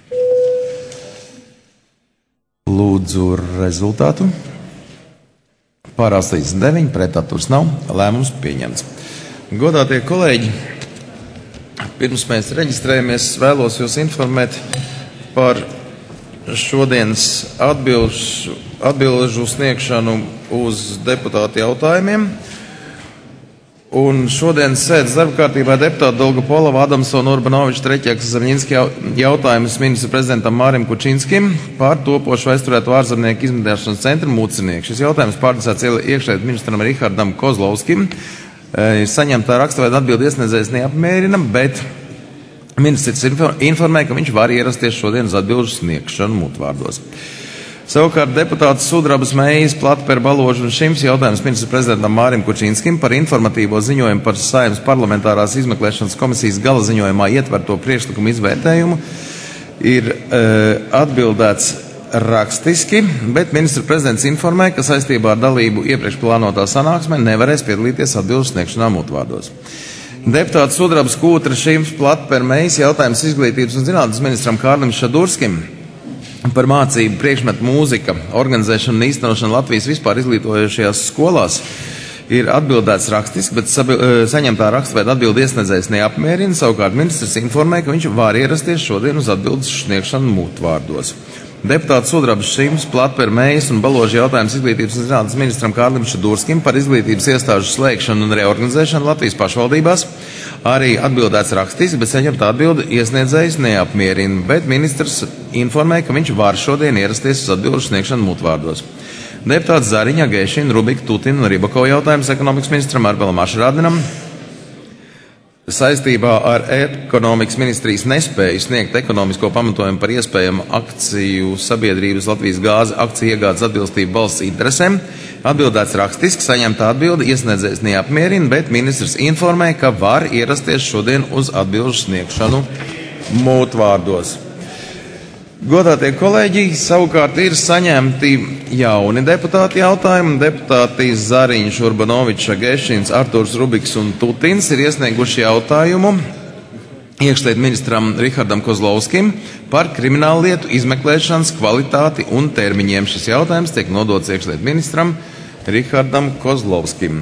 Lūdzu rezultātu. Pār astoņdesmit deviņi, pret atturas nav. Lēmums pieņemts. Godātie kolēģi, pirms mēs reģistrējamies, vēlos jūs informēt par šodienas atbilžu, atbilžu sniegšanu uz deputātu jautājumiem. Un šodienas sēdes darba kārtībā deputāti Dolga Polova, Adamsona, Urbanoviča, Treķēkas, Zemļinski jautājumus ministra prezidentam Mārim Kučinskim par topošu aizturēto ārzemnieku izmeklēšanas centru Mucinieku. Šis jautājums pārdesēts iekšlietu ministram Rihardam Kozlovskim. Ir saņemtā rakstveida atbildi iesniedzējs neapmierina, bet ministrs informē, ka viņš var ierasties šodien uz atbilžu sniegšanu mutvārdos. Savukārt deputāts Sudrabas, Meijas, Platper, Baložu un Šims jautājums ministra prezidentam Mārim Kučinskim par informatīvo ziņojumu par Saeimas parlamentārās izmeklēšanas komisijas gala ziņojumā ietverto priekšlikumu izvērtējumu ir e, atbildēts rakstiski, bet ministra prezidents informē, ka saistībā ar dalību iepriekš plānotā sanāksmē nevarēs piedalīties atbilžu sniegšanā mutvārdos. Deputāts Sudrabas, Kūtra, Šims, Platper, Meijas jautājums izglītības un zinātnes ministram Kārlim Šadurskim par mācību priekšmetu mūzika, organizēšanu un īstenošanu Latvijas vispār izglītojošajās skolās ir atbildēts rakstiski, bet saņemtā rakstveida atbildi iesniedzējs neapmierina. Savukārt ministrs informē, ka viņš var ierasties šodien uz atbildes sniegšanu mutvārdos. Deputāts Sudrabas, Šims, Platper, Meijas un Baloža jautājums izglītības un zinātnes ministram Kārlim Šadurskim par izglītības iestāžu slēgšanu un reorganizēšanu Latvijas pašvaldībās arī atbildēts rakstiski, bet saņemtā atbildi iesniedzējs neapmierina, bet ministrs informē, ka viņš var šodien ierasties uz atbilžu sniegšanu mutvārdos. Deputāts Zariņa, Gēšina, Rubika, Tutina un Ribakova jautājums ekonomikas ministram Arvelam Ašrādinam saistībā ar ekonomikas ministrijas nespēju sniegt ekonomisko pamatojumu par iespējamu akciju sabiedrības Latvijas gāze akciju iegādes atbilstību valsts interesēm. Atbildēts rakstiski, saņemtā atbildi iesniedzējs neapmierina, bet ministrs informē, ka var ierasties šodien uz atbilžu sniegšanu mutvārdos. Godātie kolēģi, savukārt ir saņemti jauni deputāti jautājumi. Deputāti Zariņš, Urbanovičs, Gešins, Artūrs Rubiks un Tutins ir iesnieguši jautājumu iekšlietu ministram Rihardam Kozlovskim par krimināllietu izmeklēšanas kvalitāti un termiņiem. Šis jautājums tiek nodots iekšlietu ministram Rihardam Kozlovskim.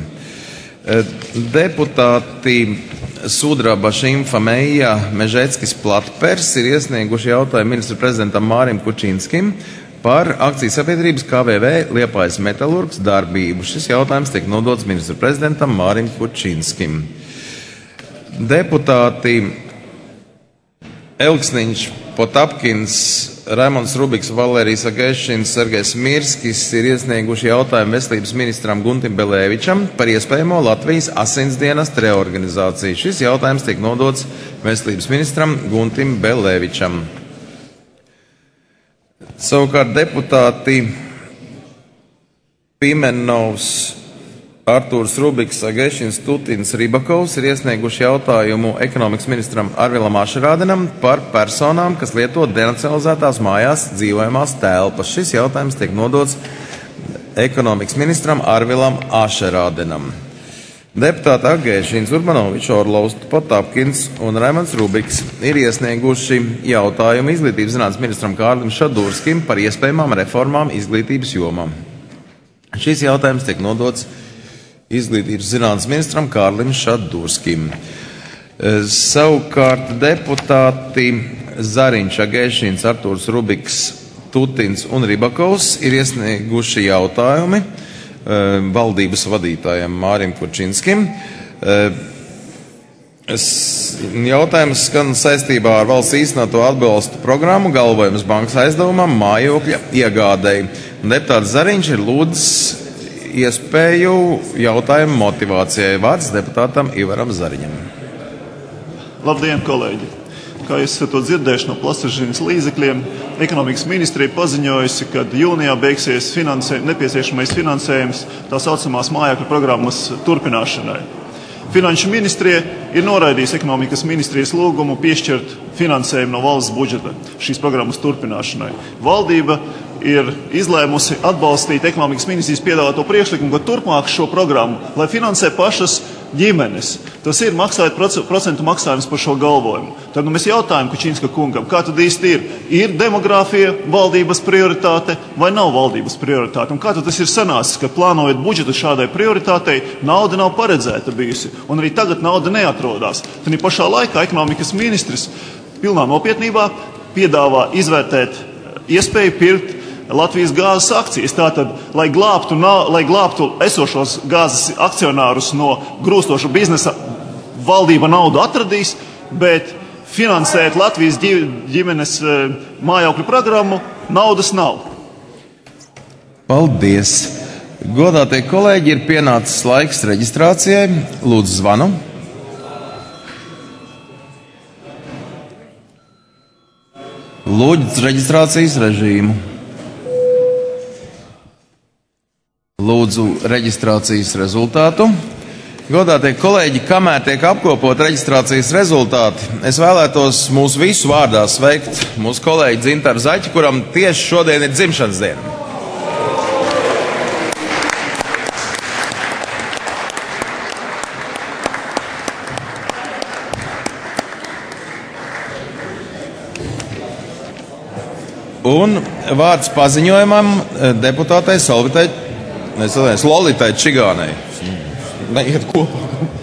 Deputāti Sudraba, Šimfa, Meija, Mežeckis, Platpers ir iesnieguši jautājumu ministra prezidentam Mārim Kučinskim par akciju sabiedrības K V V Liepājas metalurgs darbību. Šis jautājums tiek nodots ministra prezidentam Mārim Kučinskim. Deputāti Elksniņš, Potapkins, Raimonds Rubiks, Valērijas Agēšins, Sergejs Mirskis ir iesnieguši jautājumu veselības ministram Guntim Belēvičam par iespējamo Latvijas asinsdienas reorganizāciju. Šis jautājums tiek nodots veselības ministram Guntim Belēvičam. Savukārt deputāti Pimenovs, Artūrs Rubiks, Agēšins, Tutins, Ribakovs ir iesnieguši jautājumu ekonomikas ministram Arvilam Ašrādinam par personām, kas lieto denacionalizētās mājās dzīvojamās telpas. Šis jautājums tiek nodots ekonomikas ministram Arvilam Ašrādinam. Deputāti Agēšins, Urbanovičs, Orlovs, Potapkins un Raimonds Rubiks ir iesnieguši jautājumu izglītības zinātnes ministram Kārlim Šadurskim par iespējamām reformām izglītības jomā. Šis jautājums tiek nodots izglītības zinātnes ministram Kārlim Šadurskim. Savukārt deputāti Zariņš, Agēšins, Artūrs Rubiks, Tutins un Ribakovs ir iesnieguši jautājumi valdības vadītājiem Mārim Kučinskim. Jautājums skan saistībā ar valsts īstenoto atbalstu programmu galvojums bankas aizdevumam mājokļa iegādēji. Deputāts Zariņš ir lūdzis iespēju jautājumu motivācijai. Vārds deputātam Ivaram Zariņam. Labdien, kolēģi! Kā jūs esat to dzirdējuši no plašsaziņas līdzekļiem, ekonomikas ministrija paziņojusi, ka jūnijā beigsies finansē, nepieciešamais finansējums tā saucamās mājokļu programmas turpināšanai. Finanšu ministrija ir noraidījusi ekonomikas ministrijas lūgumu piešķirt finansējumu no valsts budžeta šīs programmas turpināšanai. Valdība ir izlēmusi atbalstīt ekonomikas ministrijas piedāvāto priekšlikumu, ka turpmāk šo programmu, lai finansē pašas ģimenes, tas ir maksājot procentu maksājums par šo galvojumu. Tad nu, mēs jautājam Kučinska kungam, kā tad īsti ir? Ir demogrāfija valdības prioritāte vai nav valdības prioritāte? Un kā tad tas ir sanācis, ka plānojot budžetu šādai prioritātei, nauda nav paredzēta bijusi, un arī tagad nauda neatrodās. Tad pašā laikā ekonomikas ministrs pilnā nopietnībā piedāvā izvērtēt iespēju pirkt Latvijas gāzes akcijas. Tātad, lai glābtu, lai glābtu esošos gāzes akcionārus no grūstoša biznesa, valdība naudu atradīs, bet finansēt Latvijas ģimenes mājokļu programmu naudas nav. Paldies! Godātie kolēģi, ir pienācis laiks reģistrācijai. Lūdzu, zvanu. Lūdzu, reģistrācijas režīmu. Lūdzu, reģistrācijas rezultātu. Godātie kolēģi, kamēr tiek apkopot reģistrācijas rezultāti, es vēlētos mūsu visu vārdā sveikt mūsu kolēģi Dzintaru Zaķi, kuram tieši šodien ir dzimšanas diena. Un vārds paziņojumam deputātei Solvitai, nezinu, Lolitai Čigānei. Neiet kopā.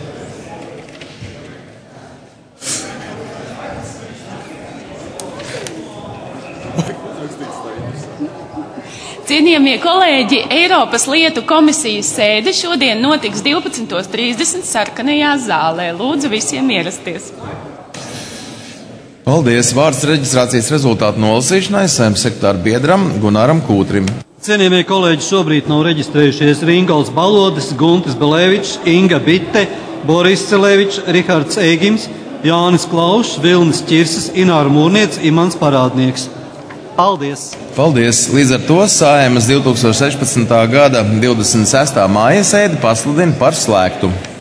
Cienījamie kolēģi, Eiropas lietu komisijas sēde šodien notiks divpadsmit trīsdesmit sarkanajā zālē. Lūdzu visiem ierasties. Paldies! Vārds reģistrācijas rezultātu nolasīšanai Saeimas sekretāra biedram Gunaram Kūtrim. Cienījamie kolēģi, šobrīd nav reģistrējušies Ringolds Balodis, Guntis Belēvičs, Inga Bitte, Boris Celevičs, Rihards Eigims, Jānis Klaušs, Vilnis Ķirsis, Ināra Mūrniec, Imants Parādnieks. Paldies! Paldies! Līdz ar to Saeimas divtūkstoš sešpadsmitā gada divdesmit sestā māja sēdi pasludina par slēgtu.